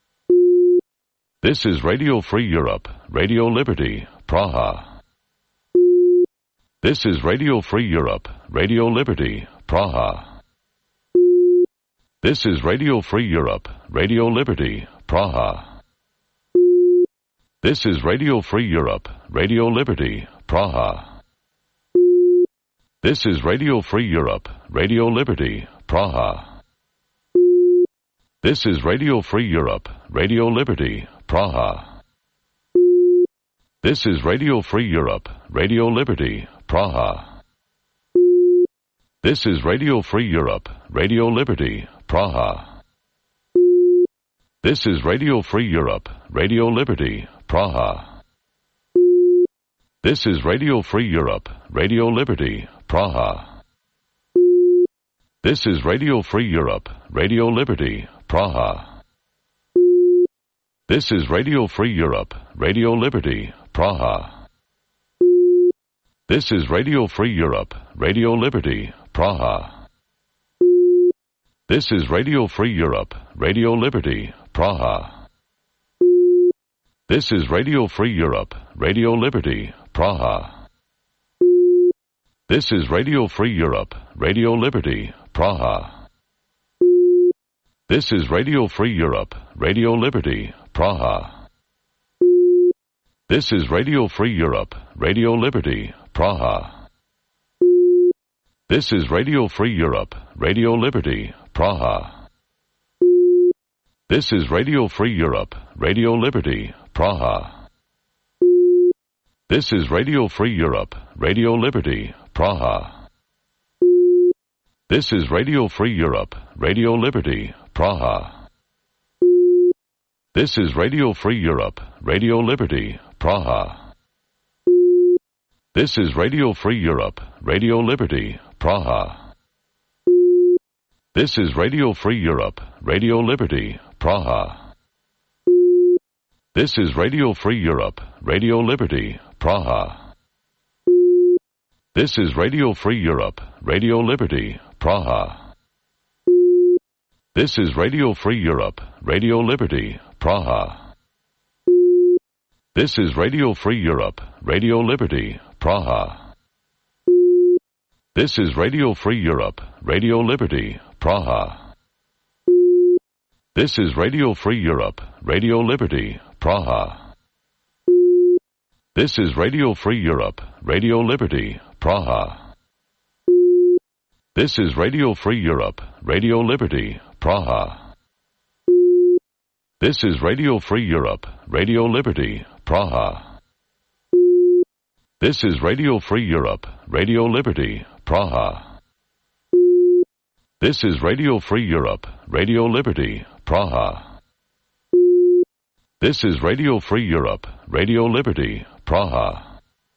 This is Radio Free Europe, Radio Liberty, Praha. This is Radio Free Europe, Radio Liberty, Praha. This is Radio Free Europe, Radio Liberty, Praha. This is Radio Free Europe, Radio Liberty, Praha. This is Radio Free Europe, Radio Liberty, Praha. This is Radio Free Europe, Radio Liberty, Praha. This is Radio Free Europe, Radio Liberty, Praha. This is Radio Free Europe, Radio Liberty, Praha. This is Radio Free Europe, Radio Liberty, Praha. This is Radio Free Europe, Radio Liberty, Praha. This is Radio Free Europe, Radio Liberty, Praha. This is Radio Free Europe, Radio Liberty, Praha. This is Radio Free Europe, Radio Liberty, Praha. This is Radio Free Europe, Radio Liberty, Praha. This is Radio Free Europe, Radio Liberty, Praha. This is Radio Free Europe, Radio Liberty, Praha. This is Radio Free Europe, Radio Liberty, Praha. This is Radio Free Europe, Radio Liberty, Praha. This is Radio Free Europe, Radio Liberty, Praha. This is Radio Free Europe, Radio Liberty, Praha. This is Radio Free Europe, Radio Liberty, Praha. This is Radio Free Europe, Radio Liberty, Praha. This is Radio Free Europe, Radio Liberty, Praha. This is Radio Free Europe, Radio Liberty, Praha. This is Radio Free Europe, Radio Liberty, Praha. This is Radio Free Europe, Radio Liberty, Praha. This is Radio Free Europe, Radio Liberty, Praha. This is Radio Free Europe, Radio Liberty, Praha. This is Radio Free Europe, Radio Liberty, Praha. This is Radio Free Europe, Radio Liberty, Praha. This is Radio Free Europe, Radio Liberty, Praha. This is Radio Free Europe, Radio Liberty, Praha. This is Radio Free Europe, Radio Liberty, Praha. This is Radio Free Europe, Radio Liberty, Praha. This is Radio Free Europe, Radio Liberty, Praha. This is Radio Free Europe, Radio Liberty, Praha. This is Radio Free Europe, Radio Liberty, Praha.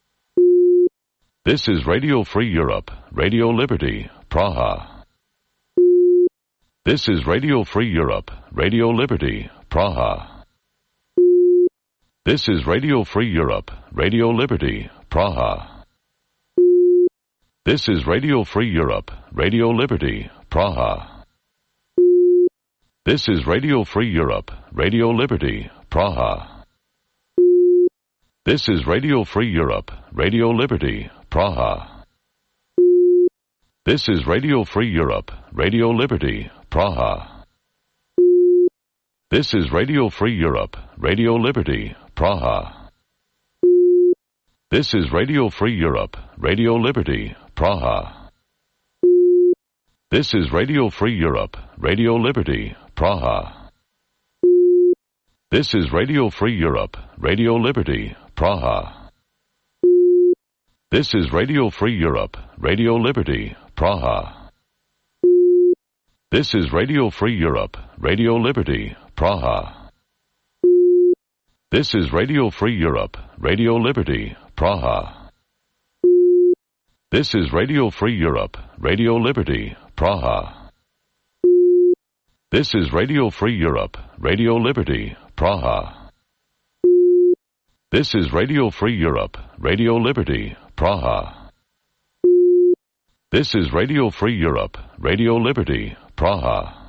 This is Radio Free Europe, Radio Liberty, Praha. This is Radio Free Europe, Radio Liberty, Praha. This is Radio Free Europe, Radio Liberty, Praha. This is Radio Free Europe, Radio Liberty, Praha. This is Radio Free Europe, Radio Liberty, Praha. This is Radio Free Europe, Radio Liberty, Praha. This is Radio Free Europe, Radio Liberty, Praha. This is Radio Free Europe, Radio Liberty, Praha. This is Radio Free Europe, Radio Liberty, Praha. This is Radio Free Europe, Radio Liberty, Praha. This is Radio Free Europe, Radio Liberty, Praha. This is Radio Free Europe, Radio Liberty, Praha. This is Radio Free Europe, Radio Liberty, Praha. This is Radio Free Europe, Radio Liberty, Praha. This is Radio Free Europe, Radio Liberty, Praha. This is Radio Free Europe, Radio Liberty, Praha. This is Radio Free Europe, Radio Liberty, Praha. This is Radio Free Europe, Radio Liberty, Praha.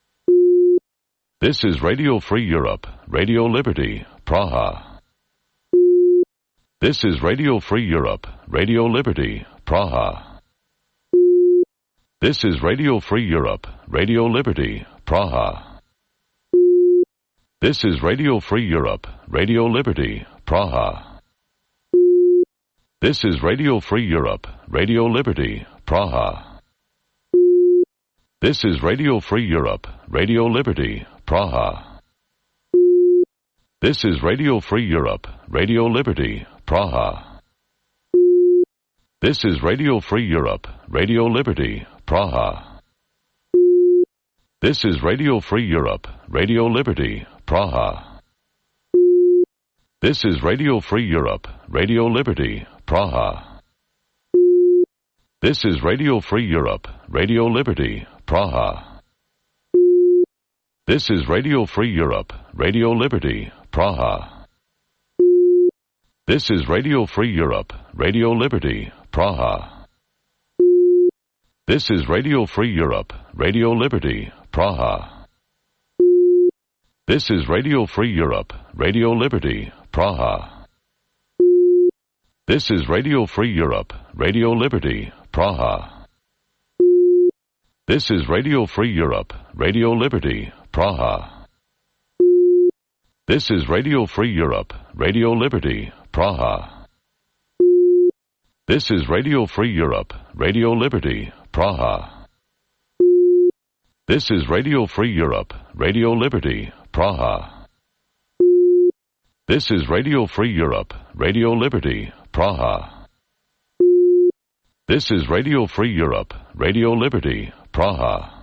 This is Radio Free Europe, Radio Liberty, Praha. This is Radio Free Europe, Radio Liberty, Praha. This is Radio Free Europe, Radio Liberty, Praha. This is Radio Free Europe, Radio Liberty, Praha. This is Radio Free Europe, Radio Liberty, Praha. This is Radio Free Europe, Radio Liberty, Praha. This is Radio Free Europe, Radio Liberty, Praha. This is Radio Free Europe, Radio Liberty, Praha. This is Radio Free Europe, Radio Liberty, Praha. This is Radio Free Europe, Radio Liberty, Praha. This is Radio Free Europe, Radio Liberty, Praha. This is Radio Free Europe, Radio Liberty, Praha. This is Radio Free Europe, Radio Liberty, Praha. This is Radio Free Europe, Radio Liberty, Praha. This is Radio Free Europe, Radio Liberty, Praha. This is Radio Free Europe, Radio Liberty, Praha. This is Radio Free Europe, Radio Liberty, Praha. This is Radio Free Europe, Radio Liberty, Praha. This is Radio Free Europe, Radio Liberty, Praha. This is Radio Free Europe, Radio Liberty, Praha. This is Radio Free Europe, Radio Liberty, Praha. This is Radio Free Europe, Radio Liberty, Praha.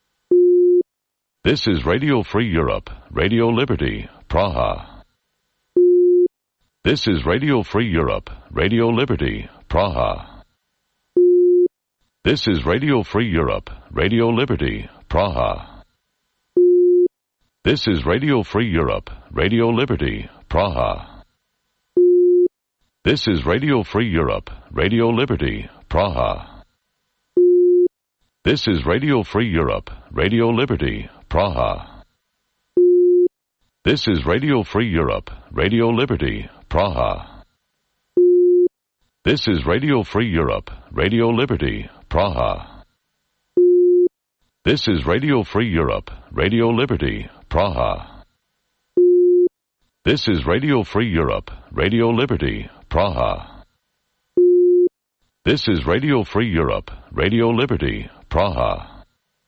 This is Radio Free Europe, Radio Liberty, Praha. This is Radio Free Europe, Radio Liberty, Praha. This is Radio Free Europe, Radio Liberty, Praha. This is Radio Free Europe, Radio Liberty, Praha. This is Radio Free Europe, Radio Liberty, Praha. This is Radio Free Europe, Radio Liberty, Praha. This is Radio Free Europe, Radio Liberty, Praha. This is Radio Free Europe, Radio Liberty, Praha. This is Radio Free Europe, Radio Liberty, Praha. This is Radio Free Europe, Radio Liberty, Praha. This is Radio Free Europe, Radio Liberty, Praha.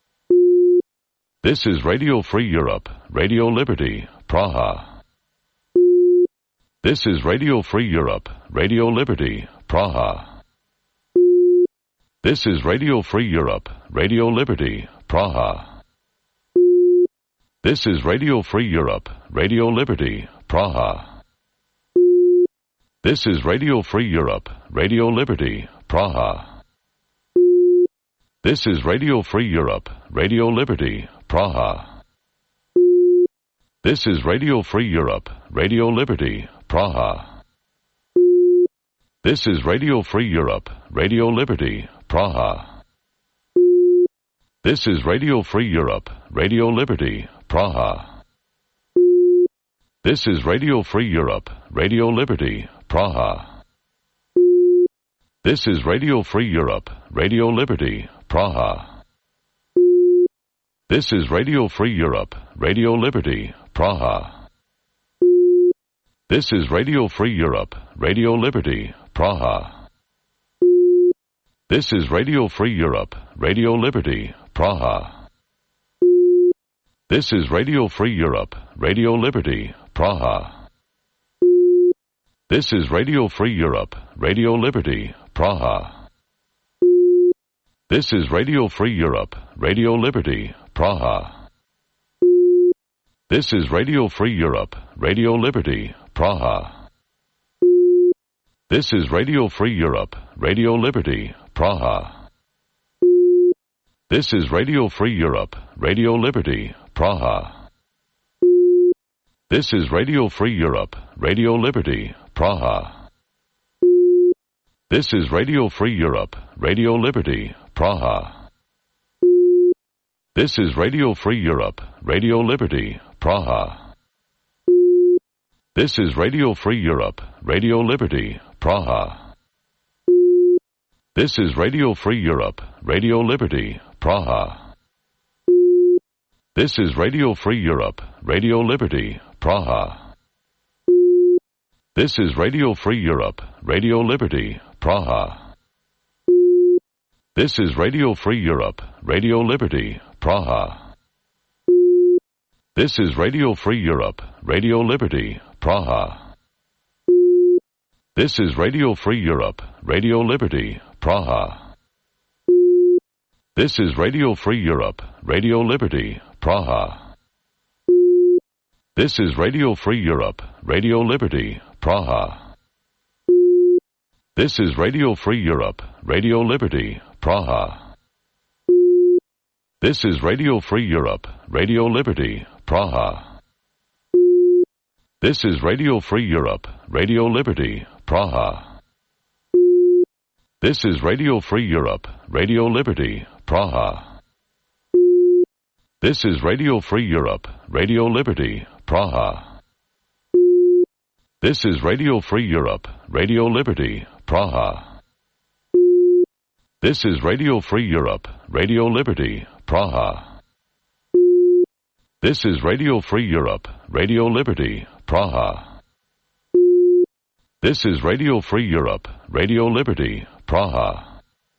This is Radio Free Europe, Radio Liberty, Praha. This is Radio Free Europe, Radio Liberty, Praha. This is Radio Free Europe, Radio Liberty, Praha. This is Radio Free Europe, Radio Liberty, Praha. This is Radio Free Europe, Radio Liberty, Praha. This is Radio Free Europe, Radio Liberty, Praha. This is Radio Free Europe, Radio Liberty, Praha. This is Radio Free Europe, Radio Liberty, Praha. This is Radio Free Europe, Radio Liberty, Praha. This is Radio Free Europe, Radio Liberty, Praha. This is Radio Free Europe, Radio Liberty, Praha. This is Radio Free Europe, Radio Liberty, Praha. This is Radio Free Europe, Radio Liberty, Praha. This is Radio Free Europe, Radio Liberty, Praha. This is Radio Free Europe, Radio Liberty, Praha. This is Radio Free Europe, Radio Liberty, Praha. This is Radio Free Europe, Radio Liberty, Praha. This is Radio Free Europe, Radio Liberty, Praha. This is Radio Free Europe, Radio Liberty, Praha. This is Radio Free Europe, Radio Liberty, Praha. This is Radio Free Europe, Radio Liberty, Praha. This is Radio Free Europe, Radio Liberty, Praha. This is Radio Free Europe, Radio Liberty, Praha. This is Radio Free Europe, Radio Liberty, Praha. This is Radio Free Europe, Radio Liberty, Praha. This is Radio Free Europe, Radio Liberty, Praha. This is Radio Free Europe, Radio Liberty, Praha. This is Radio Free Europe, Radio Liberty, Praha. This is Radio Free Europe, Radio Liberty, Praha. This is Radio Free Europe, Radio Liberty, Praha. This is Radio Free Europe, Radio Liberty, Praha. This is Radio Free Europe, Radio Liberty, Praha. This is Radio Free Europe, Radio Liberty, Praha. This is Radio Free Europe, Radio Liberty, Praha. This is Radio Free Europe, Radio Liberty, Praha. This is Radio Free Europe, Radio Liberty, Praha. This is Radio Free Europe, Radio Liberty, Praha. This is Radio Free Europe, Radio Liberty, Praha. This is Radio Free Europe, Radio Liberty, Praha. This is Radio Free Europe, Radio Liberty, Praha. This is Radio Free Europe, Radio Liberty, Praha.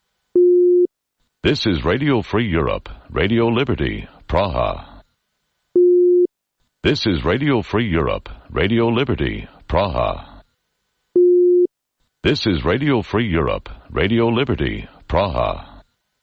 This is Radio Free Europe, Radio Liberty, Praha. This is Radio Free Europe, Radio Liberty, Praha. This is Radio Free Europe, Radio Liberty, Praha.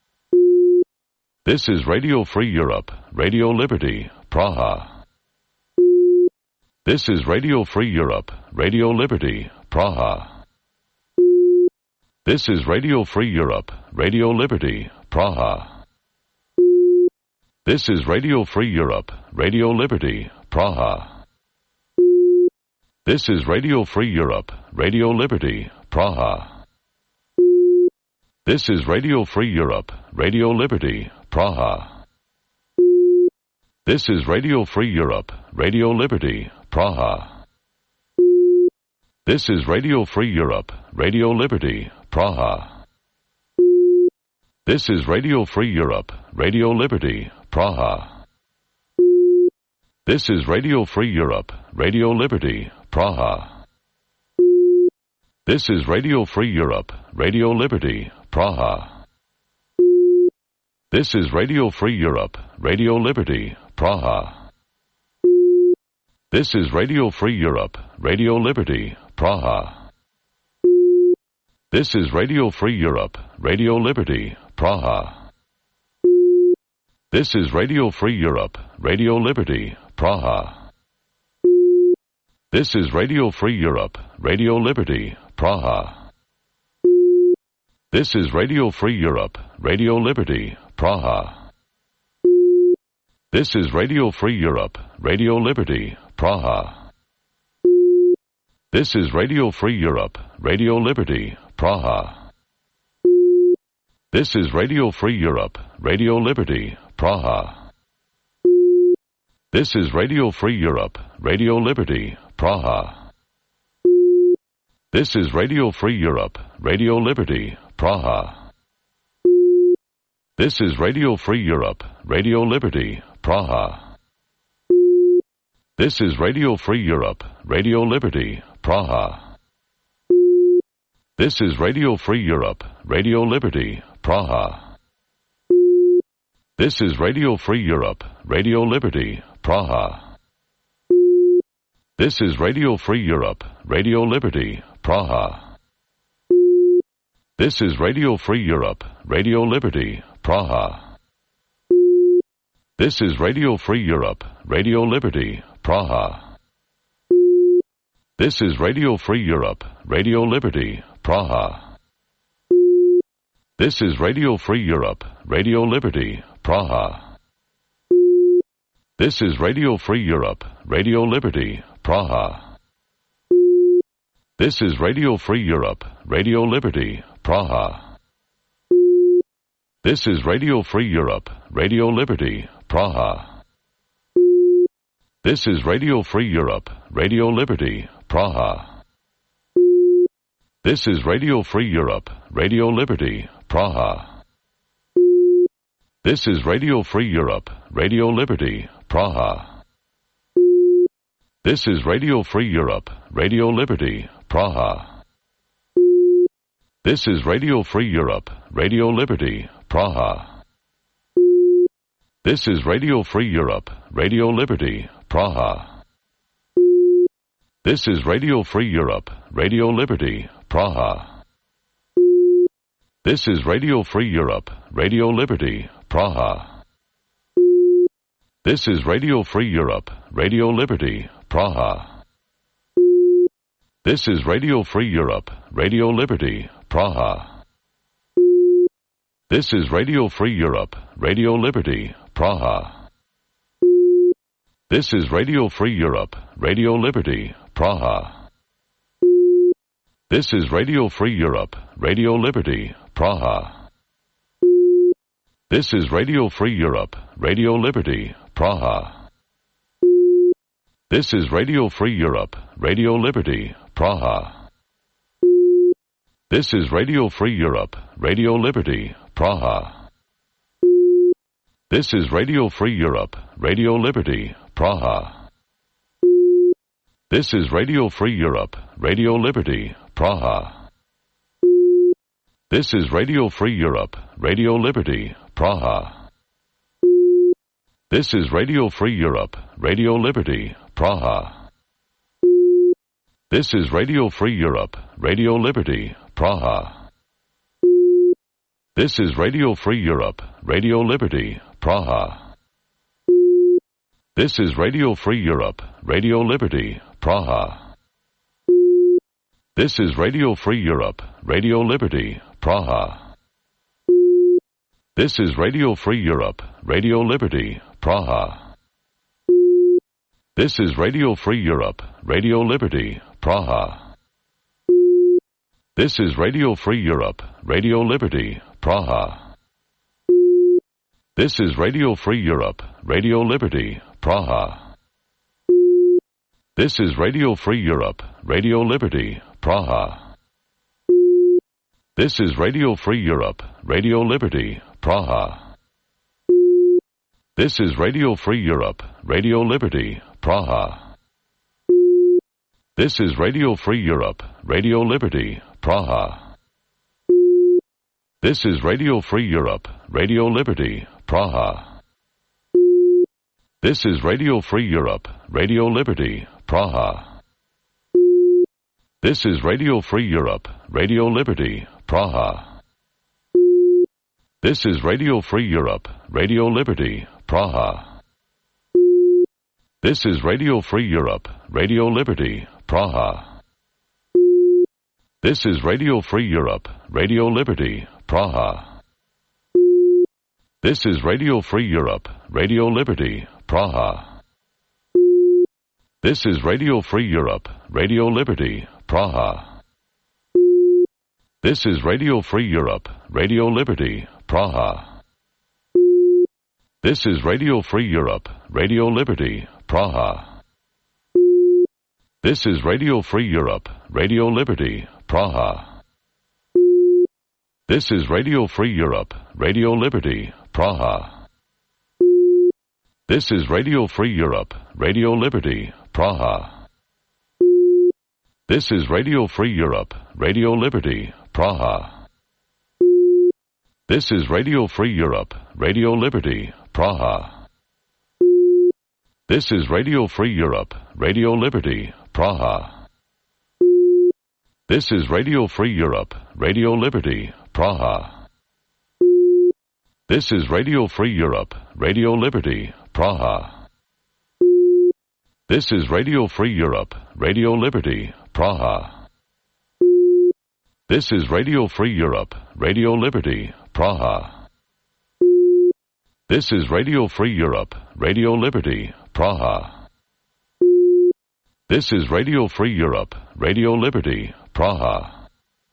This is Radio Free Europe, Radio Liberty, Praha. This is Radio Free Europe, Radio Liberty, Praha. This is Radio Free Europe, Radio Liberty, Praha. This is Radio Free Europe, Radio Liberty, Praha. This is Radio Free Europe, Radio Liberty, Praha. This is Radio Free Europe, Radio Liberty, Praha. This is Radio Free Europe, Radio Liberty, Praha. This is Radio Free Europe, Radio Liberty, Praha. This is Radio Free Europe, Radio Liberty, Praha. This is Radio Free Europe, Radio Liberty, Praha. This is Radio Free Europe, Radio Liberty, Praha. This is Radio Free Europe, Radio Liberty, Praha. This is Radio Free Europe, Radio Liberty, Praha. This is Radio Free Europe, Radio Liberty, Praha. This is Radio Free Europe, Radio Liberty, Praha. This is Radio Free Europe, Radio Liberty, Praha. This is Radio Free Europe, Radio Liberty, Praha. This is Radio Free Europe, Radio Liberty, Praha. This is Radio Free Europe, Radio Liberty, Praha. This is Radio Free Europe, Radio Liberty, Praha. This is Radio Free Europe, Radio Liberty, Praha. This is Radio Free Europe, Radio Liberty, Praha. This is Radio Free Europe, Radio Liberty, Praha. This is Radio Free Europe, Radio Liberty, Praha. This is Radio Free Europe, Radio Liberty, Praha. This is Radio Free Europe, Radio Liberty, Praha. This is Radio Free Europe, Radio Liberty, Praha. This is Radio Free Europe, Radio Liberty, Praha. This is Radio Free Europe, Radio Liberty, Praha. This is Radio Free Europe, Radio Liberty, Praha. This is Radio Free Europe, Radio Liberty, Praha. This is Radio Free Europe, Radio Liberty, Praha. This is Radio Free Europe, Radio Liberty, Praha. This is Radio Free Europe, Radio Liberty, Praha. This is Radio Free Europe, Radio Liberty, Praha. This is Radio Free Europe, Radio Liberty, Praha. This is Radio Free Europe, Radio Liberty, Praha. This is Radio Free Europe, Radio Liberty, Praha. This is Radio Free Europe, Radio Liberty, Praha. This is Radio Free Europe, Radio Liberty, Praha. This is Radio Free Europe, Radio Liberty, Praha. This is Radio Free Europe, Radio Liberty, Praha. This is Radio Free Europe, Radio Liberty, Praha. This is Radio Free Europe, Radio Liberty, Praha. This is Radio Free Europe, Radio Liberty, Praha. This is Radio Free Europe, Radio Liberty, Praha. This is Radio Free Europe, Radio Liberty, Praha. This is Radio Free Europe, Radio Liberty, Praha. This is Radio Free Europe, Radio Liberty, Praha. This is Radio Free Europe, Radio Liberty, Praha. This is Radio Free Europe, Radio Liberty, Praha. This is Radio Free Europe, Radio Liberty, Praha. This is Radio Free Europe, Radio Liberty, Praha. This is Radio Free Europe, Radio Liberty, Praha. This is Radio Free Europe, Radio Liberty, Praha. This is Radio Free Europe, Radio Liberty, Praha. This is Radio Free Europe, Radio Liberty, Praha. This is Radio Free Europe, Radio Liberty, Praha. This is Radio Free Europe, Radio Liberty, Praha. This is Radio Free Europe, Radio Liberty, Praha. This is Radio Free Europe, Radio Liberty, Praha. This is Radio Free Europe, Radio Liberty, Praha. This is Radio Free Europe, Radio Liberty, Praha. This is Radio Free Europe, Radio Liberty, Praha. This is Radio Free Europe, Radio Liberty, Praha. This is Radio Free Europe, Radio Liberty, Praha. This is Radio Free Europe, Radio Liberty, Praha. This is Radio Free Europe, Radio Liberty, Praha. This is Radio Free Europe, Radio Liberty, Praha. This is Radio Free Europe, Radio Liberty, Praha. This is Radio Free Europe, Radio Liberty, Praha. This is Radio Free Europe, Radio Liberty, Praha. This is Radio Free Europe, Radio Liberty, Praha. This is Radio Free Europe, Radio Liberty, Praha. This is Radio Free Europe, Radio Liberty, Praha. This is Radio Free Europe, Radio Liberty, Praha. This is Radio Free Europe, Radio Liberty, Praha. This is Radio Free Europe, Radio Liberty, Praha. This is Radio Free Europe, Radio Liberty, Praha. This is Radio Free Europe, Radio Liberty, Praha. This is Radio Free Europe, Radio Liberty, Praha. This is Radio Free Europe, Radio Liberty, Praha. This is Radio Free Europe, Radio Liberty, Praha. This is Radio Free Europe, Radio Liberty, Praha. This is Radio Free Europe, Radio Liberty, Praha. This is Radio Free Europe, Radio Liberty, Praha. This is Radio Free Europe, Radio Liberty, Praha. This is Radio Free Europe, Radio Liberty, Praha. This is Radio Free Europe, Radio Liberty, Praha. This is Radio Free Europe, Radio Liberty, Praha. This is Radio Free Europe, Radio Liberty, Praha. This is Radio Free Europe, Radio Liberty, Praha. This is Radio Free Europe, Radio Liberty, Praha. This is Radio Free Europe, Radio Liberty, Praha.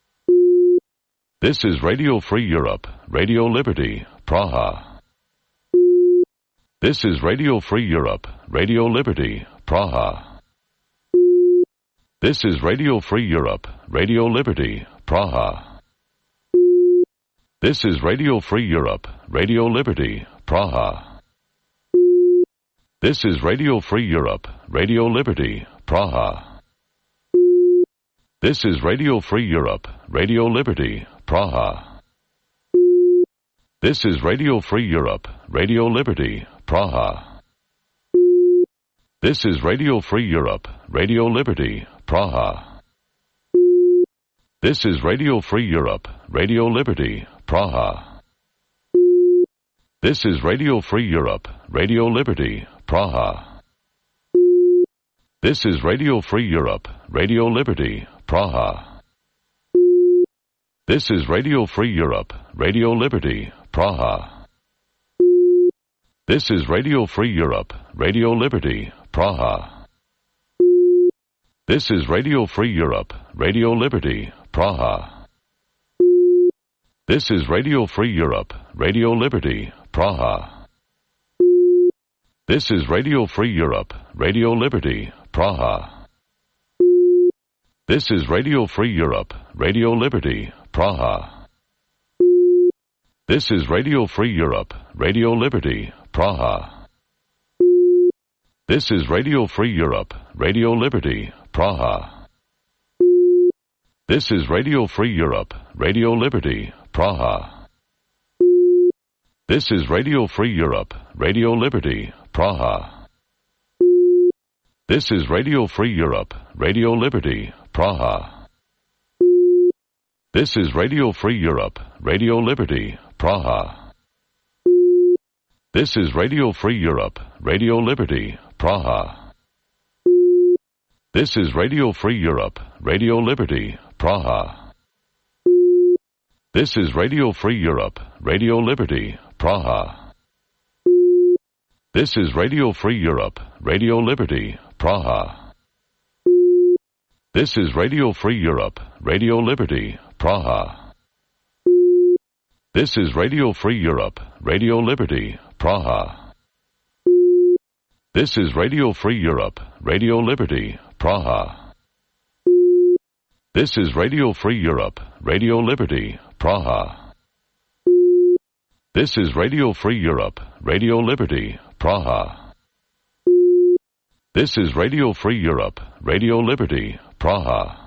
This is Radio Free Europe, Radio Liberty, Praha. This is Radio Free Europe, Radio Liberty, Praha. This is Radio Free Europe, Radio Liberty, Praha. This is Radio Free Europe, Radio Liberty, Praha. This is Radio Free Europe, Radio Liberty, Praha. This is Radio Free Europe, Radio Liberty, Praha. This is Radio Free Europe, Radio Liberty, Praha. This is Radio Free Europe, Radio Liberty, Praha. This is Radio Free Europe, Radio Liberty, Praha. This is Radio Free Europe, Radio Liberty, Praha. This is Radio Free Europe, Radio Liberty, Praha. This is Radio Free Europe, Radio Liberty, Praha. This is Radio Free Europe, Radio Liberty, Praha. This is Radio Free Europe, Radio Liberty, Praha. This is Radio Free Europe, Radio Liberty, Praha. This is Radio Free Europe, Radio Liberty, Praha. This is Radio Free Europe, Radio Liberty, Praha. This is Radio Free Europe, Radio Liberty, Praha. This is Radio Free Europe, Radio Liberty, Praha. This is Radio Free Europe, Radio Liberty, Praha. This is Radio Free Europe, Radio Liberty, Praha. This is Radio Free Europe, Radio Liberty, Praha. This is Radio Free Europe, Radio Liberty, Praha. This is Radio Free Europe, Radio Liberty, Praha. This is Radio Free Europe, Radio Liberty, Praha. This is Radio Free Europe, Radio Liberty, Praha. This is Radio Free Europe, Radio Liberty, Praha. This is Radio Free Europe, Radio Liberty, Praha. This is Radio Free Europe, Radio Liberty, Praha. This is Radio Free Europe, Radio Liberty, Praha. This is Radio Free Europe, Radio Liberty, Praha. This is Radio Free Europe, Radio Liberty, Praha. This is Radio Free Europe, Radio Liberty, Praha.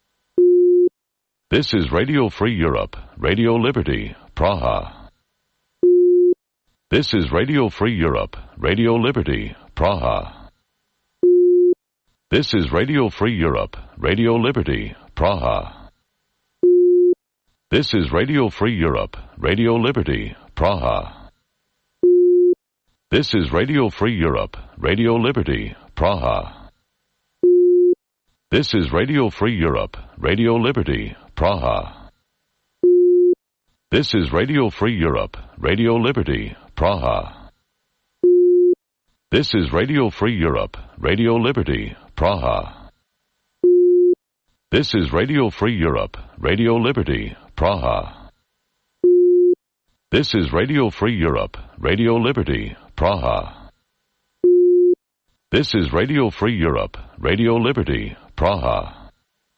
This is Radio Free Europe, Radio Liberty, Praha. This is Radio Free Europe, Radio Liberty, Praha. This is Radio Free Europe, Radio Liberty, Praha. This is Radio Free Europe, Radio Liberty, Praha. This is Radio Free Europe, Radio Liberty, Praha. This is Radio Free Europe, Radio Liberty, Praha. This is Radio Free Europe, Radio Liberty, Praha. This is Radio Free Europe, Radio Liberty, Praha. This is Radio Free Europe, Radio Liberty, Praha. This is Radio Free Europe, Radio Liberty, Praha. This is Radio Free Europe, Radio Liberty, Praha.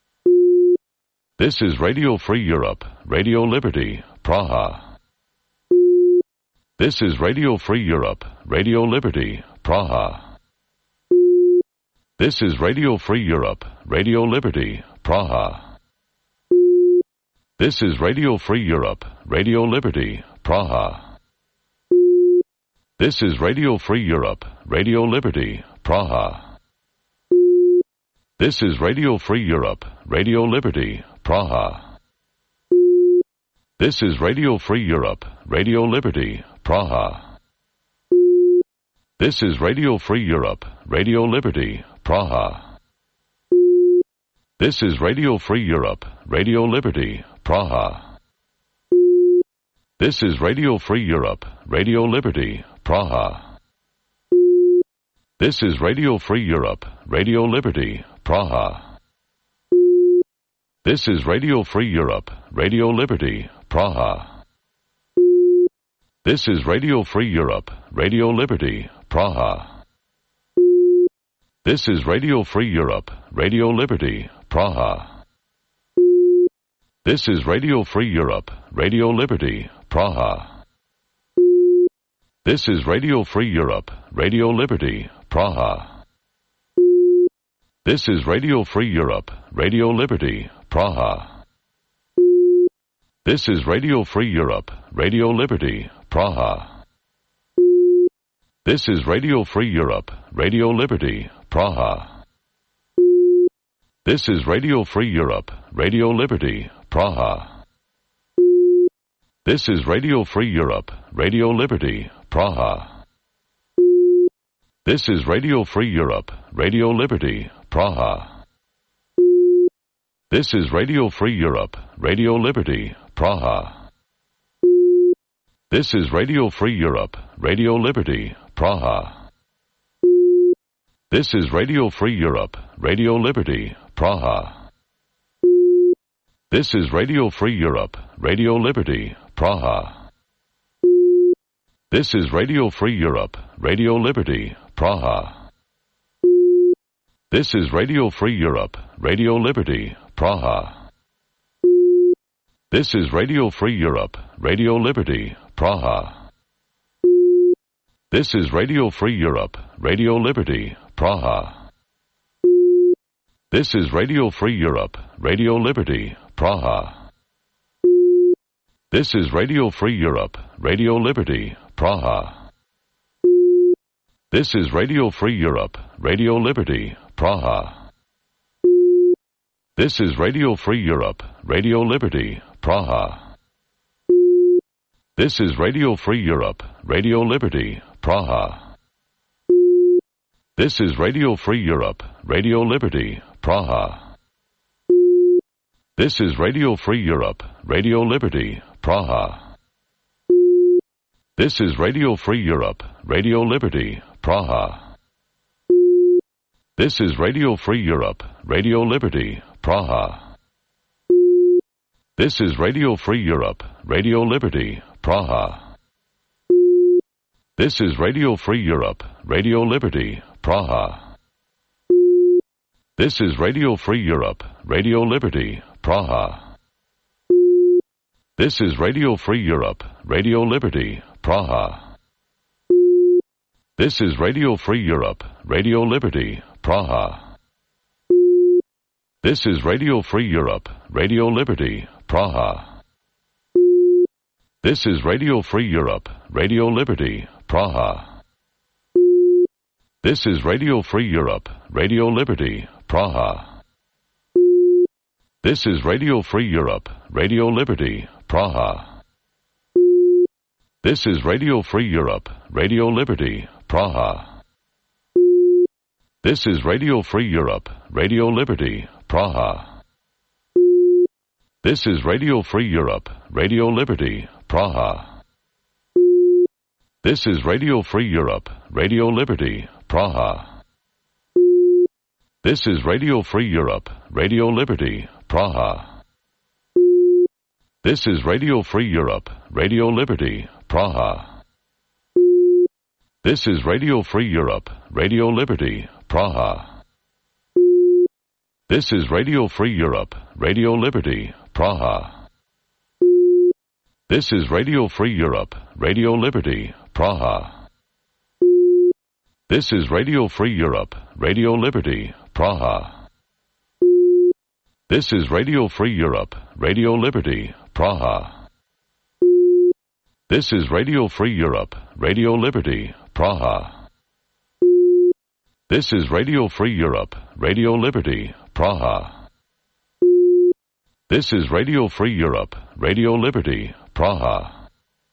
This is Radio Free Europe, Radio Liberty, Praha. This is Radio Free Europe, Radio Liberty, Praha. This is Radio Free Europe, Radio Liberty, Praha. This is Radio Free Europe, Radio Liberty, Praha. This is Radio Free Europe, Radio Liberty, Praha. This is Radio Free Europe, Radio Liberty, Praha. This is Radio Free Europe, Radio Liberty, Praha. This is Radio Free Europe, Radio Liberty, Praha. This is Radio Free Europe, Radio Liberty, Praha. This is Radio Free Europe, Radio Liberty, Praha. This is Radio Free Europe, Radio Liberty, Praha. This is Radio Free Europe, Radio Liberty, Praha. This is Radio Free Europe, Radio Liberty, Praha. This is Radio Free Europe, Radio Liberty, Praha. This is Radio Free Europe, Radio Liberty, Praha. This is Radio Free Europe, Radio Liberty, Praha. This is Radio Free Europe, Radio Liberty, Praha. This is Radio Free Europe, Radio Liberty, Praha. This is Radio Free Europe, Radio Liberty, Praha. This is Radio Free Europe, Radio Liberty, Praha. This is Radio Free Europe, Radio Liberty, Praha. This is Radio Free Europe, Radio Liberty, Praha. This is Radio Free Europe, Radio Liberty, Praha. This is Radio Free Europe, Radio Liberty, Praha. This is Radio Free Europe, Radio Liberty, Praha. This is Radio Free Europe, Radio Liberty, Praha. This is Radio Free Europe, Radio Liberty, Praha. This is Radio Free Europe, Radio Liberty, Praha. This is Radio Free Europe, Radio Liberty, Praha. This is Radio Free Europe, Radio Liberty, Praha. This is Radio Free Europe, Radio Liberty, Praha. This is Radio Free Europe, Radio Liberty, Praha. This is Radio Free Europe, Radio Liberty, Praha. This is Radio Free Europe, Radio Liberty, Praha. This is Radio Free Europe, Radio Liberty, Praha. This is Radio Free Europe, Radio Liberty, Praha. This is Radio Free Europe, Radio Liberty, Praha. This is Radio Free Europe, Radio Liberty, Praha. This is Radio Free Europe, Radio Liberty, Praha. This is Radio Free Europe, Radio Liberty, Praha. This is Radio Free Europe, Radio Liberty, Praha. This is Radio Free Europe, Radio Liberty, Praha. This is Radio Free Europe, Radio Liberty, Praha. This is Radio Free Europe, Radio Liberty, Praha. This is Radio Free Europe, Radio Liberty, Praha. This is Radio Free Europe, Radio Liberty, Praha. This is Radio Free Europe, Radio Liberty, Praha. This is Radio Free Europe, Radio Liberty, Praha. This is Radio Free Europe, Radio Liberty, Praha. This is Radio Free Europe, Radio Liberty, Praha. This is Radio Free Europe, Radio Liberty, Praha. This is Radio Free Europe, Radio Liberty, Praha. This is Radio Free Europe, Radio Liberty, Praha. This is Radio Free Europe, Radio Liberty, Praha. This is Radio Free Europe, Radio Liberty, Praha. This is Radio Free Europe, Radio Liberty, Praha. This is Radio Free Europe, Radio Liberty, Praha. This is Radio Free Europe, Radio Liberty, Praha. This is Radio Free Europe, Radio Liberty, Praha. This is Radio Free Europe, Radio Liberty, Praha. This is Radio Free Europe, Radio Liberty, Praha. This is Radio Free Europe, Radio Liberty, Praha.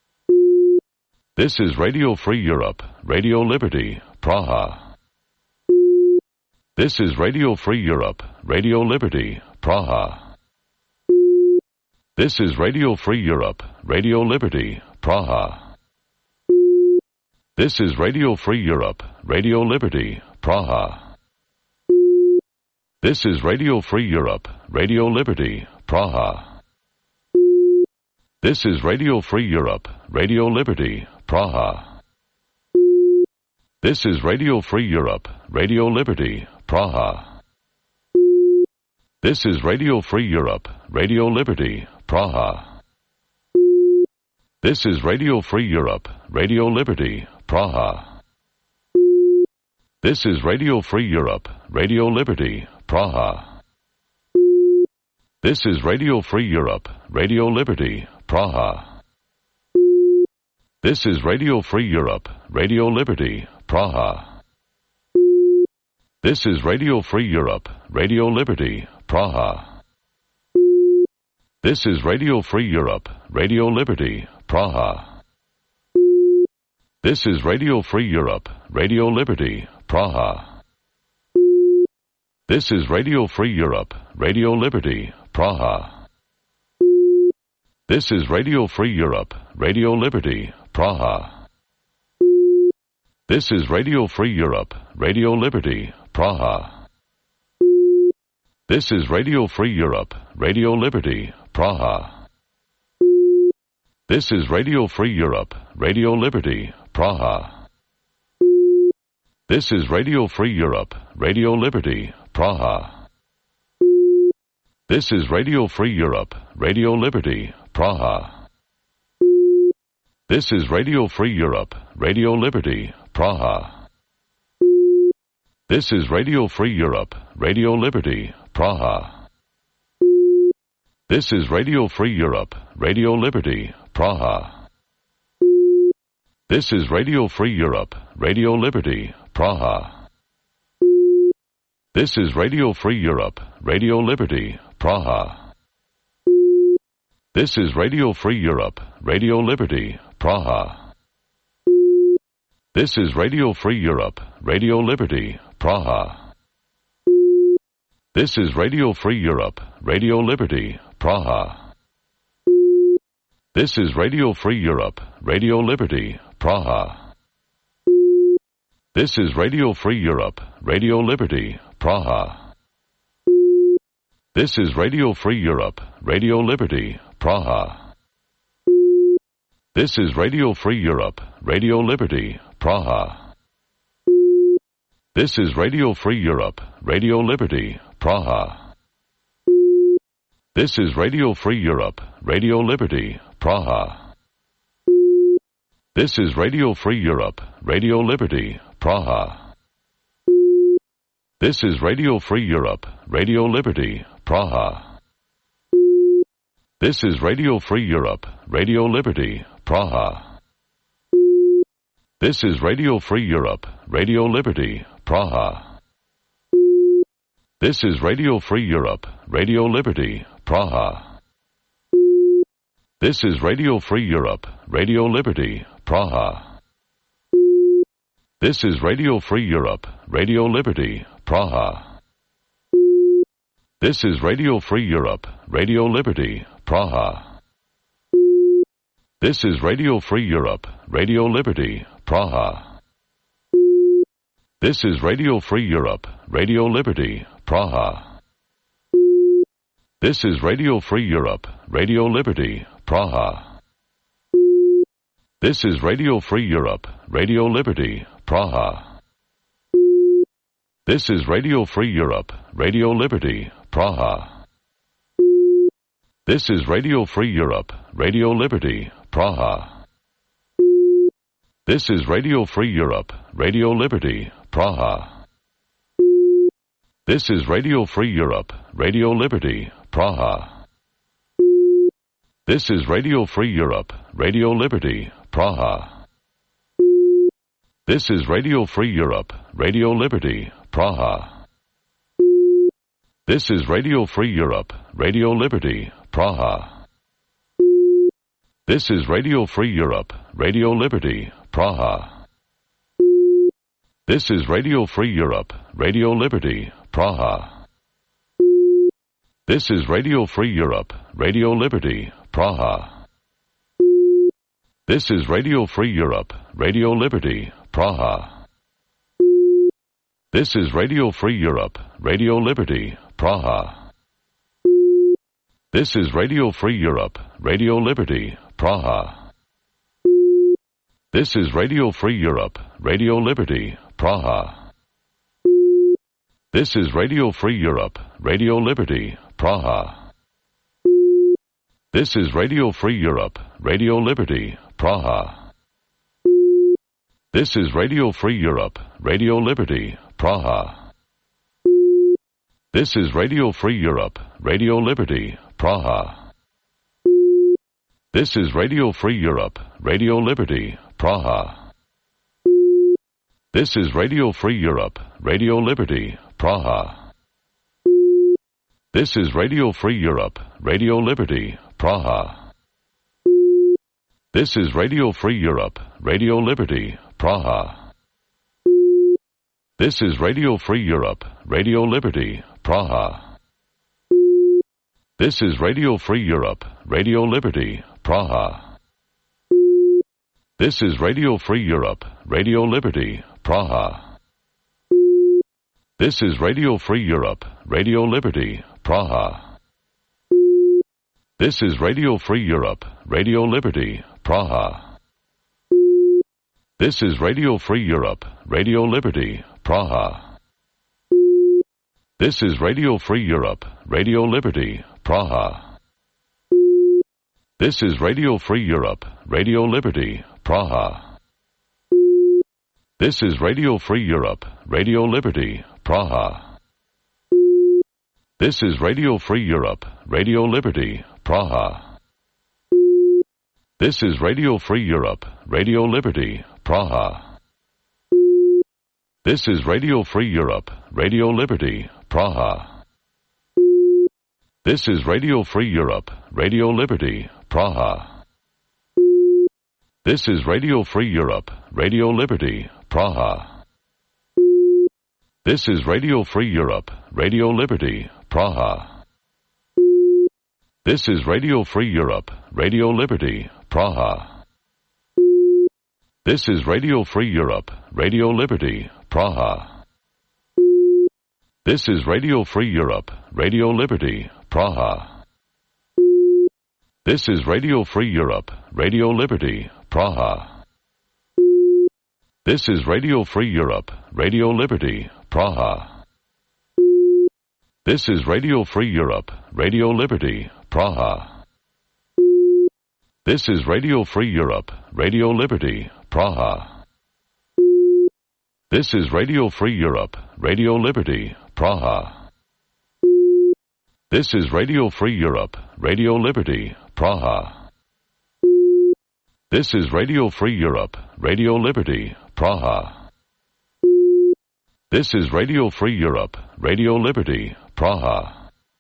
This is Radio Free Europe, Radio Liberty, Praha. This is Radio Free Europe, Radio Liberty, Praha. This is Radio Free Europe, Radio Liberty, Praha. This is Radio Free Europe, Radio Liberty, Praha. This is Radio Free Europe, Radio Liberty, Praha. This is Radio Free Europe, Radio Liberty, Praha. This is Radio Free Europe, Radio Liberty, Praha. This is Radio Free Europe, Radio Liberty, Praha. This is Radio Free Europe, Radio Liberty, Praha. This is Radio Free Europe, Radio Liberty, Praha. This is Radio Free Europe, Radio Liberty, Praha. This is Radio Free Europe, Radio Liberty, Praha. This is Radio Free Europe, Radio Liberty, Praha. This is Radio Free Europe, Radio Liberty, Praha. This is Radio Free Europe, Radio Liberty, Praha. This is Radio Free Europe, Radio Liberty, Praha. This is Radio Free Europe, Radio Liberty, Praha. This is Radio Free Europe, Radio Liberty, Praha. This is Radio Free Europe, Radio Liberty, Praha. This is Radio Free Europe, Radio Liberty, Praha. This is Radio Free Europe, Radio Liberty, Praha. This is Radio Free Europe, Radio Liberty, Praha. This is Radio Free Europe, Radio Liberty, Praha. This is Radio Free Europe, Radio Liberty, Praha. This is Radio Free Europe, Radio Liberty, Praha. This is Radio Free Europe, Radio Liberty, Praha. This is Radio Free Europe, Radio Liberty, Praha. This is Radio Free Europe, Radio Liberty, Praha. This is Radio Free Europe, Radio Liberty, Praha. This is Radio Free Europe, Radio Liberty, Praha. This is Radio Free Europe, Radio Liberty, Praha. This is Radio Free Europe, Radio Liberty, Praha. This is Radio Free Europe, Radio Liberty, Praha. This is Radio Free Europe, Radio Liberty, Praha. This is Radio Free Europe, Radio Liberty, Praha. This is Radio Free Europe, Radio Liberty, Praha. This is Radio Free Europe, Radio Liberty, Praha. This is Radio Free Europe, Radio Liberty, Praha. This is Radio Free Europe, Radio Liberty, Praha. This is Radio Free Europe, Radio Liberty, Praha. This is Radio Free Europe, Radio Liberty, Praha. This is Radio Free Europe, Radio Liberty, Praha. This is Radio Free Europe, Radio Liberty, Praha. This is Radio Free Europe, Radio Liberty, Praha. This is Radio Free Europe, Radio Liberty, Praha. This is Radio Free Europe, Radio Liberty, Praha. This is Radio Free Europe, Radio Liberty, Praha. This is Radio Free Europe, Radio Liberty, Praha. This is Radio Free Europe, Radio Liberty, Praha. This is Radio Free Europe, Radio Liberty, Praha. This is Radio Free Europe, Radio Liberty, Praha. This is Radio Free Europe, Radio Liberty, Praha. This is Radio Free Europe, Radio Liberty, Praha. This is Radio Free Europe, Radio Liberty, Praha. This is Radio Free Europe, Radio Liberty, Praha. This is Radio Free Europe, Radio Liberty, Praha. This is Radio Free Europe, Radio Liberty, Praha. This is Radio Free Europe, Radio Liberty, Praha. This is Radio Free Europe, Radio Liberty, Praha. This is Radio Free Europe, Radio Liberty, Praha. This is Radio Free Europe, Radio Liberty, Praha. This is Radio Free Europe, Radio Liberty, Praha. This is Radio Free Europe, Radio Liberty, Praha. This is Radio Free Europe, Radio Liberty, Praha. This is Radio Free Europe, Radio Liberty, Praha. This is Radio Free Europe, Radio Liberty, Praha. This is Radio Free Europe, Radio Liberty, Praha. This is Radio Free Europe, Radio Liberty, Praha. This is Radio Free Europe, Radio Liberty, Praha. This is Radio Free Europe, Radio Liberty, Praha. This is Radio Free Europe, Radio Liberty, Praha. This is Radio Free Europe, Radio Liberty, Praha. This is Radio Free Europe, Radio Liberty, Praha. This is Radio Free Europe, Radio Liberty, Praha. This is Radio Free Europe, Radio Liberty, Praha. This is Radio Free Europe, Radio Liberty, Praha. This is Radio Free Europe, Radio Liberty, Praha. This is Radio Free Europe, Radio Liberty, Praha. This is Radio Free Europe, Radio Liberty, Praha. This is Radio Free Europe, Radio Liberty, Praha. This is Radio Free Europe, Radio Liberty, Praha. This is Radio Free Europe, Radio Liberty, Praha. This is Radio Free Europe, Radio Liberty, Praha. This is Radio Free Europe, Radio Liberty, Praha. This is Radio Free Europe, Radio Liberty, Praha. This is Radio Free Europe, Radio Liberty, Praha. This is Radio Free Europe, Radio Liberty, Praha. This is Radio Free Europe, Radio Liberty, Praha. This is Radio Free Europe, Radio Liberty, Praha. This is Radio Free Europe, Radio Liberty, Praha. This is Radio Free Europe, Radio Liberty, Praha. This is Radio Free Europe, Radio Liberty, Praha. This is Radio Free Europe, Radio Liberty, Praha. This is Radio Free Europe, Radio Liberty, Praha. This is Radio Free Europe, Radio Liberty, Praha. This is Radio Free Europe, Radio Liberty, Praha.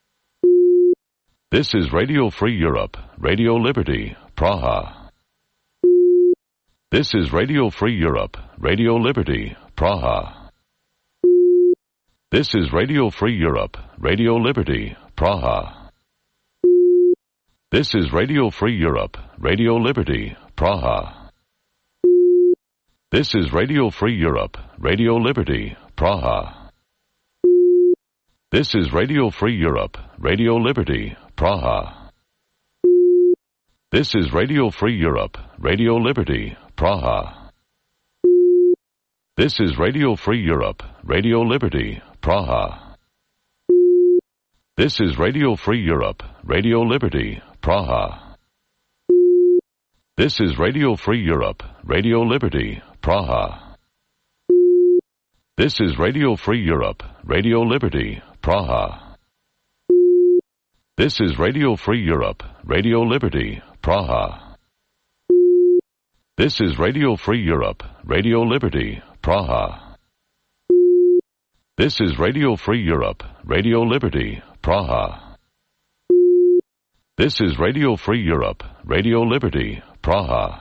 This is Radio Free Europe, Radio Liberty, Praha. This is Radio Free Europe, Radio Liberty, Praha. This is Radio Free Europe, Radio Liberty, Praha. This is Radio Free Europe, Radio Liberty, Praha. This is Radio Free Europe, Radio Liberty, Praha. This is Radio Free Europe, Radio Liberty, Praha. This is Radio Free Europe, Radio Liberty, Praha. This is Radio Free Europe, Radio Liberty, Praha. This is Radio Free Europe, Radio Liberty, Praha. This is Radio Free Europe, Radio Liberty, Praha. This is Radio Free Europe, Radio Liberty, Praha. This is Radio Free Europe, Radio Liberty, Praha. This is Radio Free Europe, Radio Liberty, Praha. This is Radio Free Europe, Radio Liberty, Praha. This is Radio Free Europe, Radio Liberty, Praha.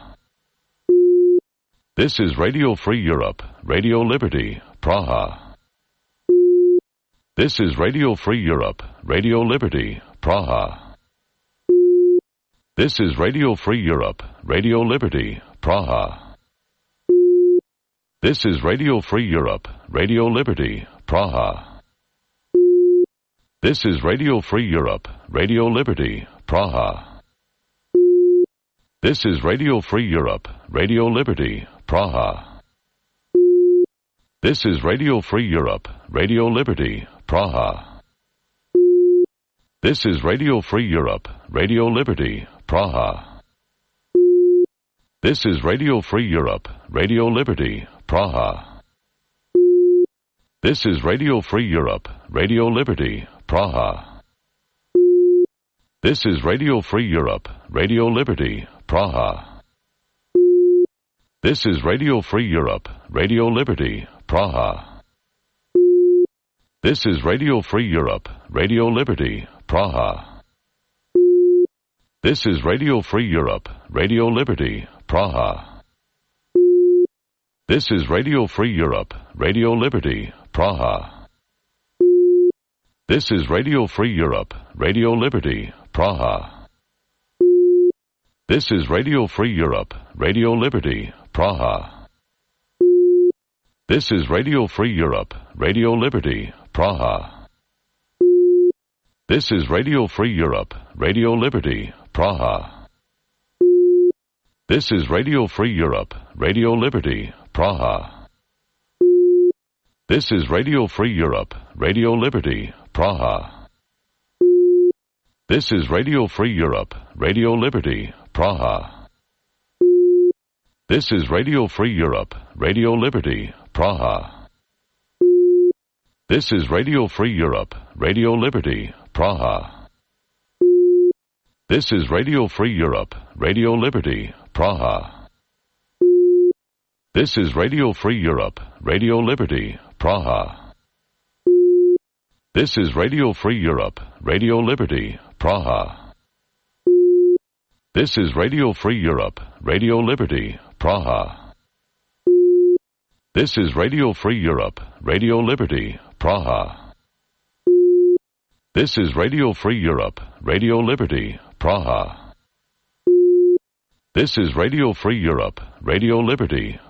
This is Radio Free Europe, Radio Liberty, Praha. This is Radio Free Europe, Radio Liberty, Praha. This is Radio Free Europe, Radio Liberty, Praha. This is Radio Free Europe, Radio Liberty, Praha. This is Radio Free Europe, Radio Liberty, Praha. This is Radio Free Europe, Radio Liberty, Praha. This is Radio Free Europe, Radio Liberty, Praha. This is Radio Free Europe, Radio Liberty, Praha. This is Radio Free Europe, Radio Liberty, Praha. This is Radio Free Europe, Radio Liberty, Praha. This is Radio Free Europe, Radio Liberty, Praha. This is Radio Free Europe, Radio Liberty, Praha. This is Radio Free Europe, Radio Liberty, Praha. This is Radio Free Europe, Radio Liberty, Praha. This is Radio Free Europe, Radio Liberty, Praha. This is Radio Free Europe, Radio Liberty, Praha. This is Radio Free Europe, Radio Liberty, Praha. This is Radio Free Europe, Radio Liberty, Praha. This is Radio Free Europe, Radio Liberty, Praha. This is Radio Free Europe, Radio Liberty, Praha. This is Radio Free Europe, Radio Liberty, Praha. This is Radio Free Europe, Radio Liberty, Praha. This is Radio Free Europe, Radio Liberty, Praha. This is Radio Free Europe, Radio Liberty, Praha. This is Radio Free Europe, Radio Liberty, Praha. This is Radio Free Europe, Radio Liberty, Praha. This is Radio Free Europe, Radio Liberty, Praha. This is Radio Free Europe, Radio Liberty, Praha. This is Radio Free Europe, Radio Liberty, Praha. This is Radio Free Europe, Radio Liberty, Praha. This is Radio Free Europe, Radio Liberty,